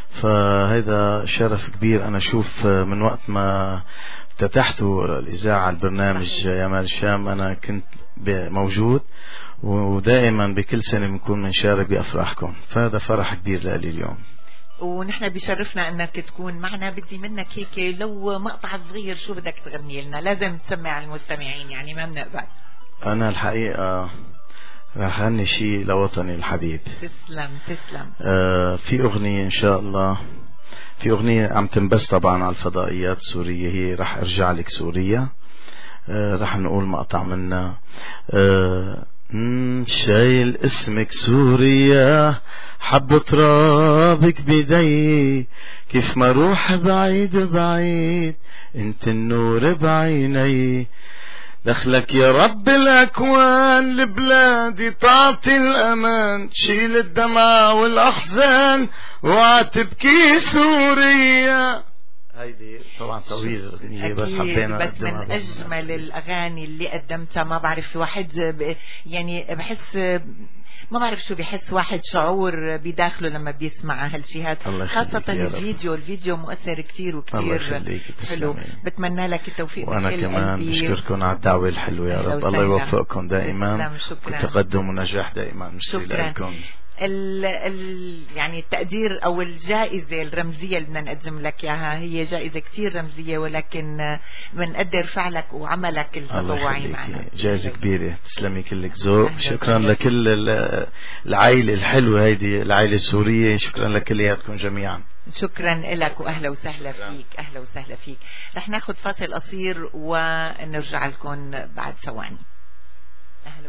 فهذا شرف كبير. أنا شوف من وقت ما افتتحتوا الإذاعة البرنامج يمال الشام أنا كنت موجود، ودائما بكل سنة بنكون بنشارك بأفراحكم، فهذا فرح كبير لي اليوم. ونحن بيشرفنا انك تكون معنا. بدي منك هيك لو مقطع صغير شو بدك تغني لنا؟ لازم تسمع المستمعين يعني ما بنقبل. أنا الحقيقة راح أغني شيء لوطني الحبيب. تسلم تسلم. آه في أغنية إن شاء الله، في أغنية عم تنبث طبعا على الفضائيات السورية، هي راح أرجع لك سوريا. آه راح نقول مقطع منها. آه شايل اسمك سوريا، حب ترابك بدي، كيف ما روح بعيد بعيد انت النور بعيني، دخلك يا رب الأكوان لبلادي تعطي الأمان، شيل الدمع والأحزان وعتبكي سوريا. هيدي طبعا طويلة الأغنية بس حبينا بس من أجمل الأغاني اللي قدمتها. ما بعرف في واحد يعني بحس ما بعرف شو بحس واحد شعور بداخله لما بيسمع هالشيء، خاصة الفيديو. الفيديو مؤثر كتير وكتير حلو. بتمنى لك التوفيق. وأنا كمان بشكركم على الدعوة الحلوة يا رب. الله يوفقكم دائما وتقدم ونجاح دائما. شكرا لكم. ال ال يعني التقدير او الجائزة الرمزية اللي بدنا نقدم لك اياها هي جائزة كتير رمزية، ولكن بنقدر فعلك وعملك التطوعي معنا. جائزة كبيرة. تسلمي كلك ذوق. شكرا لكل العائلة الحلوة هيدي العائلة السورية. شكرا لكلياتكم جميعا. شكرا لك واهلا وسهلا فيك. اهلا وسهلا فيك. رح ناخذ فاصل قصير ونرجع لكم بعد ثواني. اهلا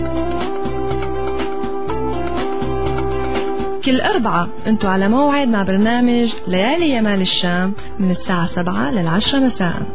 وسهلا. كل أربعة أنتوا على موعد مع برنامج ليالي يمال الشام من الساعة سبعة للعشرة مساء.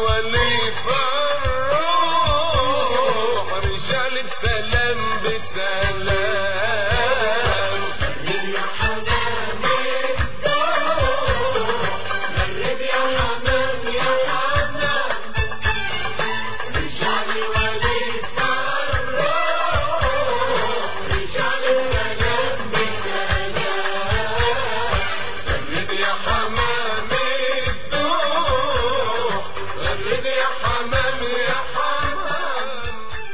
ولي فالروح رجال السلام بسلام غرد يا حمام الدور غرد يا حمام يا حمام رجال ولي فالروح رجال السلام بسلام غرد يا حمام الدور غرد يا حمام يا حمام.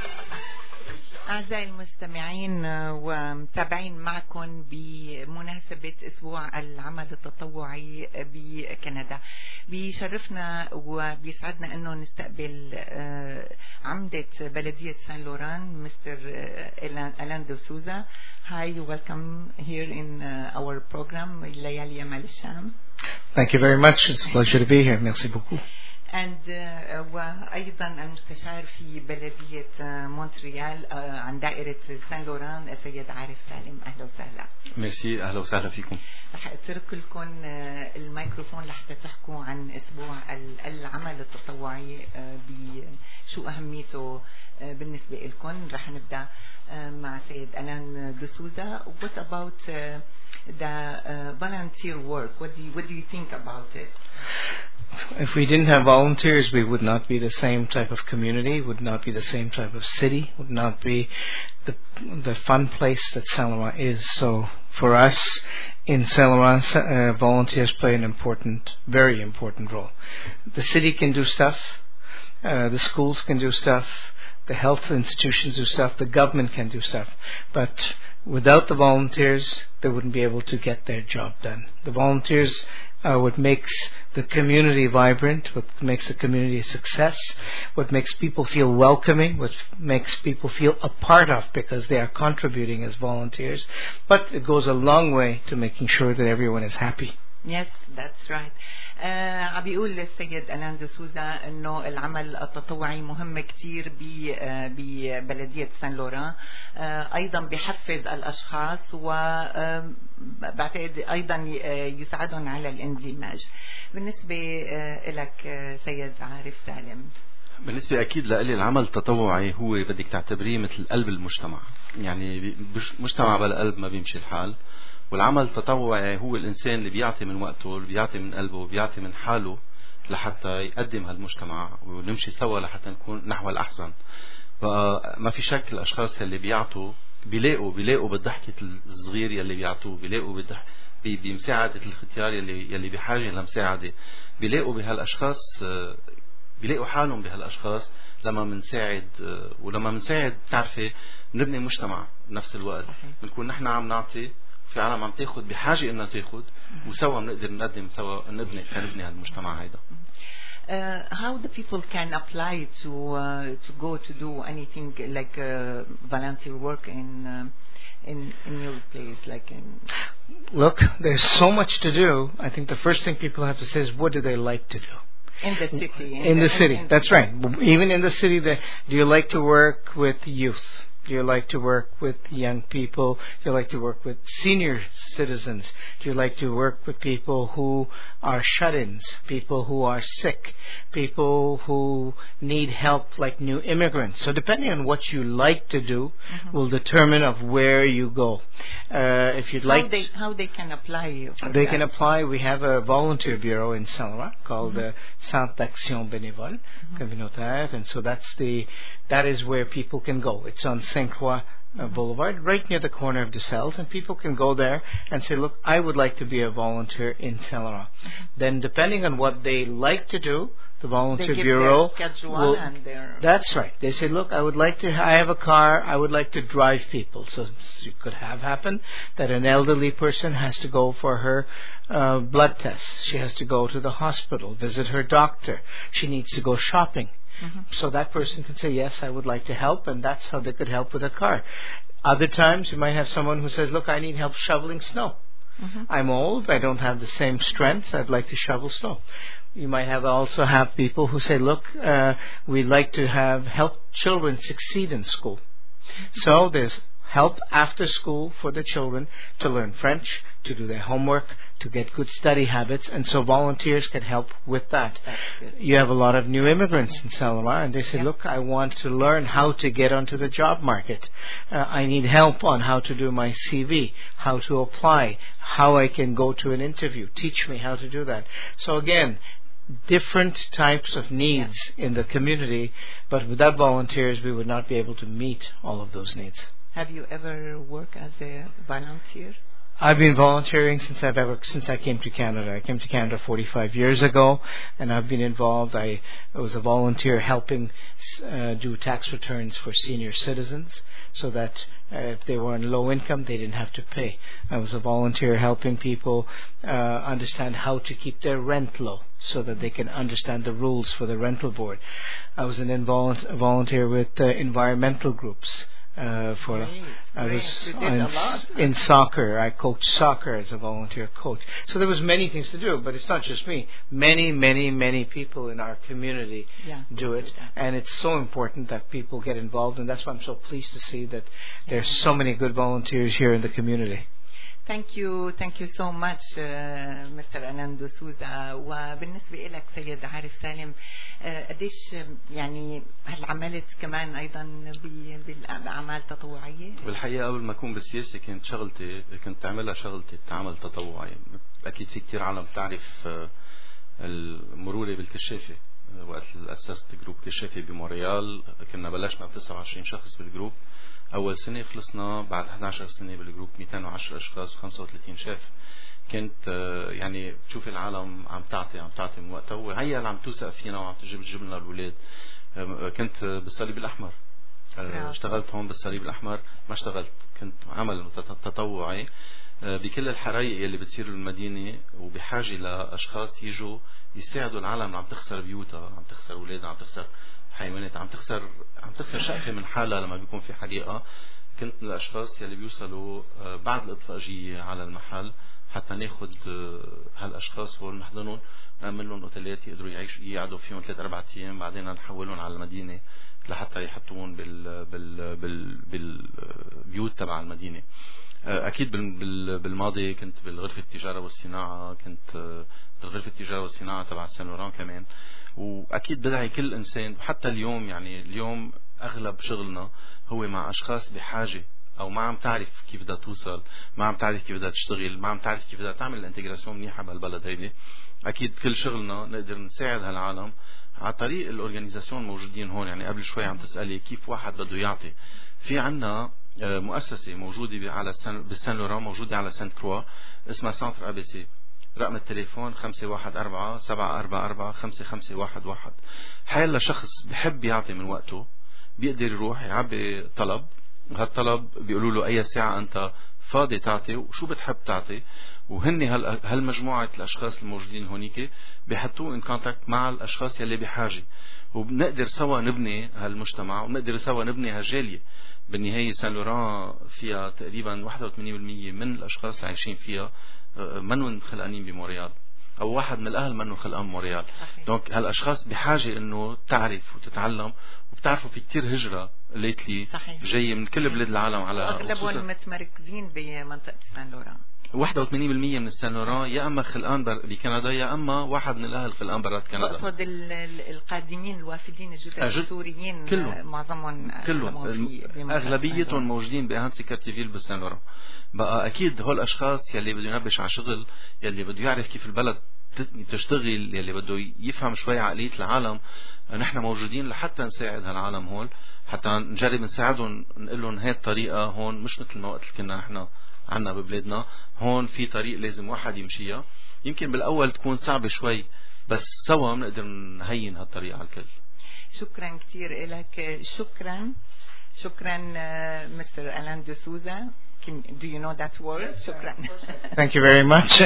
أعزائي المستمعين ومتابعين معكم بمناسبة أسبوع العمل التطوعي بكندا، بيشرفنا وبيسعدنا أنه نستقبل عمدة بلدية سان لوران مستر ألان دو سوزا. Hi, welcome here in our program ليالي يمال الشام. Thank you very much. It's a pleasure to be here. Merci beaucoup. And uh, وأيضا المستشار في بلدية مونتريال uh, عن دائرة سان لوران السيد عارف سالم. أهلا وسهلا. ميرسي، أهلا وسهلا فيكم. رح أترك لكم uh, الميكروفون لحتى تحكوا عن أسبوع العمل التطوعي uh, بشو أهميته uh, بالنسبة لكم. رح نبدأ uh, مع سيد ألان دوسوزا. What about uh, the uh, volunteer work? What do you, what do you think about it? If we didn't have volunteers, we would not be the same type of community, would not be the same type of city, would not be the the fun place that Saint Laurent is. So for us in Saint Laurent, uh, volunteers play an important, very important role. The city can do stuff, uh, the schools can do stuff, the health institutions do stuff, the government can do stuff, but without the volunteers, they wouldn't be able to get their job done. The volunteers are what makes the community vibrant, what makes the community a success, what makes people feel welcoming, what makes people feel a part of because they are contributing as volunteers. But it goes a long way to making sure that everyone is happy. Yes, that's right. عم بيقول السيد ألان دوسوزا إنه العمل التطوعي مهم كتير ببلدية سان لوران، أيضا بيحفز الأشخاص وبعتقد أيضا يساعدهم على الاندماج. بالنسبة لك سيد عارف سالم. بالنسبة أكيد لإلي العمل التطوعي هو بدك تعتبريه مثل قلب المجتمع، يعني مجتمع بلا قلب ما بيمشي الحال. والعمل التطوعي هو الإنسان اللي بيعطي من وقته، اللي بيعطي من قلبه، بيعطي من حاله لحتى يقدم هالمجتمع ونمشي سوا لحتى نكون نحو الأحسن. فما في شك الأشخاص اللي بيعطوا بيلاقوا بيلاقوا بالضحكة الصغير يلي بيعطوه، بيلاقوا بالضح بمساعدة الختيار يلي يلي بحاجة لمساعدة، بيلاقوا بهالأشخاص، بيلاقوا حالهم بهالأشخاص لما منساعد. ولما منساعد بتعرفي نبني مجتمع بنفس الوقت، بنكون نحن عم نعطي في عالم عم تاخد بحاجة إنها تاخد، وسوا بنقدر نقدم سوا نبني نبني هالمجتمع هيدا. Uh, how the people can apply to uh, to go to do anything like uh, volunteer work in uh, in in your place, like in. Look, there's so much to do. I think the first thing people have to say is, what do they like to do? In the city. In, in the, the city, in that's right. Even in the city, the, do you like to work with youth? Do you like to work with young people? Do you like to work with senior citizens? Do you like to work with people who are shut-ins, people who are sick, people who need help like new immigrants? So depending on what you like to do mm-hmm. will determine of where you go. Uh, if you'd how like... They, how they can apply? For they that? can apply. We have a volunteer bureau in Saint Laurent called the mm-hmm. Centre d'Action Bénévole mm-hmm. Communautaire, and so that's the that is where people can go. It's on Saint Croix uh, Boulevard, right near the corner of DeSales, and people can go there and say, look, I would like to be a volunteer in Saint Laurent. Mm-hmm. Then depending on what they like to do, the volunteer they give bureau their schedule will, and their that's right. They say, look, I would like to, I have a car, I would like to drive people. So it could have happened that an elderly person has to go for her uh, blood test. She has to go to the hospital, visit her doctor. She needs to go shopping. Mm-hmm. So that person can say, yes, I would like to help, and that's how they could help with a car. Other times you might have someone who says, look, I need help shoveling snow. Mm-hmm. I'm old, I don't have the same strength, I'd like to shovel snow. You might have also have people who say, look, uh, we'd like to have help children succeed in school. Mm-hmm. So there's help after school for the children to learn French, to do their homework, to get good study habits, and so volunteers can help with that. You have a lot of new immigrants in Saint-Laurent, and they say, look, I want to learn how to get onto the job market. Uh, I need help on how to do my C V, how to apply, how I can go to an interview. Teach me how to do that. So again, different types of needs yeah. in the community, but without volunteers, we would not be able to meet all of those needs. Have you ever worked as a volunteer? I've been volunteering since I've ever since I came to Canada. I came to Canada forty-five years ago, and I've been involved. I, I was a volunteer helping uh, do tax returns for senior citizens, so that uh, if they were on low income, they didn't have to pay. I was a volunteer helping people uh, understand how to keep their rent low, so that they can understand the rules for the rental board. I was an involun- volunteer with uh, environmental groups. Uh, for great, I great. was in, in soccer. I coached soccer as a volunteer coach. So there was many things to do, but it's not just me. Many, many, many people in our community yeah. do it, and it's so important that people get involved, and that's why I'm so pleased to see that there's so many good volunteers here in the community. Thank you, thank you so much, uh, Mister ألان دو سوزا. وبالنسبة لك سيد عارف سالم، قديش يعني هل عملت كمان أيضا بأعمال تطوعية؟ بالحقيقة قبل ما أكون بالسياسة كنت شغلتي كنت أعملها شغلتي التعامل التطوعي. أكيد في كتير عالم تعرف المرورة بالكشافة. وقت أسست جروب كشافي بمونريال كنا بلشنا ب تسعة وعشرين شخص بالجروب. أول سنة خلصنا بعد إحدى عشرة سنة بالجروب مئتين وعشرة أشخاص وخمسة وثلاثين شاف. كنت يعني تشوف العالم عم تعطي عم تعطي من وقتها، وهي اللي عم توثق فينا وعم تجيب تجيب لنا الأولاد. كنت بالصليب الأحمر، اشتغلت هون بالصليب الأحمر، ما اشتغلت، كنت عمل تطوعي بكل الحرايق اللي بتصير بالمدينة، وبحاجة لأشخاص يجوا يساعدوا العالم اللي عم تخسر بيوتها، عم تخسر أولادها، عم تخسر حيوانات، عم تخسر عم تخسر شقفة من حالها لما بيكون في حريقة. كنت من الأشخاص يلي بيوصلوا بعد الإطفائية على المحل حتى ناخد هالأشخاص هول نحضنهم، نعمل لهم أوتيلات يقدروا يعيشوا يقعدوا فيهم ثلاث أربع أيام، بعدين نحولهم على المدينة لحتى يحطوهم بال بال بال بالبيوت تبع المدينة. أكيد بالماضي كنت بالغرفة التجارة والصناعة، كنت بالغرفة التجارة والصناعة تبع سان لوران كمان. وأكيد بدعي كل إنسان، وحتى اليوم يعني اليوم أغلب شغلنا هو مع أشخاص بحاجة، أو ما عم تعرف كيف بدها توصل، ما عم تعرف كيف بدها تشتغل، ما عم تعرف كيف بدها تعمل الانتجراسيون منيحة بالبلد هيدي. أكيد كل شغلنا نقدر نساعد هالعالم على طريق الأورجانيزاسيون الموجودين هون. يعني قبل شوي عم تسألي كيف واحد بده يعطي. في عنا مؤسسة موجودة على بالسان لوران، موجودة على سانت كروا، اسمها سنتر أبي سي. رقم التليفون خمسة واحد أربعة سبعة أربعة أربعة خمسة خمسة واحد واحد. حيلا شخص بحب يعطي من وقته بيقدر يروح يعبي طلب، هالطلب بيقولوا له أي ساعة أنت فاضي تعطي وشو بتحب تعطي، وهن هالمجموعة الأشخاص الموجودين هونيك بيحطوه إن كونتاكت مع الأشخاص يلي بحاجة، وبنقدر سوا نبني هالمجتمع ونقدر سوا نبني هالجالية. بالنهاية سان لوران فيها تقريبا واحد وثمانين بالمئة من الأشخاص اللي عايشين فيها منهم خلقانين بمونريال، أو واحد من الأهل منه خلقان مونريال. دونك هالأشخاص بحاجة إنه تعرف وتتعلم، وبتعرفوا في كتير هجرة ليتلي جاي من كل بلاد العالم، على أغلبهم متمركزين بمنطقة سان لوران. واحد وثمانين بالمئة من السان لوران يا اما خلقان بكندا، يا اما واحد من الاهل خلقان برات كندا. بقصد القادمين الوافدين الجدد السوريين معظمهم كلهم اغلبيتهم موجودين باهانسي كارتيفيل بالسان لوران. بقى اكيد هول الاشخاص يلي بده ينبش على شغل، يلي بده يعرف كيف البلد تشتغل، يلي بده يفهم شوي عقلية العالم، نحن موجودين لحتى نساعد هالعالم هول، حتى نجرب نساعدهم، نقول لهم هاي الطريقة هون مش مثل ما وقت كنا نحن عنا ببلادنا، هون في طريق لازم واحد يمشيها. يمكن بالاول تكون صعبة شوي، بس سوا بنقدر نهين هالطريق على الكل. شكرا كثير لك. شكرا شكرا مستر ألان دو سوزا. Do you know that word? شكرا. Thank you very much.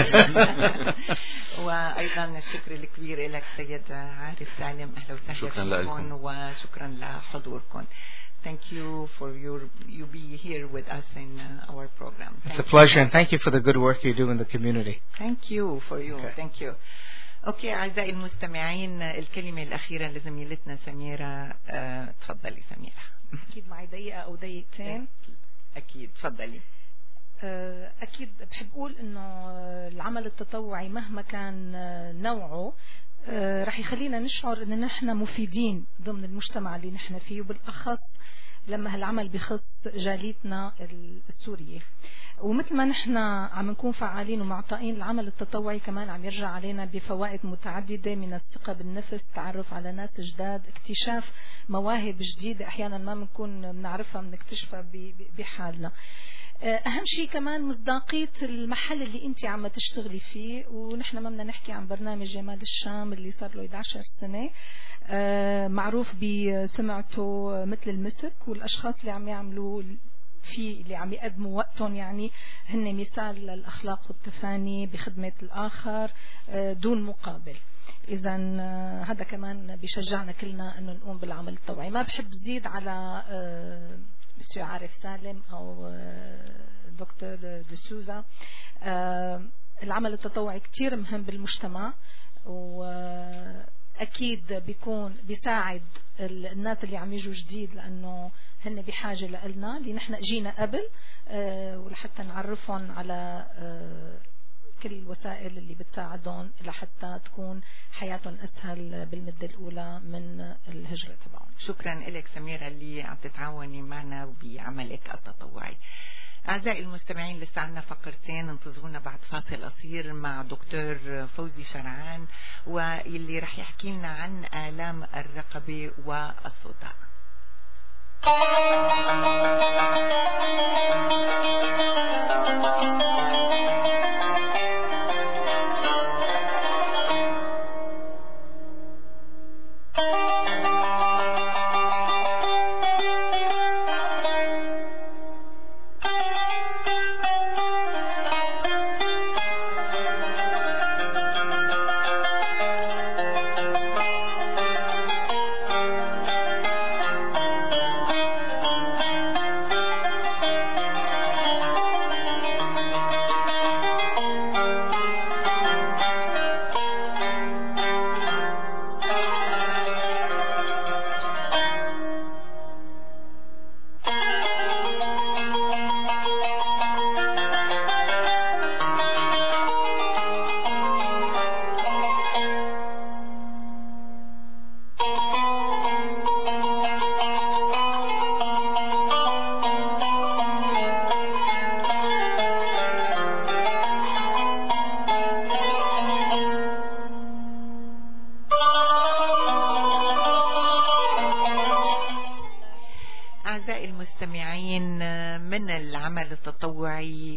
وأيضا الشكر الكبير لك سيد عارف سالم، أهلا وسهلا فيكم وشكرا لحضوركم. Thank you for your you be here with us in uh, our program. Thank it's a pleasure, you. And thank you for the good work you do in the community. Thank you for you. Okay. Thank you. أوكي أعزائي المستمعين، الكلمة الأخيرة لزميلتنا سميرة. أه تفضلي سميرة. أكيد معي دقيقة أو دقيقتين. أكيد تفضلي. أكيد بحب أقول أنه العمل التطوعي مهما كان نوعه رح يخلينا نشعر أن نحن مفيدين ضمن المجتمع اللي نحن فيه، وبالأخص لما هالعمل بخص جاليتنا السورية. ومثل ما نحن عم نكون فعالين ومعطائين، العمل التطوعي كمان عم يرجع علينا بفوائد متعددة، من الثقة بالنفس، تعرف على ناس جداد، اكتشاف مواهب جديدة أحيانا ما بنكون بنعرفها بنكتشفها بحالنا. أهم شيء كمان مصداقية المحل اللي أنت عم تشتغلي فيه. ونحن ما بدنا نحكي عن برنامج جمال الشام اللي صار له إحدى عشرة سنة، معروف بسمعته مثل المسك، والأشخاص اللي عم يعملوا فيه اللي عم يقدموا وقتهم يعني هن مثال للأخلاق والتفاني بخدمة الآخر دون مقابل. إذا هذا كمان بيشجعنا كلنا أنه نقوم بالعمل التطوعي. ما بحب زيد على مسيو عارف سالم أو دكتور دسوزا. العمل التطوعي كتير مهم بالمجتمع، وأكيد بيكون بيساعد الناس اللي عم يجوا جديد، لأنه هن بحاجة لنا اللي نحن جينا قبل، ولحتى نعرفهم على كل الوسائل اللي بتساعدهم لحتى تكون حياتهم أسهل بالمدة الأولى من الهجرة تبعهم. شكرا لك سميرة اللي عم تتعاوني معنا بعملك التطوعي. أعزائي المستمعين، لسه عنا فقرتين، انتظرونا بعد فاصل قصير مع دكتور فوزي شرعان، واللي رح يحكي لنا عن آلام الرقبة والصداع. من العمل التطوعي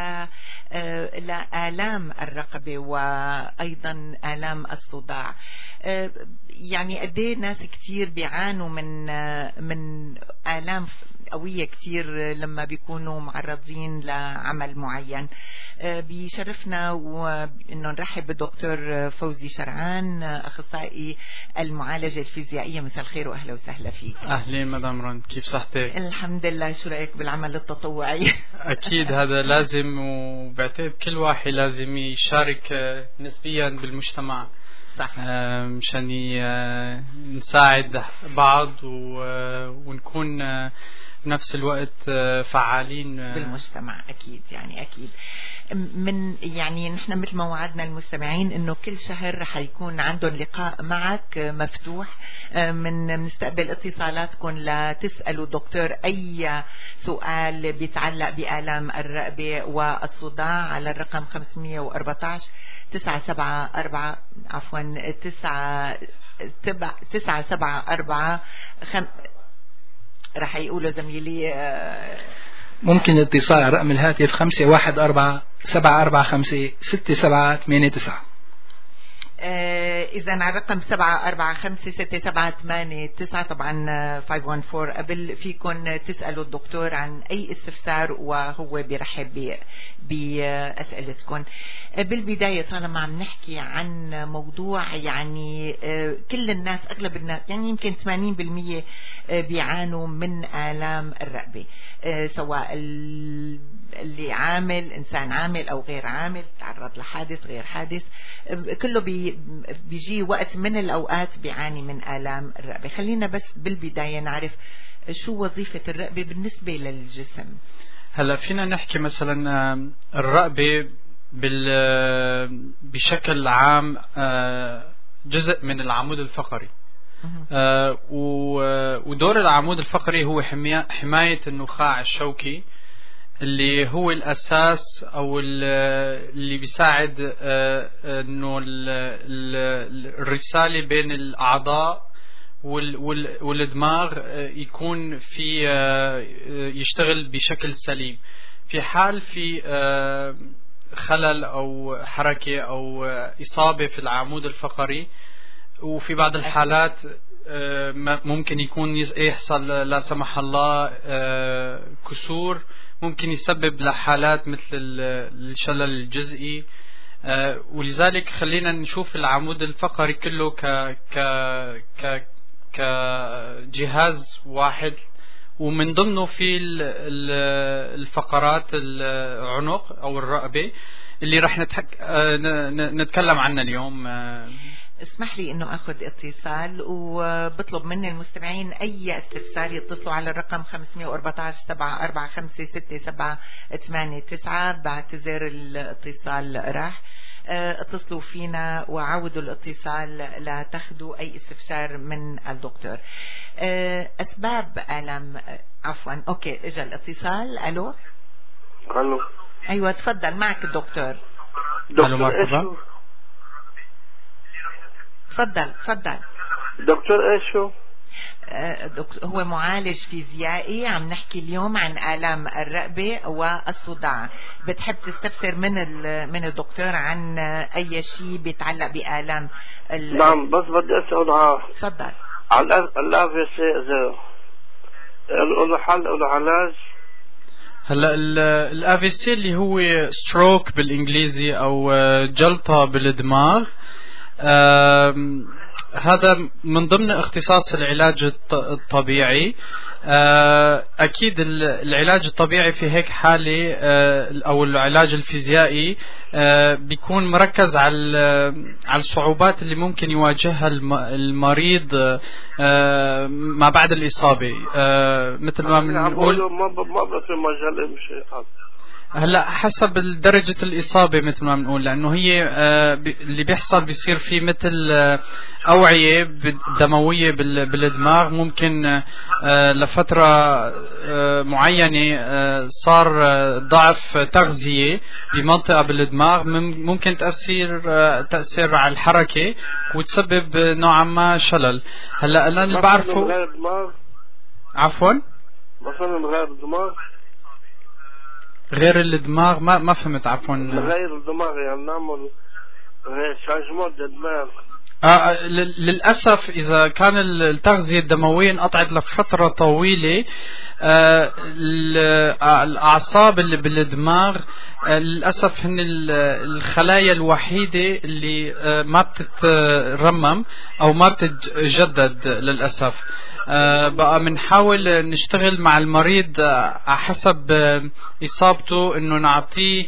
لآلام الرقبة وأيضا آلام الصداع. يعني قديه ناس كتير بيعانوا من من آلام قوية كتير لما بيكونوا معرضين لعمل معين. بيشرفنا وإنه نرحب بالدكتور فوزي شرعان، أخصائي المعالجة الفيزيائية. مساء الخير وأهلا وسهلا فيك. أهلين مدام رند، كيف صحتك؟ الحمد لله. شو رأيك بالعمل التطوعي؟ أكيد هذا لازم، وبعتقد كل واحد لازم يشارك نسبيا بالمجتمع، صح، مشان نساعد بعض ونكون بنفس الوقت فعالين بالمجتمع. أكيد يعني أكيد من يعني نحن مثل ما وعدنا المستمعين انه كل شهر رح يكون عندهم لقاء معك مفتوح، من نستقبل اتصالاتكم لتسألوا دكتور اي سؤال بيتعلق بآلام الرقبة والصداع على الرقم خمسمية وأربعتاشر تسعة سبعة أربعة عفوا تسعة تسعة سبعة أربعة خم... رح يقولوا زميلي ممكن الاتصال على رقم الهاتف خمسة واحد أربعة سبعة أربعة خمسة ستة سبعة ثمانية تسعة. إذا على رقم سبعة أربعة خمسة ستة سبعة ثمانية تسعة طبعا خمسمية وأربعتاشر قبل فيكن تسألوا الدكتور عن أي استفسار وهو بيرحب بأسئلتكم. بالبداية طالما عم نحكي عن موضوع يعني كل الناس أغلب الناس يعني يمكن ثمانين بالمية بيعانوا من آلام الرقبة، سواء اللي عامل إنسان عامل أو غير عامل، تعرض لحادث غير حادث، كله بي بيجي وقت من الأوقات بيعاني من آلام الرقبة. خلينا بس بالبداية نعرف شو وظيفة الرقبة بالنسبة للجسم؟ هلا فينا نحكي مثلا الرقبة بال بشكل عام جزء من العمود الفقري. آه ودور العمود الفقري هو حماية النخاع الشوكي اللي هو الأساس أو اللي بيساعد آه إنه الرسالة بين الأعضاء والدماغ يكون في آه يشتغل بشكل سليم. في حال في آه خلل أو حركة أو إصابة في العمود الفقري، وفي بعض الحالات ممكن يكون يحصل لا سمح الله كسور، ممكن يسبب لحالات مثل الشلل الجزئي. ولذلك خلينا نشوف العمود الفقري كله ك ك ك كجهاز واحد، ومن ضمنه في الفقرات العنق أو الرقبة اللي راح نتحك... نتكلم عنها اليوم. اسمح لي انه اخذ اتصال، وبطلب من المستمعين اي استفسار يتصلوا على الرقم خمسمية وأربعتاشر سبعة أربعة خمسة ستة سبعة ثمانية تسعة. بعتذر الاتصال راح، اتصلوا فينا وعودوا الاتصال لا تاخذوا اي استفسار من الدكتور. اسباب الم عفوا اوكي اجى الاتصال. الو الو ايوه تفضل معك الدكتور. دكتور مرحبا. تفضل تفضل دكتور ايش هو؟ دكتور هو معالج فيزيائي. عم نحكي اليوم عن آلام الرقبة والصداع. بتحب تستفسر من من الدكتور عن أي شيء بيتعلق بآلام ال... نعم، بس بدي أسأل على تفضل على الأف سي إذا له حل له علاج؟ هلا الأف سي اللي هو ستروك بالإنجليزي أو جلطة بالدماغ، هذا من ضمن اختصاص العلاج الطبيعي. أكيد العلاج الطبيعي في هيك حالة أو العلاج الفيزيائي بيكون مركز على على الصعوبات اللي ممكن يواجهها المريض ما بعد الإصابة. مثل ما بنقول ما ما في مجال شيء. هلا حسب درجة الإصابة مثل ما بنقول، لأنه هي اللي بيحصل بيصير في مثل أوعية دموية بالدماغ، ممكن لفترة معينة صار ضعف تغذية بمنطقة بالدماغ، ممكن تأثير تأثير على الحركة وتسبب نوعا ما شلل. هلا أنا اللي بعرفه عفوا مثلا غير الدماغ غير الدماغ ما ما فهمت عفوا. غير الدماغ يعني نعمل غير شانجمون الدماغ. آه للأسف إذا كان التغذية الدموية انقطعت لفترة طويلة، آه الأعصاب اللي بالدماغ آه للأسف هن الخلايا الوحيدة اللي آه ما بتترمم أو ما بتتجدد للأسف. آه بقى بنحاول نشتغل مع المريض على حسب إصابته، إنه نعطيه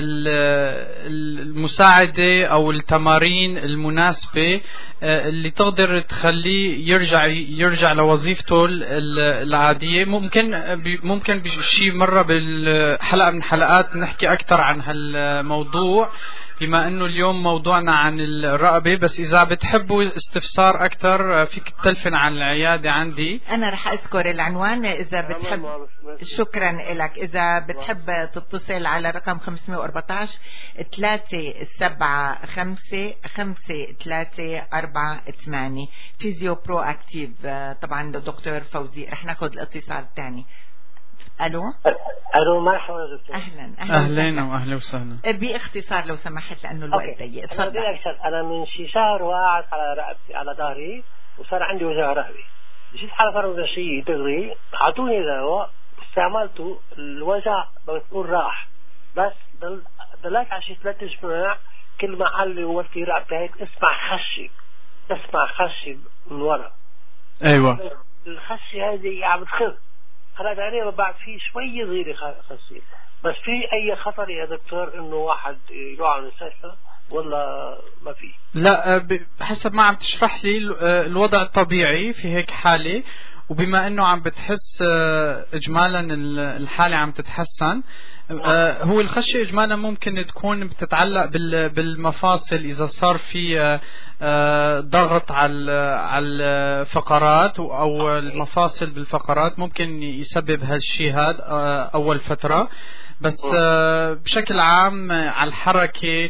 المساعدة أو التمارين المناسبة اللي تقدر تخليه يرجع يرجع لوظيفته العادية. ممكن ممكن بشي مرة بالحلقة من حلقات نحكي أكثر عن هالموضوع، بما انه اليوم موضوعنا عن الرقبة. بس اذا بتحبوا استفسار اكثر فيك تلفن عن العيادة عندي. انا رح اذكر العنوان اذا بتحب. شكرا لك. اذا بتحب تتصل على رقم خمسمية وأربعتاشر ثلاثة سبعة خمسة خمسة ثلاثة أربعة ثمانية فيزيو برو اكتيف. طبعا دكتور فوزي رح ناخذ الاتصال الثاني. الو الو مرحبا دكتور. اهلا اهلا واهلا وسهلا. باختصار لو سمحت لانه الوقت ضيق. تفضل. انا من شي شهر وقعت على رقبتي على ظهري وصار عندي وجع رهبي. جيت على فرماسي دغري اعطوني دواء استعملته، الوجع بتقول راح، بس ضل ضليت على شي ثلاث اسبوع كل ما علي وقتي رقبتي هيك اسمع خشي اسمع خشي من ورا. ايوه الخشي هذه عم تخف. هلا تقريبا بعد في شوي صغيره خاصيه، بس في اي خطر يا دكتور انه واحد يروح على المستشفى ولا ما في؟ لا، حسب ما عم تشرح لي الوضع الطبيعي في هيك حالة، وبما انه عم بتحس اجمالا الحالة عم تتحسن، هو الخشية اجمالا ممكن تكون بتتعلق بالمفاصل، اذا صار في ضغط على على الفقرات او المفاصل بالفقرات ممكن يسبب هالشيء هذا اول فترة. بس بشكل عام على الحركة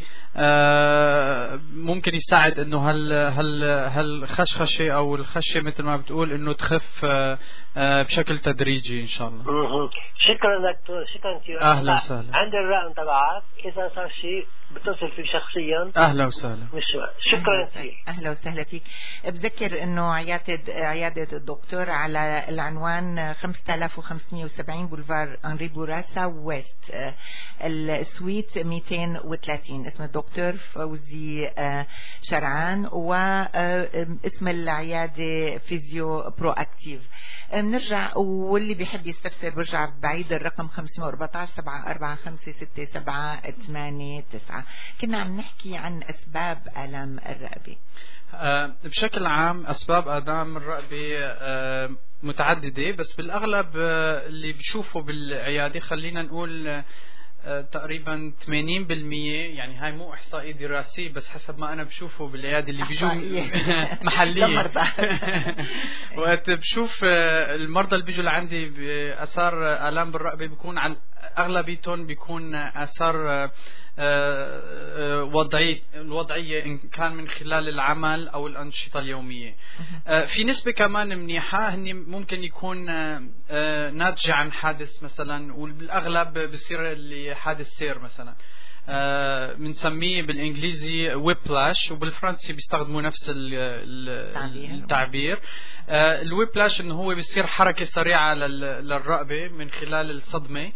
ممكن يساعد انه هال هال هالخشخشة او الخشية مثل ما بتقول انه تخف بشكل تدريجي ان شاء الله. شكرا دكتور، شكرا كثير. اهلا وسهلا. عندي الرقم تبعك، اذا صار شيء بتصل فيك شخصيا. اهلا وسهلا. مش شكرا كثير. اهلا وسهلا فيك. بذكر انه عياده عياده الدكتور على العنوان خمسة آلاف وخمسمئة وسبعين بولفار انري بوراسا ويست، السويت مئتين وثلاثين. اسم الدكتور فوزي شرعان، واسم العياده فيزيو برو اكتيف. بنرجع، واللي بيحب يستفسر برجع بعيد الرقم خمسة أربعة عشر سبعة أربعة خمسة ستة سبعة ثمانية تسعة. كنا عم نحكي عن أسباب آلام الرقبة. أه بشكل عام أسباب آلام الرقبة أه متعددة، بس بالأغلب أه اللي بشوفه بالعيادة خلينا نقول أه تقريبا ثمانين بالمئة، يعني هاي مو إحصائية دراسية بس حسب ما أنا بشوفه بالعيادة اللي بيجوا محلية. وقت بشوف المرضى اللي بيجوا لعندي بأثار آلام بالرقبة بيكون عن أغلبيتهم بيكون آثار وضعية الوضعية إن كان من خلال العمل أو الأنشطة اليومية. في نسبة كمان منيحة هني ممكن يكون ناتجة عن حادث مثلا، وبالأغلب بصير اللي حادث سير مثلا بنسميه بالإنجليزي whiplash، وبالفرنسي بيستخدموا نفس التعبير. الويبلاش إنه هو بيصير حركة سريعة للرقبة من خلال الصدمة،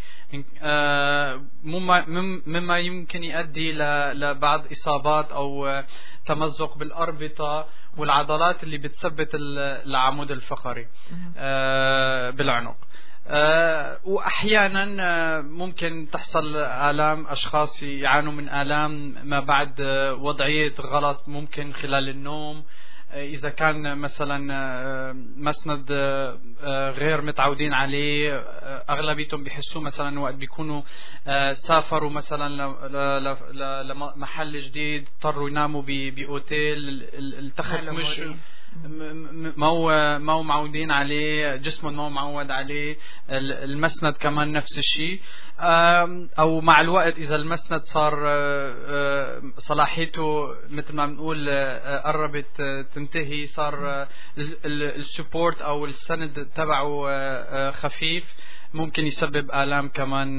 مما يمكن يؤدي لبعض إصابات أو تمزق بالأربطة والعضلات اللي بتثبت العمود الفقري بالعنق. أه وأحيانا ممكن تحصل آلام، أشخاص يعانوا من آلام ما بعد وضعية غلط ممكن خلال النوم، إذا كان مثلا مسند غير متعودين عليه. أغلبيتهم بيحسوا مثلا وقت بيكونوا سافروا مثلا لمحل جديد اضطروا يناموا بأوتيل، التخت مش ما هو ما هو معودين عليه، جسمهم ما هو معود عليه. المسند كمان نفس الشيء، او مع الوقت اذا المسند صار صلاحيته مثل ما بنقول قربت تنتهي، صار السبورت او السند تبعه خفيف، ممكن يسبب آلام كمان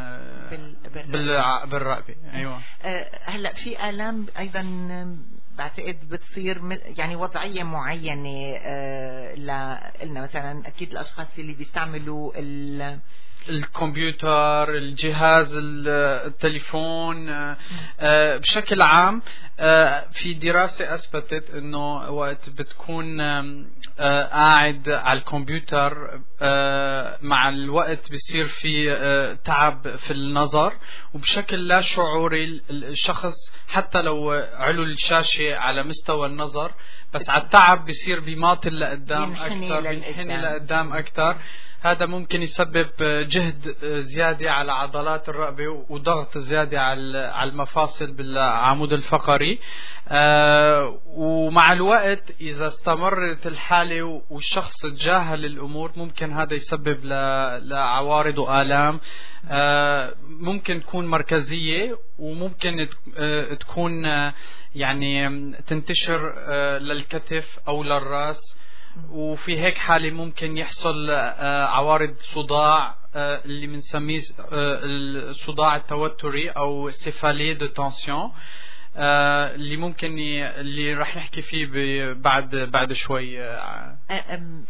بالرقبة. ايوه. هلا في آلام ايضا بعتقد بتصير يعني وضعية معينة لنا، مثلا أكيد الأشخاص اللي بيستعملوا الكمبيوتر، الجهاز، التليفون بشكل عام. في دراسة أثبتت إنه وقت بتكون قاعد على الكمبيوتر مع الوقت بيصير في تعب في النظر، وبشكل لا شعوري الشخص حتى لو علو الشاشة على مستوى النظر، بس على التعب بيصير بيماطل لقدام أكثر، بينحني لقدام أكثر. هذا ممكن يسبب جهد زيادة على عضلات الرقبة وضغط زيادة على المفاصل بالعمود الفقري. آه ومع الوقت إذا استمرت الحالة والشخص تجاهل الأمور ممكن هذا يسبب لعوارض وآلام. آه ممكن تكون مركزية، وممكن تكون يعني تنتشر للكتف أو للرأس، وفي هيك حالة ممكن يحصل عوارض صداع اللي بنسميه الصداع التوتري أو سيفالي دو تنسيون، اللي ممكن ي... اللي راح نحكي فيه بعد بعد شوي.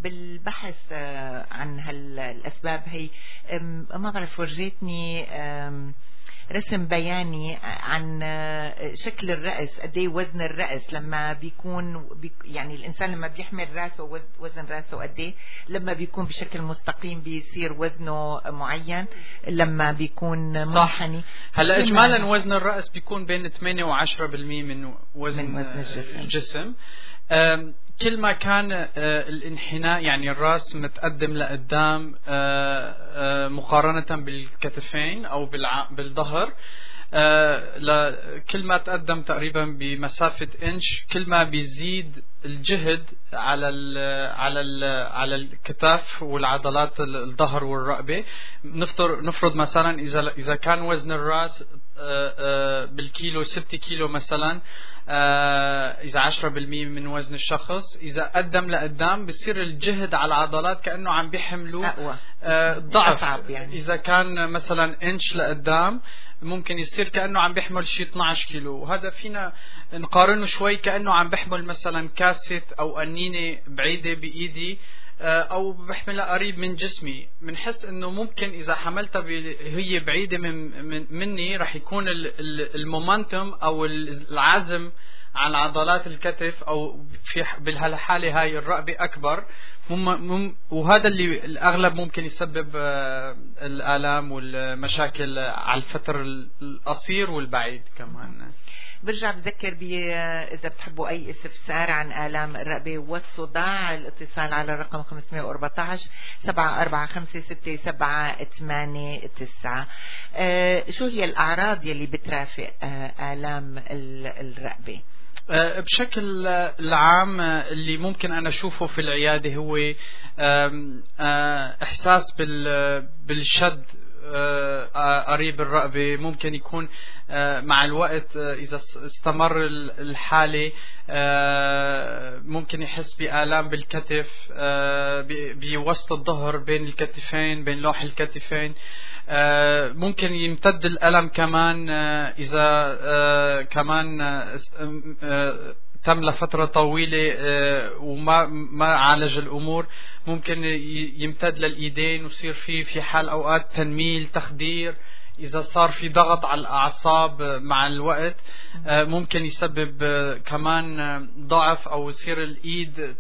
بالبحث عن هالأسباب هي ما بعرف ورجيتني رسم بياني عن شكل الرأس، قد ايه وزن الرأس لما بيكون بي يعني الإنسان لما بيحمل رأسه وزن رأسه قد ايه، لما بيكون بشكل مستقيم بيصير وزنه معين، لما بيكون منحني. هلا إجمالا وزن الرأس بيكون بين ثمانية وعشرة بالمئة من وزن, من وزن الجسم, الجسم. كل ما كان الانحناء يعني الرأس متقدم لقدام مقارنة بالكتفين أو بالظهر، كل ما تقدم تقريبا بمسافة إنش، كل ما بيزيد الجهد على ال على ال على الكتاف والعضلات الظهر والرقبة. نفرض نفرض مثلا إذا إذا كان وزن الرأس بالكيلو ستة كيلو مثلا، إذا عشرة بالمئة من وزن الشخص، إذا قدم لقدام بصير الجهد على العضلات كأنه عم بيحملوا ضعف. يعني. إذا كان مثلا إنش لقدام ممكن يصير كأنه عم بيحمل شيء اثناشر كيلو، وهذا فينا نقارنه شوي كأنه عم بيحمل مثلا كاسة أو قنينة بعيدة بإيدي أو بحملها قريب من جسمي. بنحس إنه ممكن إذا حملتها هي بعيدة من, من مني رح يكون المومنتوم أو العزم على عضلات الكتف أو في بالحالة هاي الرقبة أكبر، مم وهذا اللي الأغلب ممكن يسبب الآلام والمشاكل على الفتر القصير والبعيد كمان. برجع بذكر بي إذا بتحبوا أي استفسار عن آلام الرقبة والصداع، الاتصال على الرقم خمسمائة وأربعة عشر سبعة أربعة خمسة ستة سبعة ثمانية تسعة. آه شو هي الأعراض يلي بترافق آه آلام الرقبة؟ بشكل العام اللي ممكن أنا أشوفه في العيادة هو إحساس بالشد قريب الرقبة. ممكن يكون مع الوقت إذا استمر الحالة ممكن يحس بآلام بالكتف بوسط الظهر بين الكتفين بين لوح الكتفين. ممكن يمتد الألم كمان إذا كمان تم لفترة طويلة وما ما عالج الأمور، ممكن يمتد للإيدين ويصير في في حال أوقات تنميل تخدير. إذا صار في ضغط على الأعصاب مع الوقت ممكن يسبب كمان ضعف أو يصير الإيد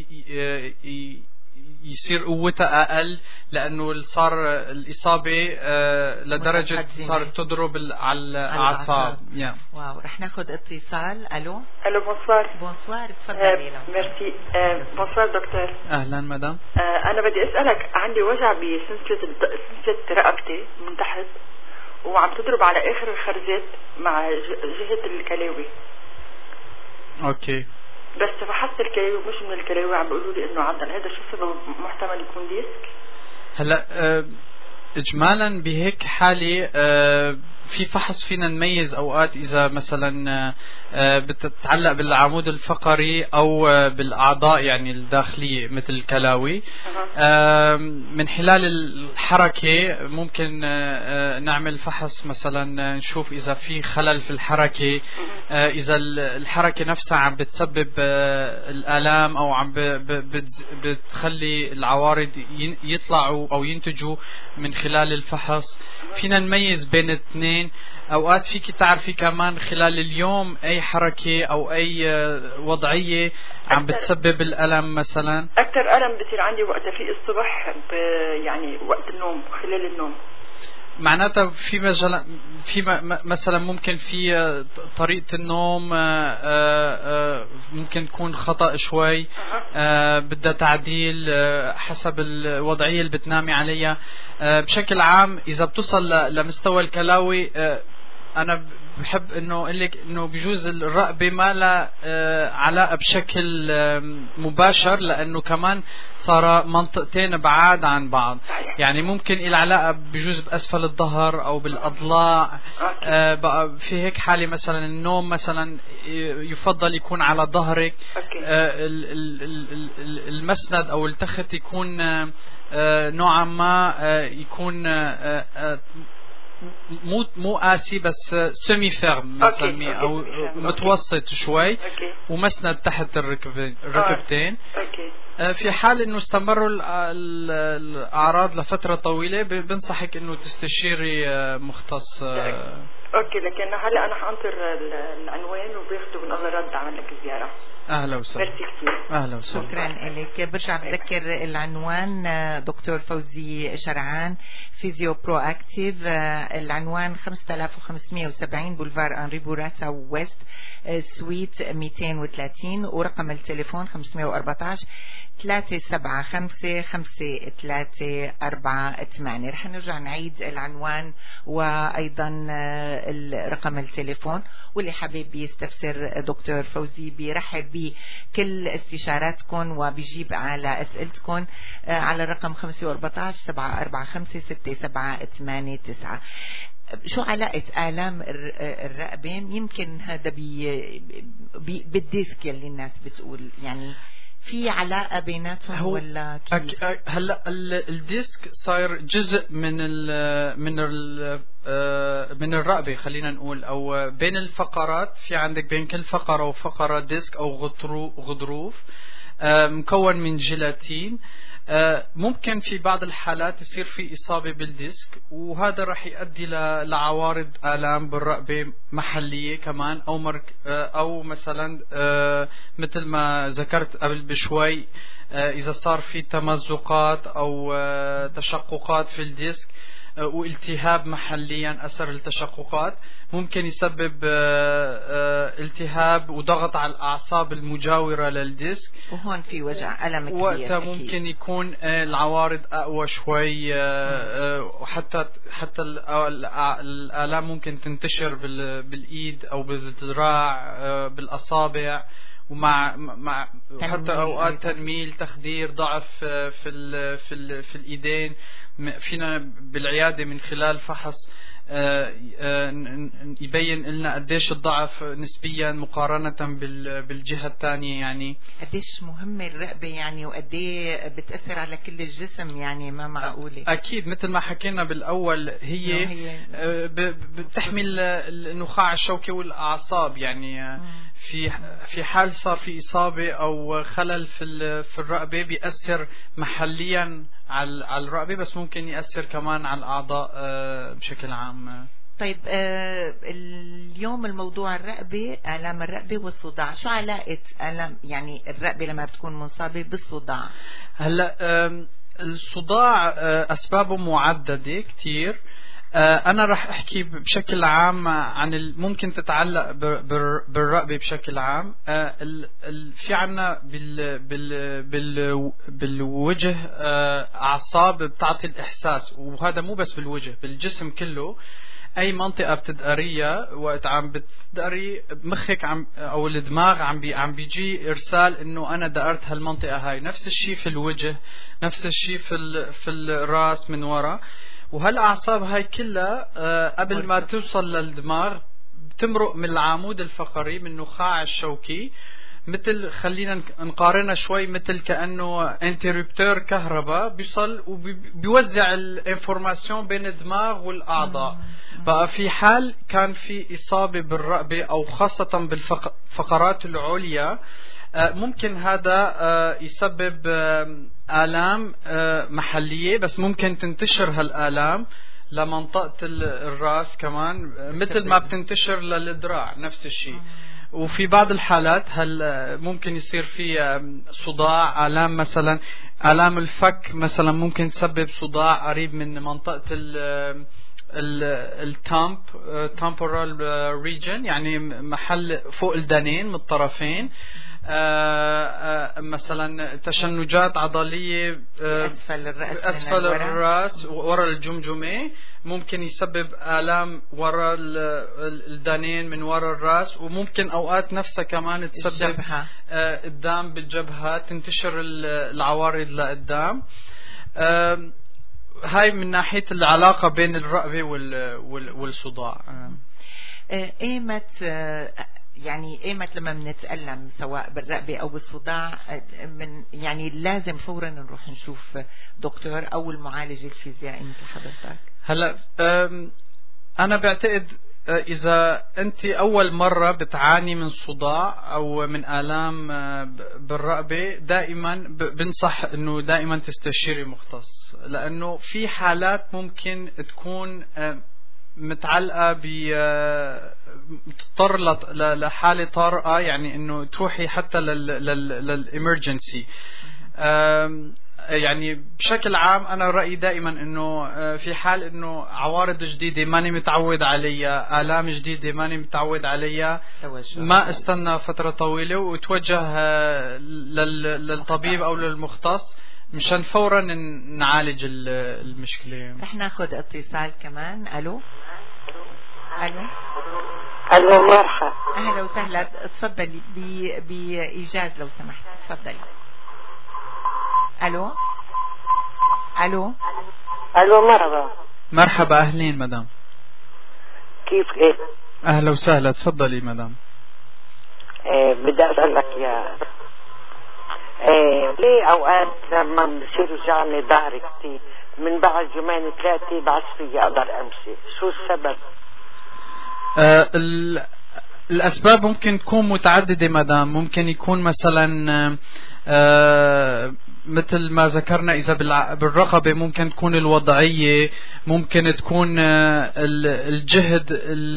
يصير قوتها أقل لأنه صار الإصابة لدرجة صارت تضرب على الأعصاب. yeah. واو. رح ناخد اتصال. ألو ألو بونسوار. بونسوار تفضلي. ميرسي. بونسوار دكتور. أهلا مدام. أنا بدي أسألك، عندي وجع بسلسلة سلسلة رقبتي من تحت وعم تضرب على آخر الخرزات مع جهة الكلاوي. أوكي. بس فحصت الكلاوي مش من الكلاوي، عم بيقولوا لي انه عضل. هذا شو سبب؟ محتمل يكون ديسك. هلا اجمالا بهيك حالة في فحص فينا نميز اوقات اذا مثلا بتتعلق بالعمود الفقري او بالاعضاء يعني الداخلية مثل الكلاوي. من خلال الحركة ممكن نعمل فحص مثلا نشوف اذا في خلل في الحركة، اذا الحركة نفسها عم بتسبب الالام او عم بتخلي العوارض يطلعوا او ينتجوا. من خلال الفحص فينا نميز بين الاثنين. اوقات فيك تعرفي كمان خلال اليوم اي حركة او اي وضعية عم بتسبب الالم. مثلا اكثر الم بصير عندي وقت في الصبح يعني وقت النوم خلال النوم. معناتها في مجال في مثلا ممكن في طريقة النوم ممكن تكون خطأ شوي، بدها تعديل حسب الوضعية اللي بتنامي عليها. بشكل عام إذا بتصل لمستوى الكلاوي أنا بحب إنه أقولك إنه بجوز الرقبة ما لها علاقة بشكل مباشر، لأنه كمان صار منطقتين بعاد عن بعض. يعني ممكن إلى علاقة بجوز بأسفل الظهر أو بالأضلاع. بقى في هيك حالة مثلا النوم مثلا يفضل يكون على ظهرك، المسند أو التخت يكون نوعا ما يكون مو مو قاسي بس سيمي فيرم نسميه او متوسط شوي، ومسند تحت الركبتين. في حال انه استمروا الاعراض لفتره طويله بنصحك انه تستشيري مختص. اوكي، لكن هلا انا حانطر العنوان وباخده من الله رد عمل لك زياره. اهلا وسهلا. ميرسي كثير. اهلا وسهلا. شكرا لك. برجع بذكر العنوان دكتور فوزي شرعان فيزيو برو اكتيف. العنوان خمسة آلاف وخمسمائة وسبعين بولفار انري بوراسا ويست سويت مئتين وثلاثين، ورقم التليفون خمسمائة وأربعة عشر ثلاثة سبعة خمسة خمسة ثلاثة أربعة ثمانية. رح نرجع نعيد العنوان وأيضا رقم التليفون، واللي حابب يستفسر دكتور فوزي بيرحب بكل استشاراتكم وبيجيب على أسئلتكم على الرقم خمسة وأربعة عشر سبعة أربعة خمسة ستة سبعة ثمانية تسعة. شو علاقة آلام الرقبة؟ يمكن هذا بي بي بالديسك يلي الناس بتقول، يعني في علاقة بيناتهم ولا كيف؟ هلا الديسك صاير جزء من ال من ال من الرقبة، خلينا نقول، او بين الفقرات. في عندك بين كل فقرة وفقرة ديسك او غضروف مكون من جيلاتين. ممكن في بعض الحالات يصير في إصابة بالديسك، وهذا رح يؤدي لعوارض آلام بالرقبة محلية كمان، أو مرك أو مثلا مثل ما ذكرت قبل بشوي، إذا صار في تمزقات أو تشققات في الديسك والتهاب محليا أثر التشققات، ممكن يسبب التهاب وضغط على الأعصاب المجاورة للديسك، وهون في وجع ألم كبير. وقتها ممكن يكون العوارض أقوى شوي، وحتى حتى الآلام ممكن تنتشر بالإيد أو بالذراع بالأصابع، ومع مع حتى اوقات تنميل، تخدير، ضعف في ال في ال في الايدين. فينا بالعياده من خلال فحص يبين لنا قديش الضعف نسبيا مقارنه بالجهه الثانيه. يعني قديش مهمه الرقبه يعني، وقديه بتاثر على كل الجسم، يعني ما معقوله. اكيد مثل ما حكينا بالاول، هي, هي بتحمل النخاع الشوكي والاعصاب. يعني في في حال صار في إصابة أو خلل في في الرقبة بيأثر محليا على على الرقبة، بس ممكن يأثر كمان على الأعضاء بشكل عام. طيب آه اليوم الموضوع الرقبة، آلام الرقبة والصداع. شو علاقة آلام يعني الرقبة لما بتكون منصابة بالصداع؟ هلا آه الصداع آه أسبابه معددة كتير. أنا رح أحكي بشكل عام عن ممكن تتعلق بالرقبة بشكل عام. في عنا بالوجه أعصاب بتعطي الإحساس، وهذا مو بس بالوجه، بالجسم كله. أي منطقة بتدقريها وقت عم بتدقري مخك عم أو الدماغ عم بي عم بيجي إرسال إنه أنا دقرت هالمنطقة هاي. نفس الشيء في الوجه، نفس الشيء في في الرأس من وراء. وهالأعصاب هاي كلها آه قبل ما توصل للدماغ بتمرق من العمود الفقري، من النخاع الشوكي، مثل خلينا نقارنها شوي مثل كأنه انتربتور كهرباء بيصل وبيوزع الانفورماسيون بين الدماغ والأعضاء. بقى في حال كان في إصابة بالرقبة أو خاصة بالفقرات العليا، ممكن هذا يسبب آلام محلية، بس ممكن تنتشر هالآلام لمنطقة الرأس كمان، مثل ما بتنتشر للذراع نفس الشيء. وفي بعض الحالات هل ممكن يصير في صداع، آلام مثلا آلام الفك مثلا ممكن تسبب صداع قريب من منطقة ال التامب temporal region، يعني محل فوق الدنين من الطرفين. آآ آآ مثلا تشنجات عضلية أسفل الرأس, أسفل الرأس ورا الجمجمة، ممكن يسبب آلام ورا الدانين من ورا الرأس. وممكن أوقات نفسها كمان تسبب قدام بالجبهة، تنتشر العوارض لقدام. هاي من ناحية العلاقة بين الرقبة والصداع. ايمت يعني ايمت لما بنتألم سواء بالرقبة او بالصداع، من يعني لازم فورا نروح نشوف دكتور او المعالج الفيزيائي مثل حضرتك؟ هلا انا بعتقد إذا أنت أول مرة بتعاني من صداع أو من آلام بالرقبة، دائما بنصح أنه دائما تستشيري مختص، لأنه في حالات ممكن تكون متعلقة ب تضطر لحالة طارئة، يعني أنه تروحي حتى للإمرجنسي. يعني بشكل عام أنا رأيي دائما أنه في حال أنه عوارض جديدة ماني متعود عليها، آلام جديدة ماني متعود عليها، ما استنى فترة طويلة وتوجه للطبيب أو للمختص مشان فورا نعالج المشكلة. رح ناخذ اتصال كمان. ألو ألو ألو مرحبا. أهلا وسهلا، تفضلي بإيجاز لو سمحت، تفضلي. ألو ألو ألو مرحبا. مرحبا، أهلين مدام. كيف إيه؟ أهلا وسهلا، تفضلي مدام. إيه بدي أسألك يا إيه ليه أوقات لما بصير يوجعني ظهري كتير من بعد يومين ثلاثة بعد فيي أقدر أمشي، شو السبب؟ آه الأسباب ممكن تكون متعددة مدام. ممكن يكون مثلا آه مثل ما ذكرنا إذا بالرقبة ممكن تكون الوضعية، ممكن تكون الجهد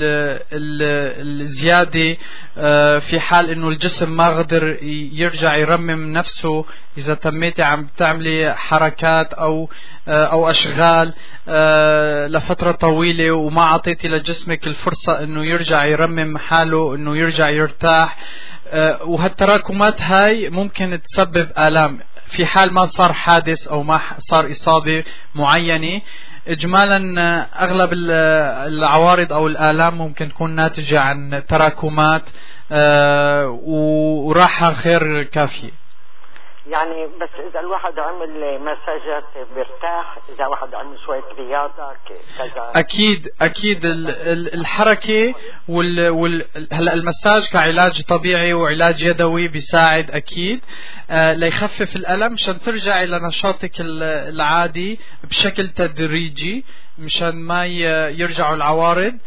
الزيادة في حال إنه الجسم ما قدر يرجع يرمم نفسه إذا تميتي عم تعملي حركات أو أو أشغال لفترة طويلة وما عطيتي لجسمك الفرصة إنه يرجع يرمم حاله، إنه يرجع يرتاح. وهالتراكمات هاي ممكن تسبب آلام في حال ما صار حادث أو ما صار إصابة معينة. إجمالا أغلب العوارض أو الآلام ممكن تكون ناتجة عن تراكمات وراحة غير كافية. يعني بس إذا الواحد عمل مساجات بيرتاح، إذا واحد عمل شوية رياضة كذا. أكيد أكيد الحركة وال وال هلا المساج كعلاج طبيعي وعلاج يدوي بيساعد أكيد آه ليخفف الألم مشان ترجعي لنشاطك العادي بشكل تدريجي مشان ما يرجعوا العوارض.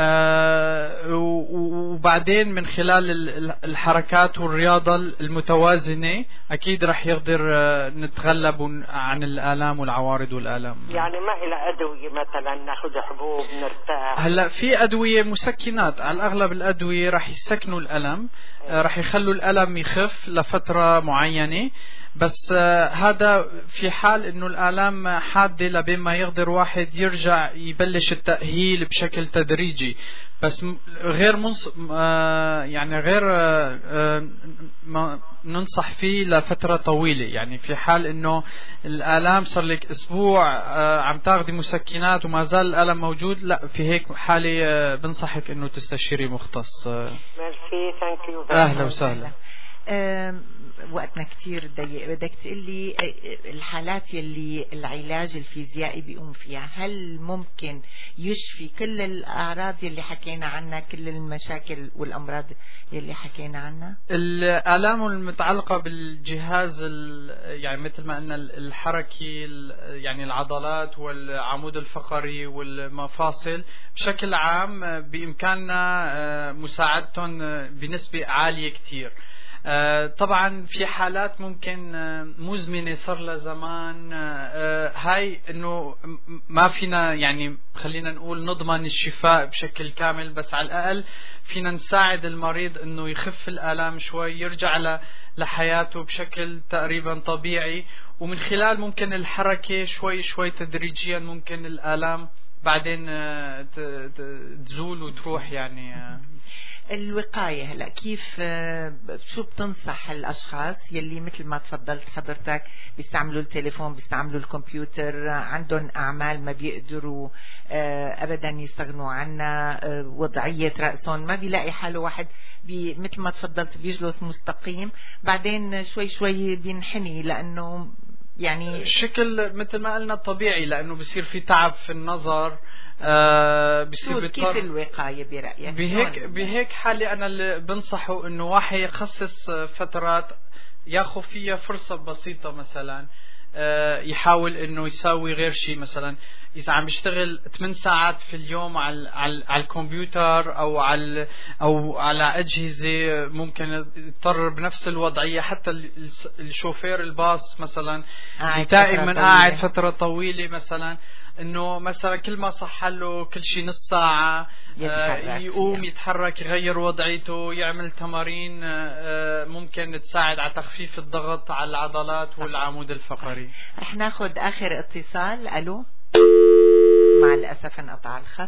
آه وبعدين من خلال الحركات والرياضة المتوازنة أكيد رح يقدر نتغلب عن الآلام والعوارض والآلام. يعني ما إلى أدوية مثلا ناخذ حبوب نرتاح؟ هلا في أدوية مسكنات، على الأغلب الأدوية رح يسكنوا الألم، آه رح يخلوا الألم يخف لفترة معينة، بس آه هذا في حال انه الآلام حادة لبين ما يقدر واحد يرجع يبلش التأهيل بشكل تدريجي. بس غير منص... آه يعني غير آه آه ما ننصح فيه لفترة طويلة. يعني في حال انه الآلام صار لك اسبوع آه عم تاخدي مسكنات وما زال الألم موجود، لا في هيك حالة آه بنصحك انه تستشيري مختص. آه ميرسي، ثانك يو. اهلا وسهلا. وقتنا كتير ضيق، بدك تقلي الحالات يلي العلاج الفيزيائي بيقوم فيها، هل ممكن يشفي كل الأعراض يلي حكينا عنها، كل المشاكل والأمراض يلي حكينا عنها؟ الآلام المتعلقة بالجهاز يعني مثل ما قلنا الحركي، يعني العضلات والعمود الفقري والمفاصل بشكل عام بإمكاننا مساعدتهم بنسبة عالية كتير. آه طبعا في حالات ممكن آه مزمنة صار لها زمان، آه هاي انه ما فينا يعني خلينا نقول نضمن الشفاء بشكل كامل، بس على الاقل فينا نساعد المريض انه يخف الآلام شوي، يرجع لحياته بشكل تقريبا طبيعي، ومن خلال ممكن الحركة شوي شوي تدريجيا ممكن الآلام بعدين تزول وتروح. يعني الوقاية هلا كيف، شو بتنصح الأشخاص يلي مثل ما تفضلت حضرتك بيستعملوا التليفون، بيستعملوا الكمبيوتر، عندهم أعمال ما بيقدروا أبدا يستغنوا عنها، وضعية رأسهم ما بيلاقي حاله واحد بي مثل ما تفضلت بيجلس مستقيم، بعدين شوي شوي بينحني لأنه يعني شكل مثل ما قلنا طبيعي، لأنه بصير في تعب في النظر. آه بصير كيف الوقاية برأيك؟ بهيك بهيك حالة أنا اللي بنصحه إنه واحد يخصص فترات ياخذ فيها فرصة بسيطة، مثلا يحاول انه يساوي غير شيء. مثلا اذا عم بيشتغل ثمان ساعات في اليوم على على, على الكمبيوتر او على او على اجهزه، ممكن يضطر بنفس الوضعيه. حتى الشوفير الباص مثلا دائما قاعد فتره طويله، مثلا انه مثلا كل ما صح له كل شيء نص ساعه آه يقوم فيها. يتحرك، يغير وضعيته، يعمل تمارين آه ممكن تساعد على تخفيف الضغط على العضلات والعمود الفقري. رح ناخذ اخر اتصال. الو، مع الأسف انقطع الخط.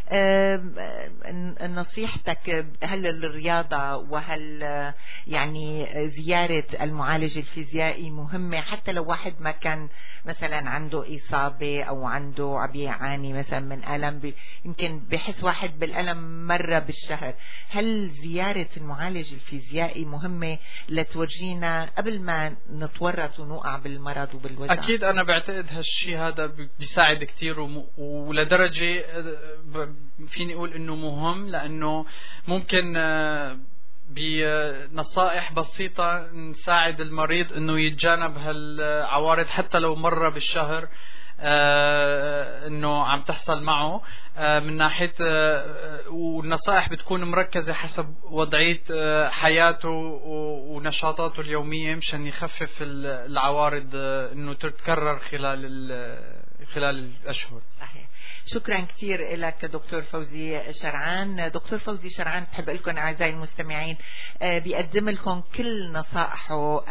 نصيحتك، هل الرياضة وهل يعني زيارة المعالج الفيزيائي مهمة حتى لو واحد ما كان مثلا عنده إصابة أو عنده عم يعاني مثلا من ألم، يمكن بحس واحد بالألم مرة بالشهر، هل زيارة المعالج الفيزيائي مهمة لتورجينا قبل ما نتورط ونوقع بالمرض وبالوجع؟ أكيد أنا بعتقد هالشي هذا بيساعد كتير، ولدرجة فيني أقول إنه مهم، لأنه ممكن بنصائح بسيطة نساعد المريض إنه يتجنب هالعوارض حتى لو مرة بالشهر إنه عم تحصل معه من ناحية. والنصائح بتكون مركزة حسب وضعية حياته ونشاطاته اليومية مشان يخفف العوارض إنه تتكرر خلال خلال الأشهر. صحيح. شكرا كثير لك دكتور فوزي شرعان. دكتور فوزي شرعان بحب لكم أعزائي المستمعين بيقدم لكم كل نصائحه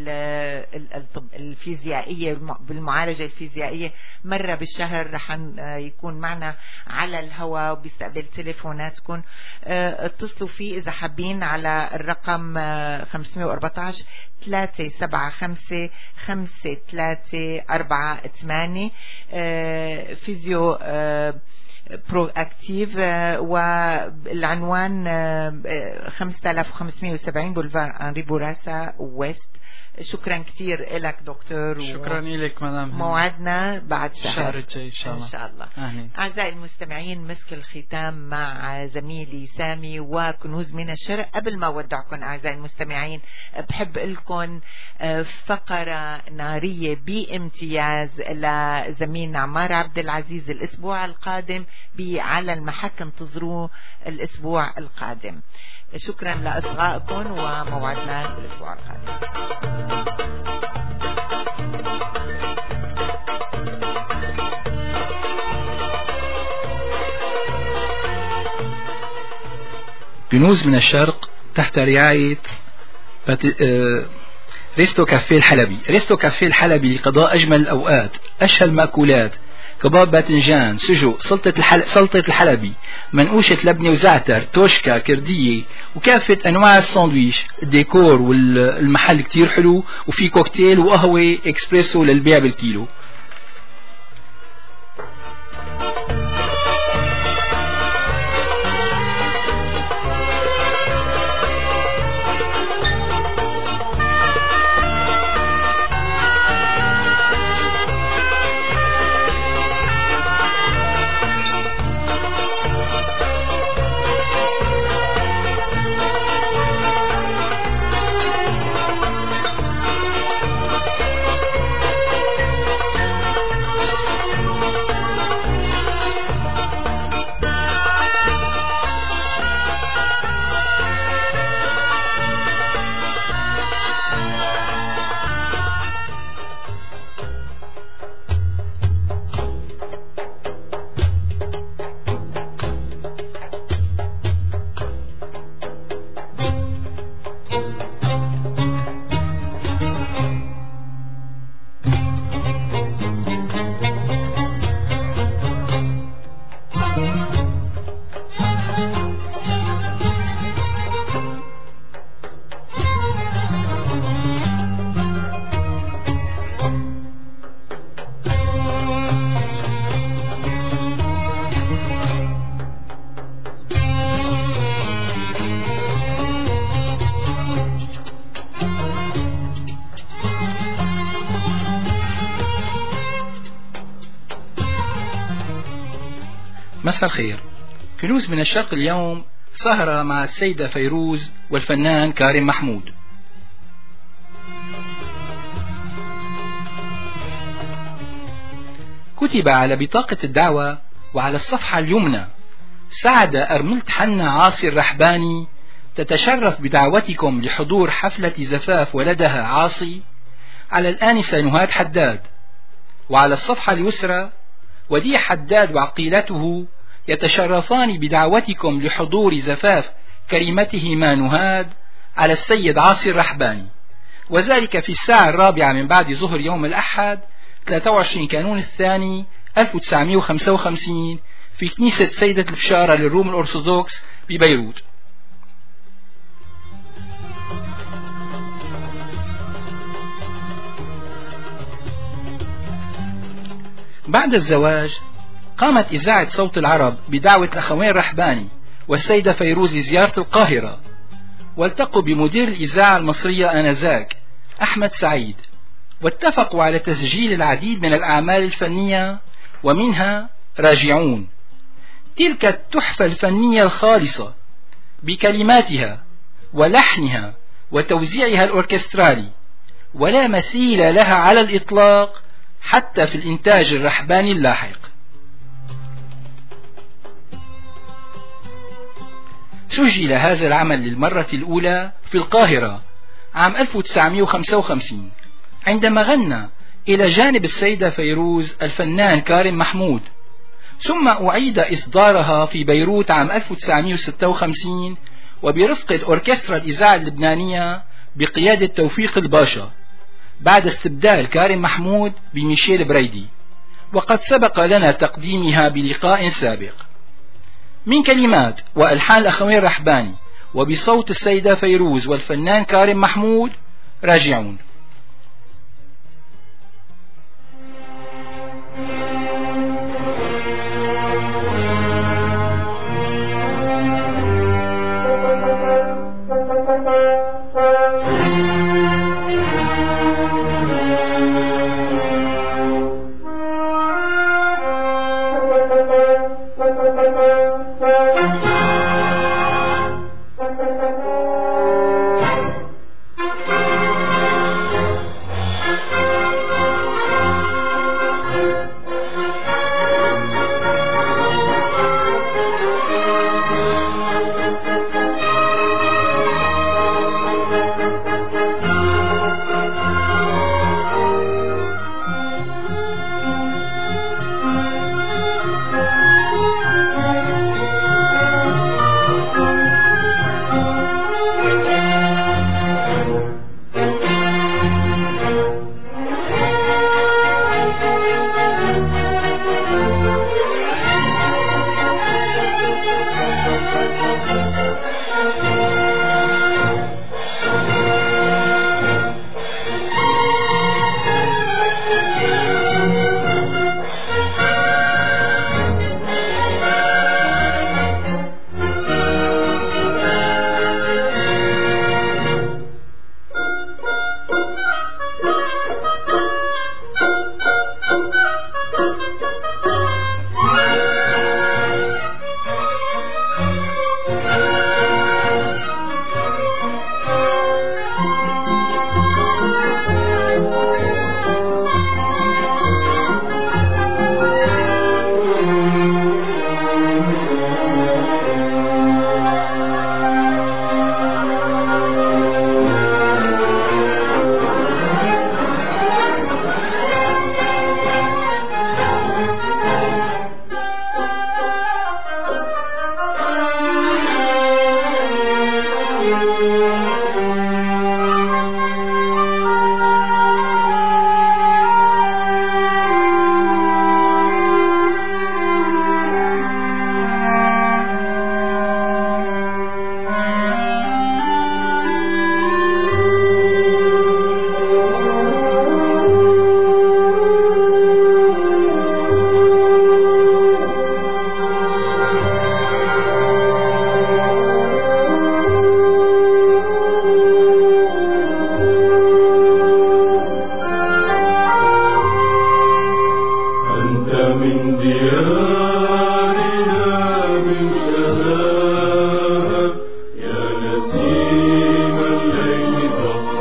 الفيزيائية بالمعالجة الفيزيائية مرة بالشهر. رح يكون معنا على الهواء وبيستقبل تليفوناتكم. اتصلوا فيه إذا حابين على الرقم خمسة أربعة عشر ثلاثة سبعة خمسة خمسة ثلاثة أربعة ثمانية. فيزيو برو اكتيف، والعنوان خمسة آلاف وخمسمائة وسبعين بولفار أنري بوراسا ويست. شكرا كثير لك دكتور. شكرا لك مدام. موعدنا بعد شهر, شهر الجاي إن شاء الله. إن شاء الله. أعزائي المستمعين، مسك الختام مع زميلي سامي وكنوز من الشرق. قبل ما أودعكم أعزائي المستمعين بحب لكم فقرة نارية بامتياز لزميلنا عمار عبد العزيز الأسبوع القادم على المحك، انتظروه الأسبوع القادم. شكرا لأصغائكم وموعدنا الأسبوع القادم. كنوز من الشرق تحت رعاية ريستو كافيه الحلبي. ريستو كافيه الحلبي لقضاء أجمل الأوقات، أشهى المأكولات، كباب باذنجان، سجق، سلطة الحل... سلطة الحلبي، منقوشة لبنة وزعتر، توشكا، كردية، وكافة أنواع الساندويش. الديكور والمحل كتير حلو، وفي كوكتيل وقهوة إكسبريسو للبيع بالكيلو. مساء الخير. كنوز من الشرق اليوم سهرة مع السيدة فيروز والفنان كارم محمود. كتب على بطاقة الدعوة وعلى الصفحة اليمنى: سعد أرملت حنا عاصي الرحباني تتشرف بدعوتكم لحضور حفلة زفاف ولدها عاصي على الآنسة نهاد حداد. وعلى الصفحة اليسرى: وديع حداد وعقيلته يتشرفان بدعوتكم لحضور زفاف كريمتهما نهاد على السيد عاصي الرحباني، وذلك في الساعة الرابعة من بعد ظهر يوم الأحد ثلاثة وعشرين كانون الثاني ألف وتسعمائة وخمسة وخمسين في كنيسة سيدة البشارة للروم الأرثوذكس ببيروت. بعد الزواج قامت إذاعة صوت العرب بدعوة الأخوين رحباني والسيدة فيروز لزيارة القاهرة، والتقوا بمدير الإذاعة المصرية آنذاك أحمد سعيد، واتفقوا على تسجيل العديد من الأعمال الفنية ومنها راجعون، تلك التحفة الفنية الخالصة بكلماتها ولحنها وتوزيعها الأوركسترالي، ولا مثيل لها على الإطلاق حتى في الإنتاج الرحباني اللاحق. سجل هذا العمل للمرة الأولى في القاهرة عام ألف وتسعمائة وخمسة وخمسين عندما غنى إلى جانب السيدة فيروز الفنان كارم محمود، ثم أعيد إصدارها في بيروت عام ألف وتسعمائة وستة وخمسين وبرفقة أوركسترا الإذاعة اللبنانية بقيادة توفيق الباشا بعد استبدال كارم محمود بميشيل بريدي، وقد سبق لنا تقديمها بلقاء سابق. من كلمات وألحان الأخوين رحباني وبصوت السيدة فيروز والفنان كارم محمود، راجعون.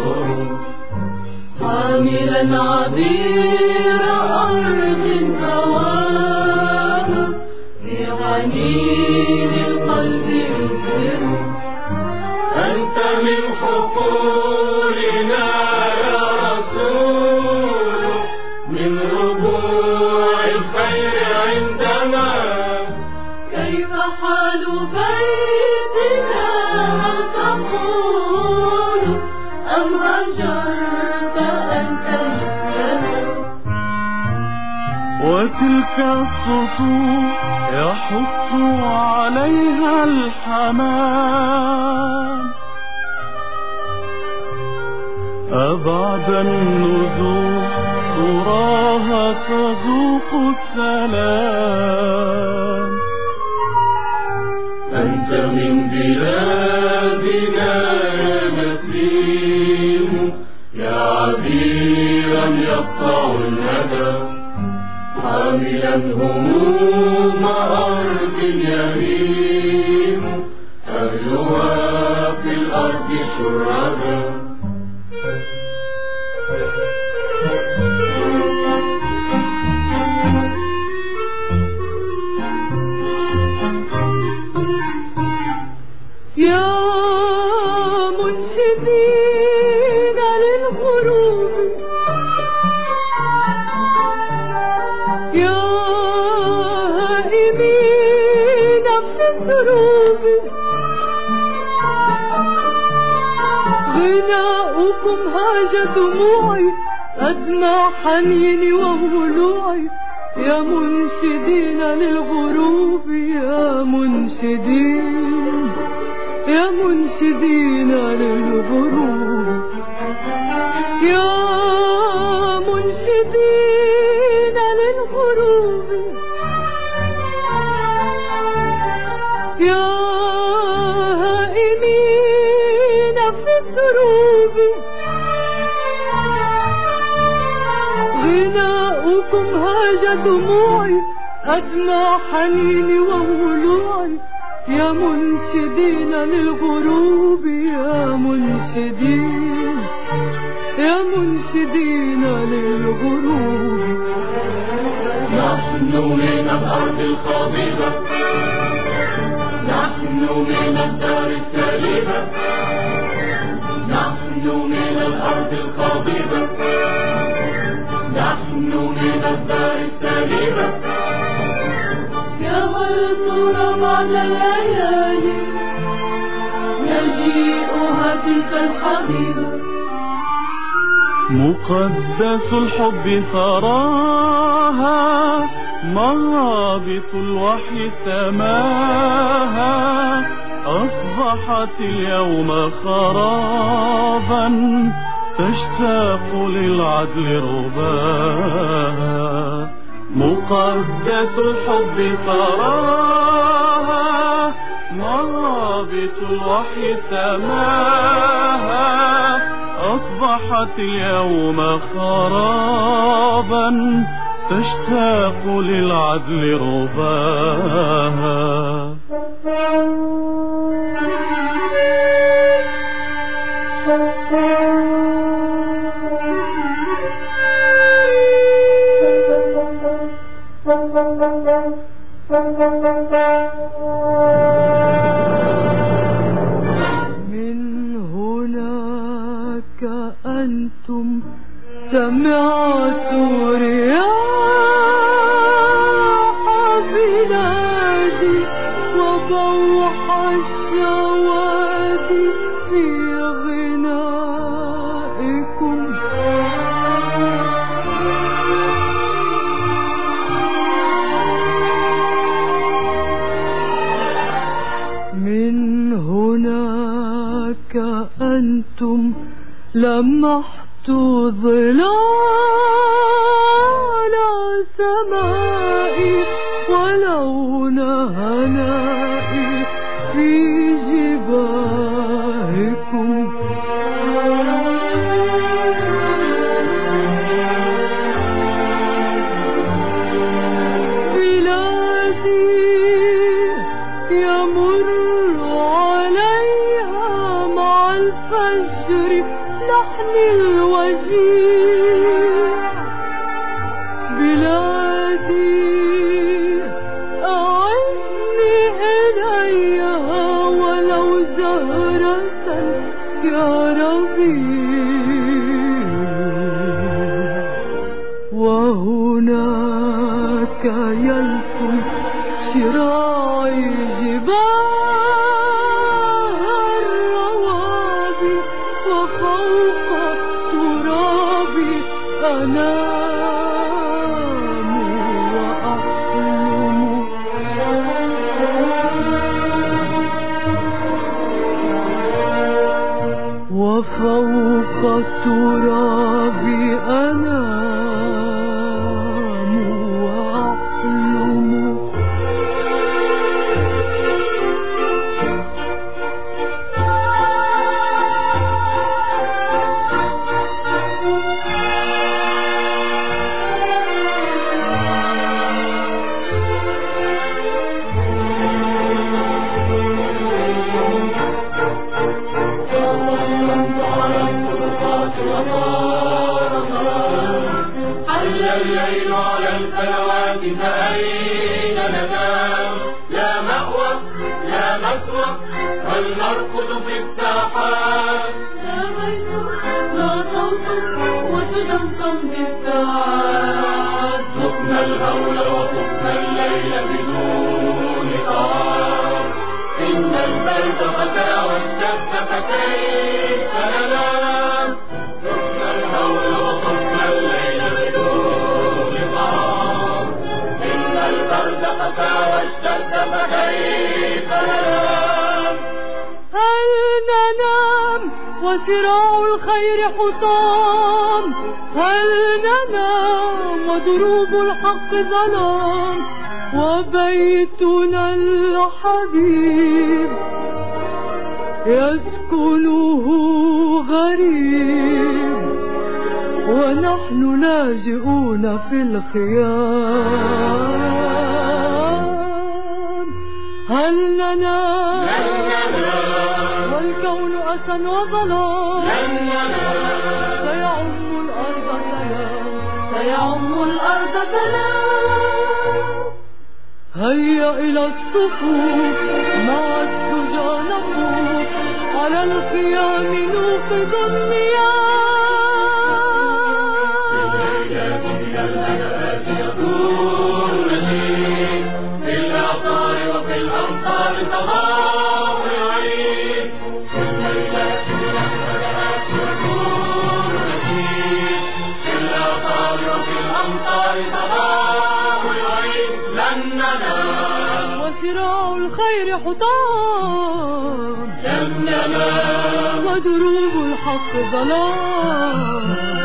عبير أرض رجوع الخير عندنا كيف حال بيتنا هل تقول أم هجرت أنت مثلنا وتلك السطوح يحط عليها الحمام أبعد النزول تراها تذوق السلام أنت من بلادنا يا نسيم يا عبيرا يقطع الندى حاملا هموم أرض يهيم أهلها في الأرض شردا يا منشدين للغروب يا هائمين في الدروب غناؤكم هاج دموعي أدمى حنيني وضلوعي يا منشدين للغروب يا منشدين يا منشدين للغروب يا منشدين للغروب يا هائمين في الدروب غناؤكم هاج دموعي أدمى حنيني وضلوعي يا منشدين للغروب يا منشدين يا منشدين للغروب نحن من الأرض الخاضبة نحن من الدار السالبة نحن من الأرض الخاضبة نحن من الدار السالبة يا هل ترى بعد الليالي يجيئها تلك الحبيبة مقدس الحب ثراها مهابط الوحي سماها أصبحت اليوم خرابا تشتاق للعدل رباها مقدس الحب ثراها مهابط الوحي سماها أصبحت اليوم خرابا تشتاق للعدل رباها من هناك أنتم سمعتوا رياح بلادي وبوح الشوادي في غنائكم من هناك أنتم لمحتوا ظلال سمائي ولون هنائي في جباهكم بلادي يمر عليها مع الفجر لحن الوجيع بلادي أعني إليها ولو زهرة يا ربيع وهو هناك يلف شراعي جباه الروابي وفوق ترابي أنام وأحلم وفوق التراب أنام وأحلم الليل على الفلوات فأين ننام لا مأوى لا مثوى والمرقد في الساحات لا بيت لا صوت وتدمدم بالساعات ذقنا الهول وطفنا الليل بدون طعام إن البرد فتى واشتد فكيف ننام ذقنا الهول وطفنا الليل بدون طعام إن البرد فتى واشتد فكيف ننام هل ننام وشراع الخير حطام هل ننام ودروب الحق ظلام وبيتنا الحبيب يسكنه غريب ونحن لاجئون في الخيام هل ننام والكون أسى وظلام سيعم الأرض سلام سيعم الأرض سلام هيا إلى الصفوف مع الدجى نطوف على الخيام نوقظ النيام من الأدبات يكون نشيد في الأعصار وفي الأمطار تضاء العيد في الليلات من الأدبات يكون نشيد في الأعصار وفي الأمطار تضاء العيد لن ننام وشراع الخير حطام لن ننام ودروب الحق ظلام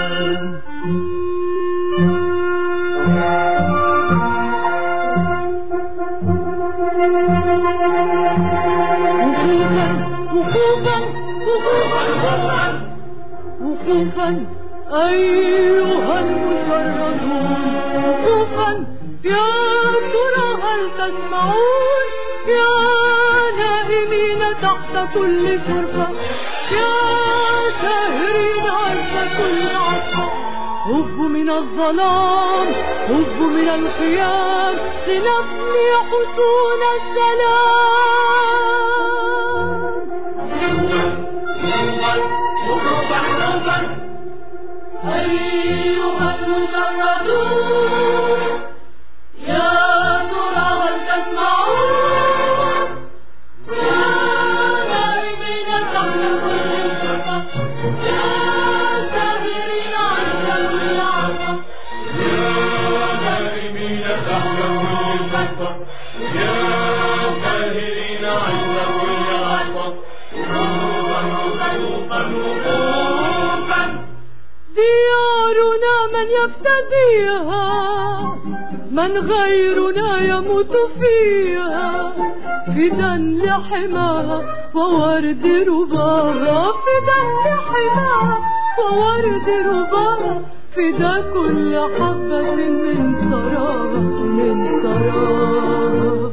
وقوفا وقوفا وقوفا أيها المشردون وقوفا يا ترى هل تسمعون يا نائمين تحت كل شرفة يا ساهرين عند كل عصا هبوا من الظلام هبوا من الخيام لنبني حصون السلام أيها المشردون يا ترى هل تسمعون يا نائمين تحت كل شرفة يا ساهرين عند كل عصا يا نائمين تحت كل شرفة يا ساهرين عند كل عصا وقوفا وقوفا وقوفا ديارنا من يفتديها من غيرنا يموت فيها فدا لحماها وورد رباها فدا لحماها وورد رباها فدا كل حبة من ثراها من ثراها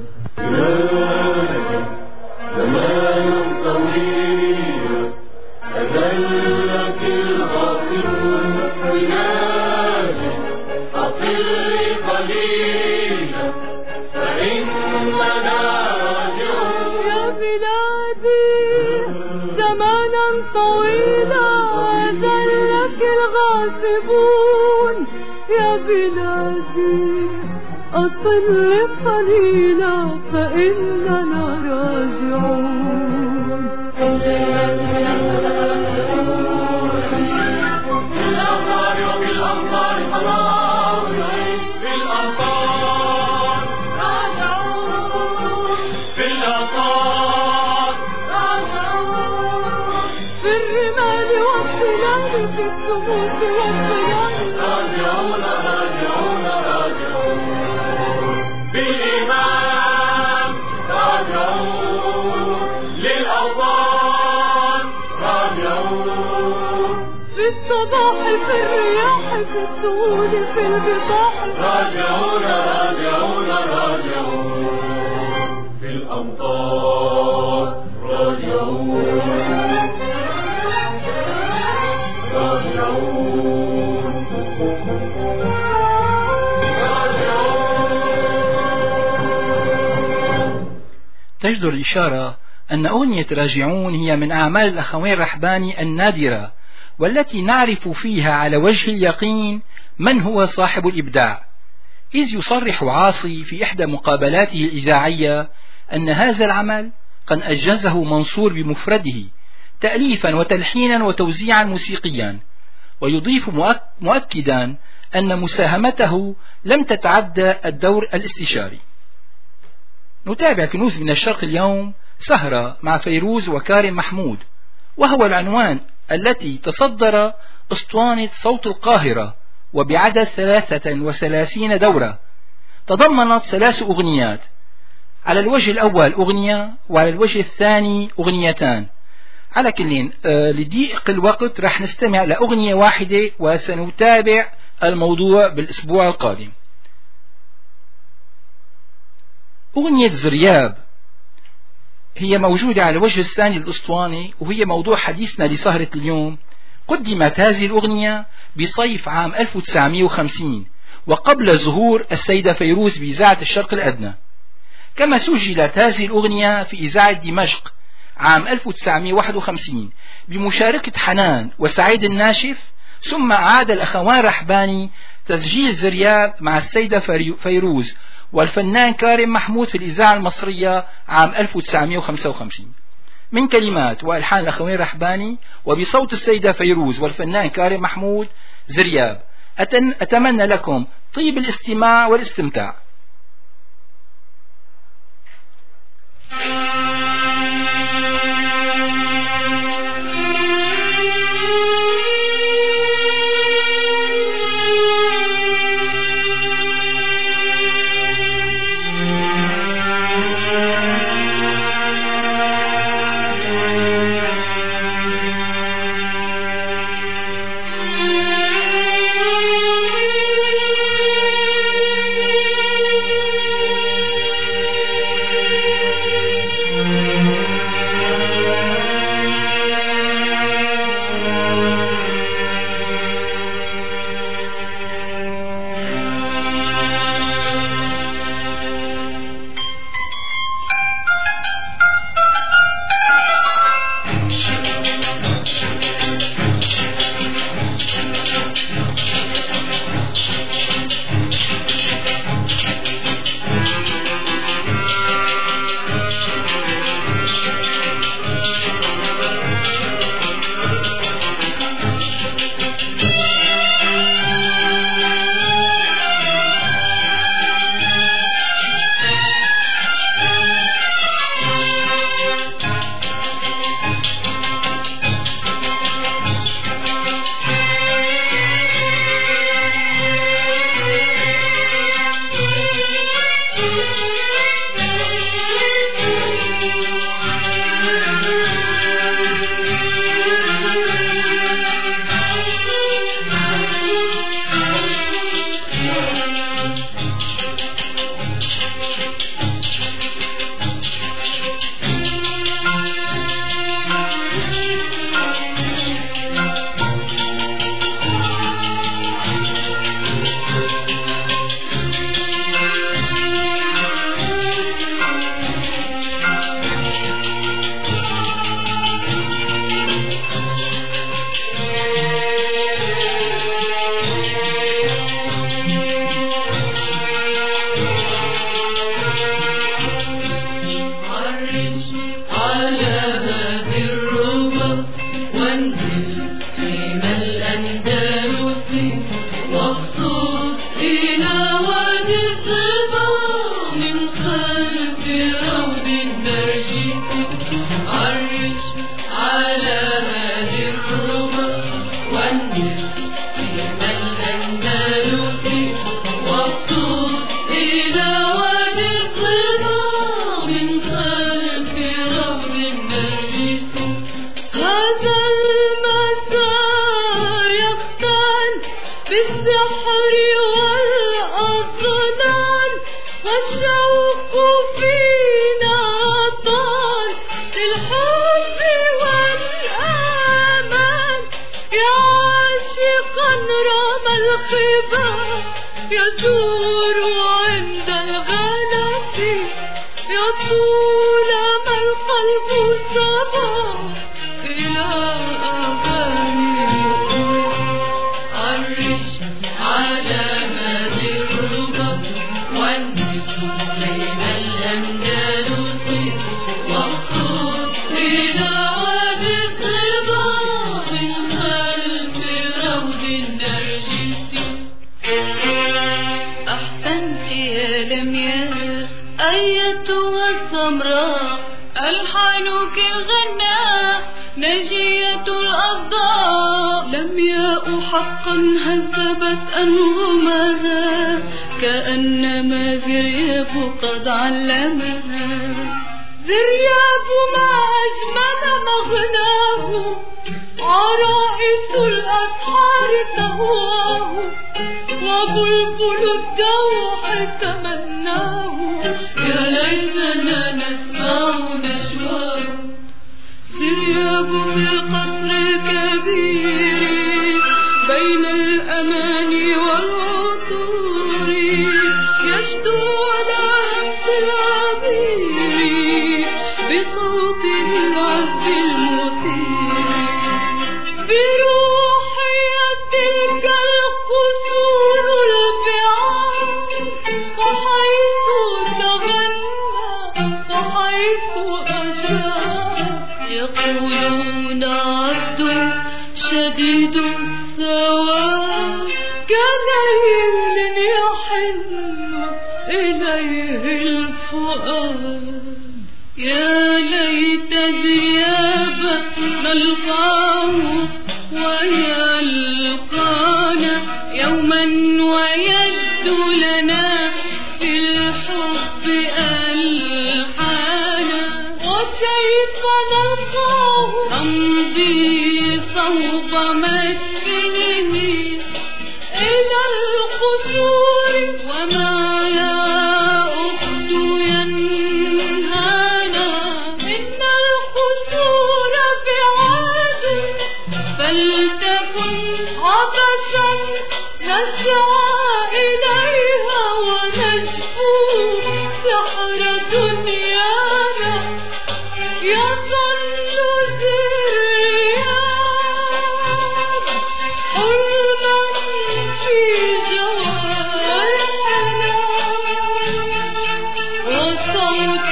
زمان طويل أذلك الغافلون بلادي أطل قليلا فإننا راجعون يا بلادي زمانا طويلا أذلك الغاصبون يا بلادي أطل قليلا فإننا راجعون. بالأمطار وبالأمطار حرام بالأمطار راجعون. بالأمطار راجعون. في الرمال والظلال في السموم والظلال راجعون راجعون راجعون. بالإيمان راجعون. للأوطان راجعون. في الصباح في الرياح في السهول في البطاح راجعون راجعون راجعون. في الأمطار راجعون راجعون. تجدر الإشارة أن أغنية راجعون هي من أعمال الأخوين الرحباني النادرة، والتي نعرف فيها على وجه اليقين من هو صاحب الإبداع، إذ يصرح عاصي في إحدى مقابلاته الإذاعية أن هذا العمل قد أنجزه منصور بمفرده تأليفا وتلحينا وتوزيعا موسيقيا، ويضيف مؤكدا أن مساهمته لم تتعدى الدور الاستشاري. نتابع كنوز من الشرق اليوم سهرة مع فيروز وكارم محمود، وهو العنوان التي تصدر أسطوانة صوت القاهرة، وبعدد ثلاثة وثلاثين دورة تضمنت ثلاث أغنيات، على الوجه الأول أغنية وعلى الوجه الثاني أغنيتان. على كلين آه لضيق الوقت رح نستمع لأغنية واحدة وسنتابع الموضوع بالأسبوع القادم. أغنية زرياب هي موجودة على الوجه الثاني للأسطوانة، وهي موضوع حديثنا لسهرة اليوم. قدمت هذه الأغنية بصيف عام ألف وتسعمئة وخمسين وقبل ظهور السيدة فيروز بإذاعة الشرق الأدنى، كما سجلت هذه الأغنية في إذاعة دمشق عام ألف وتسعمئة وواحد وخمسين بمشاركة حنان وسعيد الناشف. ثم أعاد الأخوان رحباني تسجيل زرياب مع السيدة فيروز والفنان كارم محمود في الإذاعة المصرية عام ألف وتسعمئة وخمسة وخمسين، من كلمات وألحان الأخوين رحباني وبصوت السيدة فيروز والفنان كارم محمود زرياب. أتمنى لكم طيب الاستماع والاستمتاع. Thank you. والشوق فينا طال الحب والأمان يا عاشقا رمى الخبا يدور عند الغلس يطول ما القلب صبا إلى أغاني عرش على مدى الربا والنجوم بين الأندلس واخصص إلى واد الصبا من خلف روض النرجس أحسنت يا لمياء أيتها السمراء ألحانك الغناء نجية الأضاء لمياء حقا هذبت أنغمها كأنما ذرياب قد علمها ذرياب ما أجمل مغناه عرائس الأسحار تهواه وبلبل الدوح تمناه يا ليتنا نسمع نشواه ذرياب في القصر الكبير بين الأماني والعطور يشدو على همس العبير بصوته العذب المثير بروحي تلك القصور البعاد وحيث تغنى وحيث أشار يقولون عبد شديد السواد كليل يحن إليه الفؤاد يا ليت ذرياب نلقاه ويلقانا يوما ويجدو لنا في الحب ألحانا وكيف نلقاه أمضي صوب مسكنه إلى القصور وما يا أخت ينهانا إن القصور بعاد فلتكن عبثا نسعى إليها ونشفو سحر دنيانا يظل ذريان حلما في جوارحنا وصوت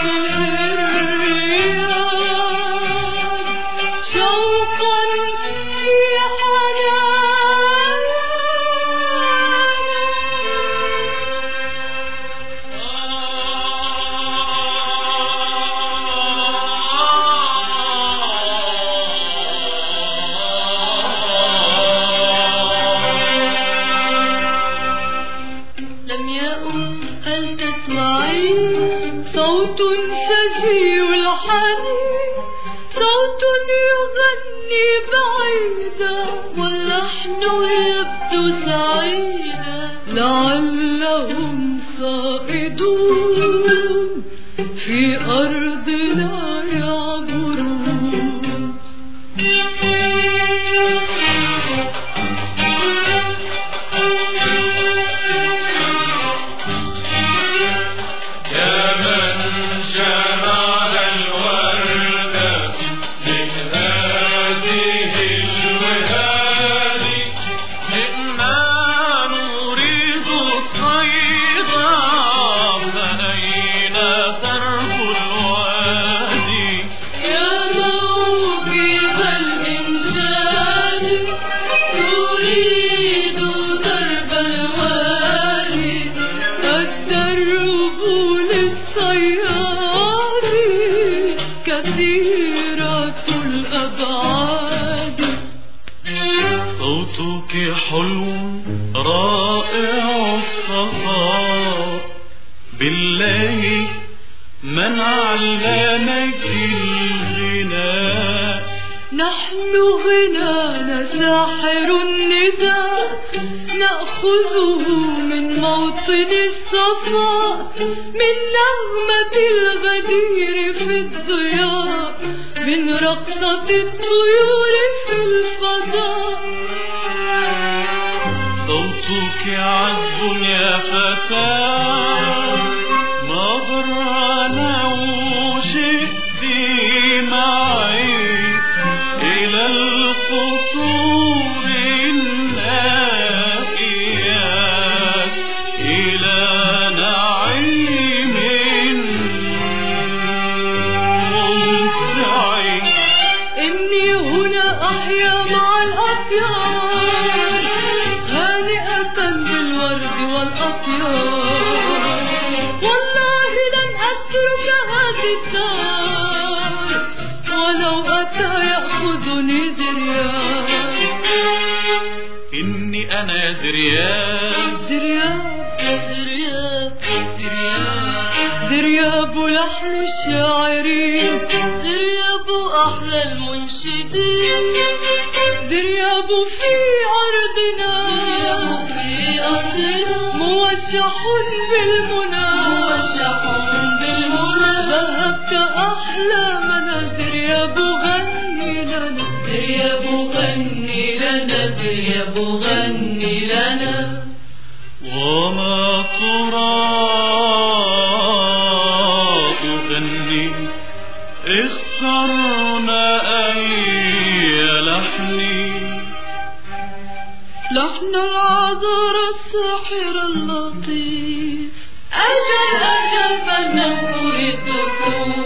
الريان شوقا في حنان لمياء هل تسمعين صوت شجي الحنين صوت يغني بعيدا واللحن يبدو سعيدا لعلهم صائدون في أرضنا يعبرون يا من جمال الورد من هذه الوهاد جئنا نريد الصيد فأين ترك الوادي يا موكب الإنشاد تريد درب الوادي الدرب للصياد كثيرة الأبعاد صوتك حلو رائع الصفاء بالله من علمك الغناء نحن غنانا ساحر النداء نأخذه من موطن الصفاء من نغمة الغدير في الضياء من رقصة الطيور في الفضاء. صوتك عذب يا فتاة ما ضرنا وجئت معي إلى القصور النائيات إلى نعيم ممتع. إني هنا أحيا مع الأطيار هانئة بالورد والأطيار. والله لم أترك هذه الدار ولو أتى يأخذني زرياب. إني أنا زرياب زرياب زرياب زرياب زرياب لحن الشاعرين زرياب أحلى المنشدين زرياب في أرضنا في أرضنا موشح بالمنى موشح بالمنى. ذهبت أحلامنا زرياب غني لنا زرياب غني لنا زرياب غني لنا. وما ترى أغني اخترنا أي لحني لحن العذر الساحر اللطيف. أجل أجل فنفردكم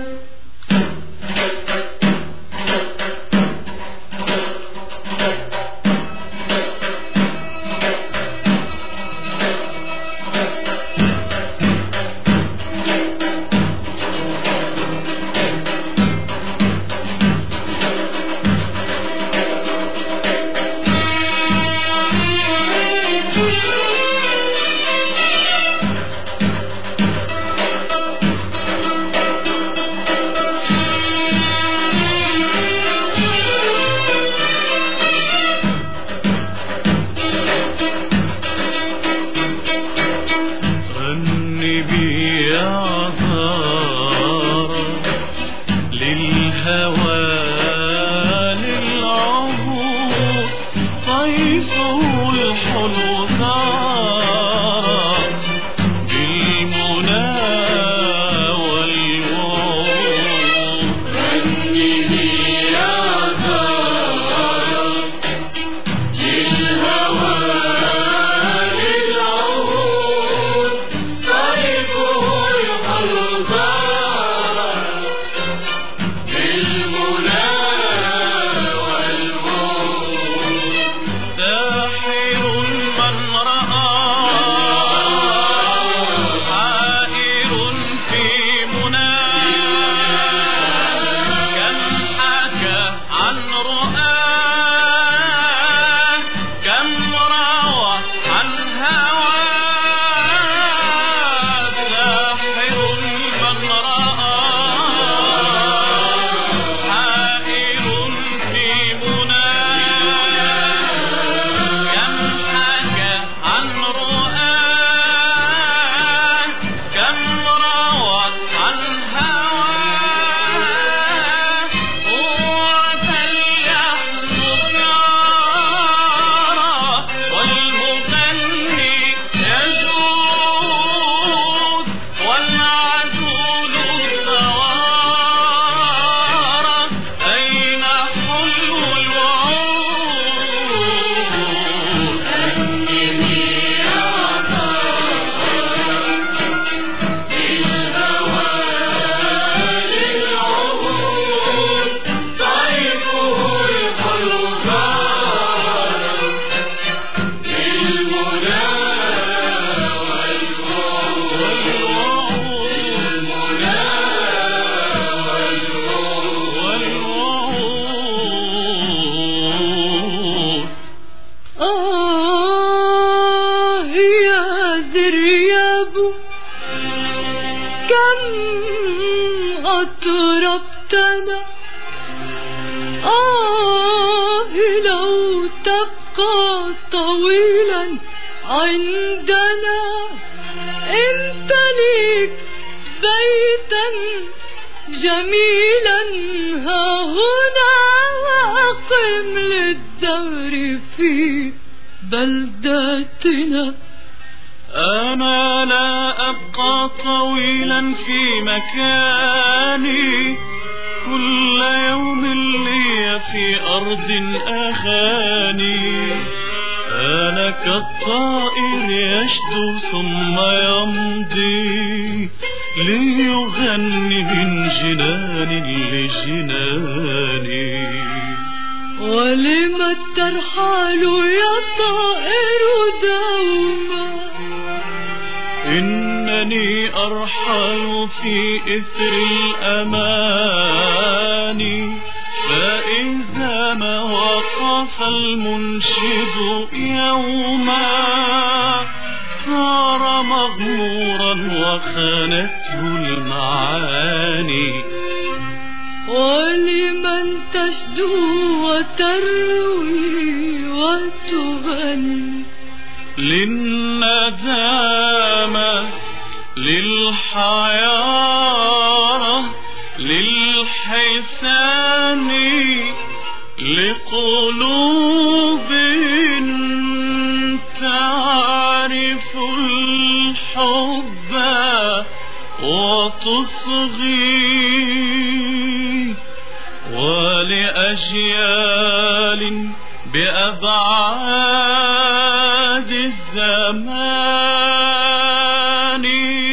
أطربتنا آه لو تبقى طويلا طويلا عندنا امتلك بيتا جميلا ها هنا وأقم للدهر في بلدتنا. أنا لا أبقى طويلا في مكاني كل يوم لي في أرض أغاني. أنا كالطائر يشدو ثم يمضي ليغني من جنان لجناني. ولم الترحال يا طائر دوما إنني أرحل في إثر الأماني. فإذا ما وقف المنشد يوما صار مغمورا وخانته المعاني. ولمن تشدو وتروي وتغني للندامة للحيارة للحسان لقلوب تعرف الحب وتصغي ولأجيال بأبعاد الزمان.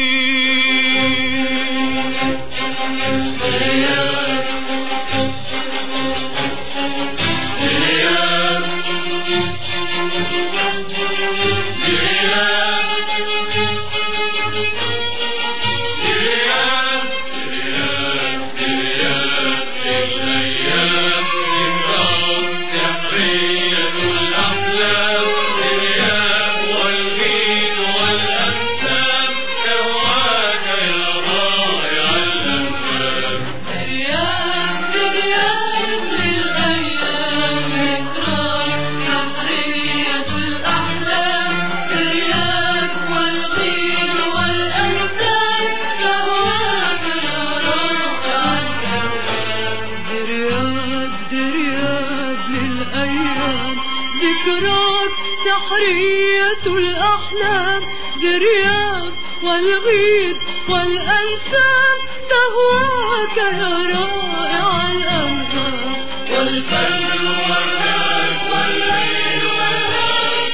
سحرية الأحلام ذرياب والغيد والأنسام تهواك يا رائع الأنهار. والبر والنار والليل والهاب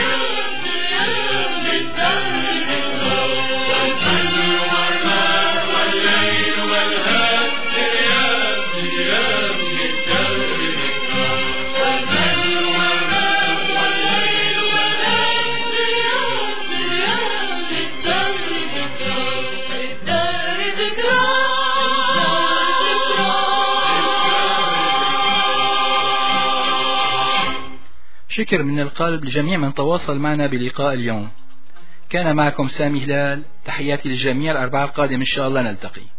للدهر ذكرى. والبر والنار والليل والهاب ذرياب ذرياب للدهر ذكرى. والبر شكر من القلب لجميع من تواصل معنا بلقاء اليوم. كان معكم سامي هلال، تحياتي للجميع. الأربعاء القادم إن شاء الله نلتقي.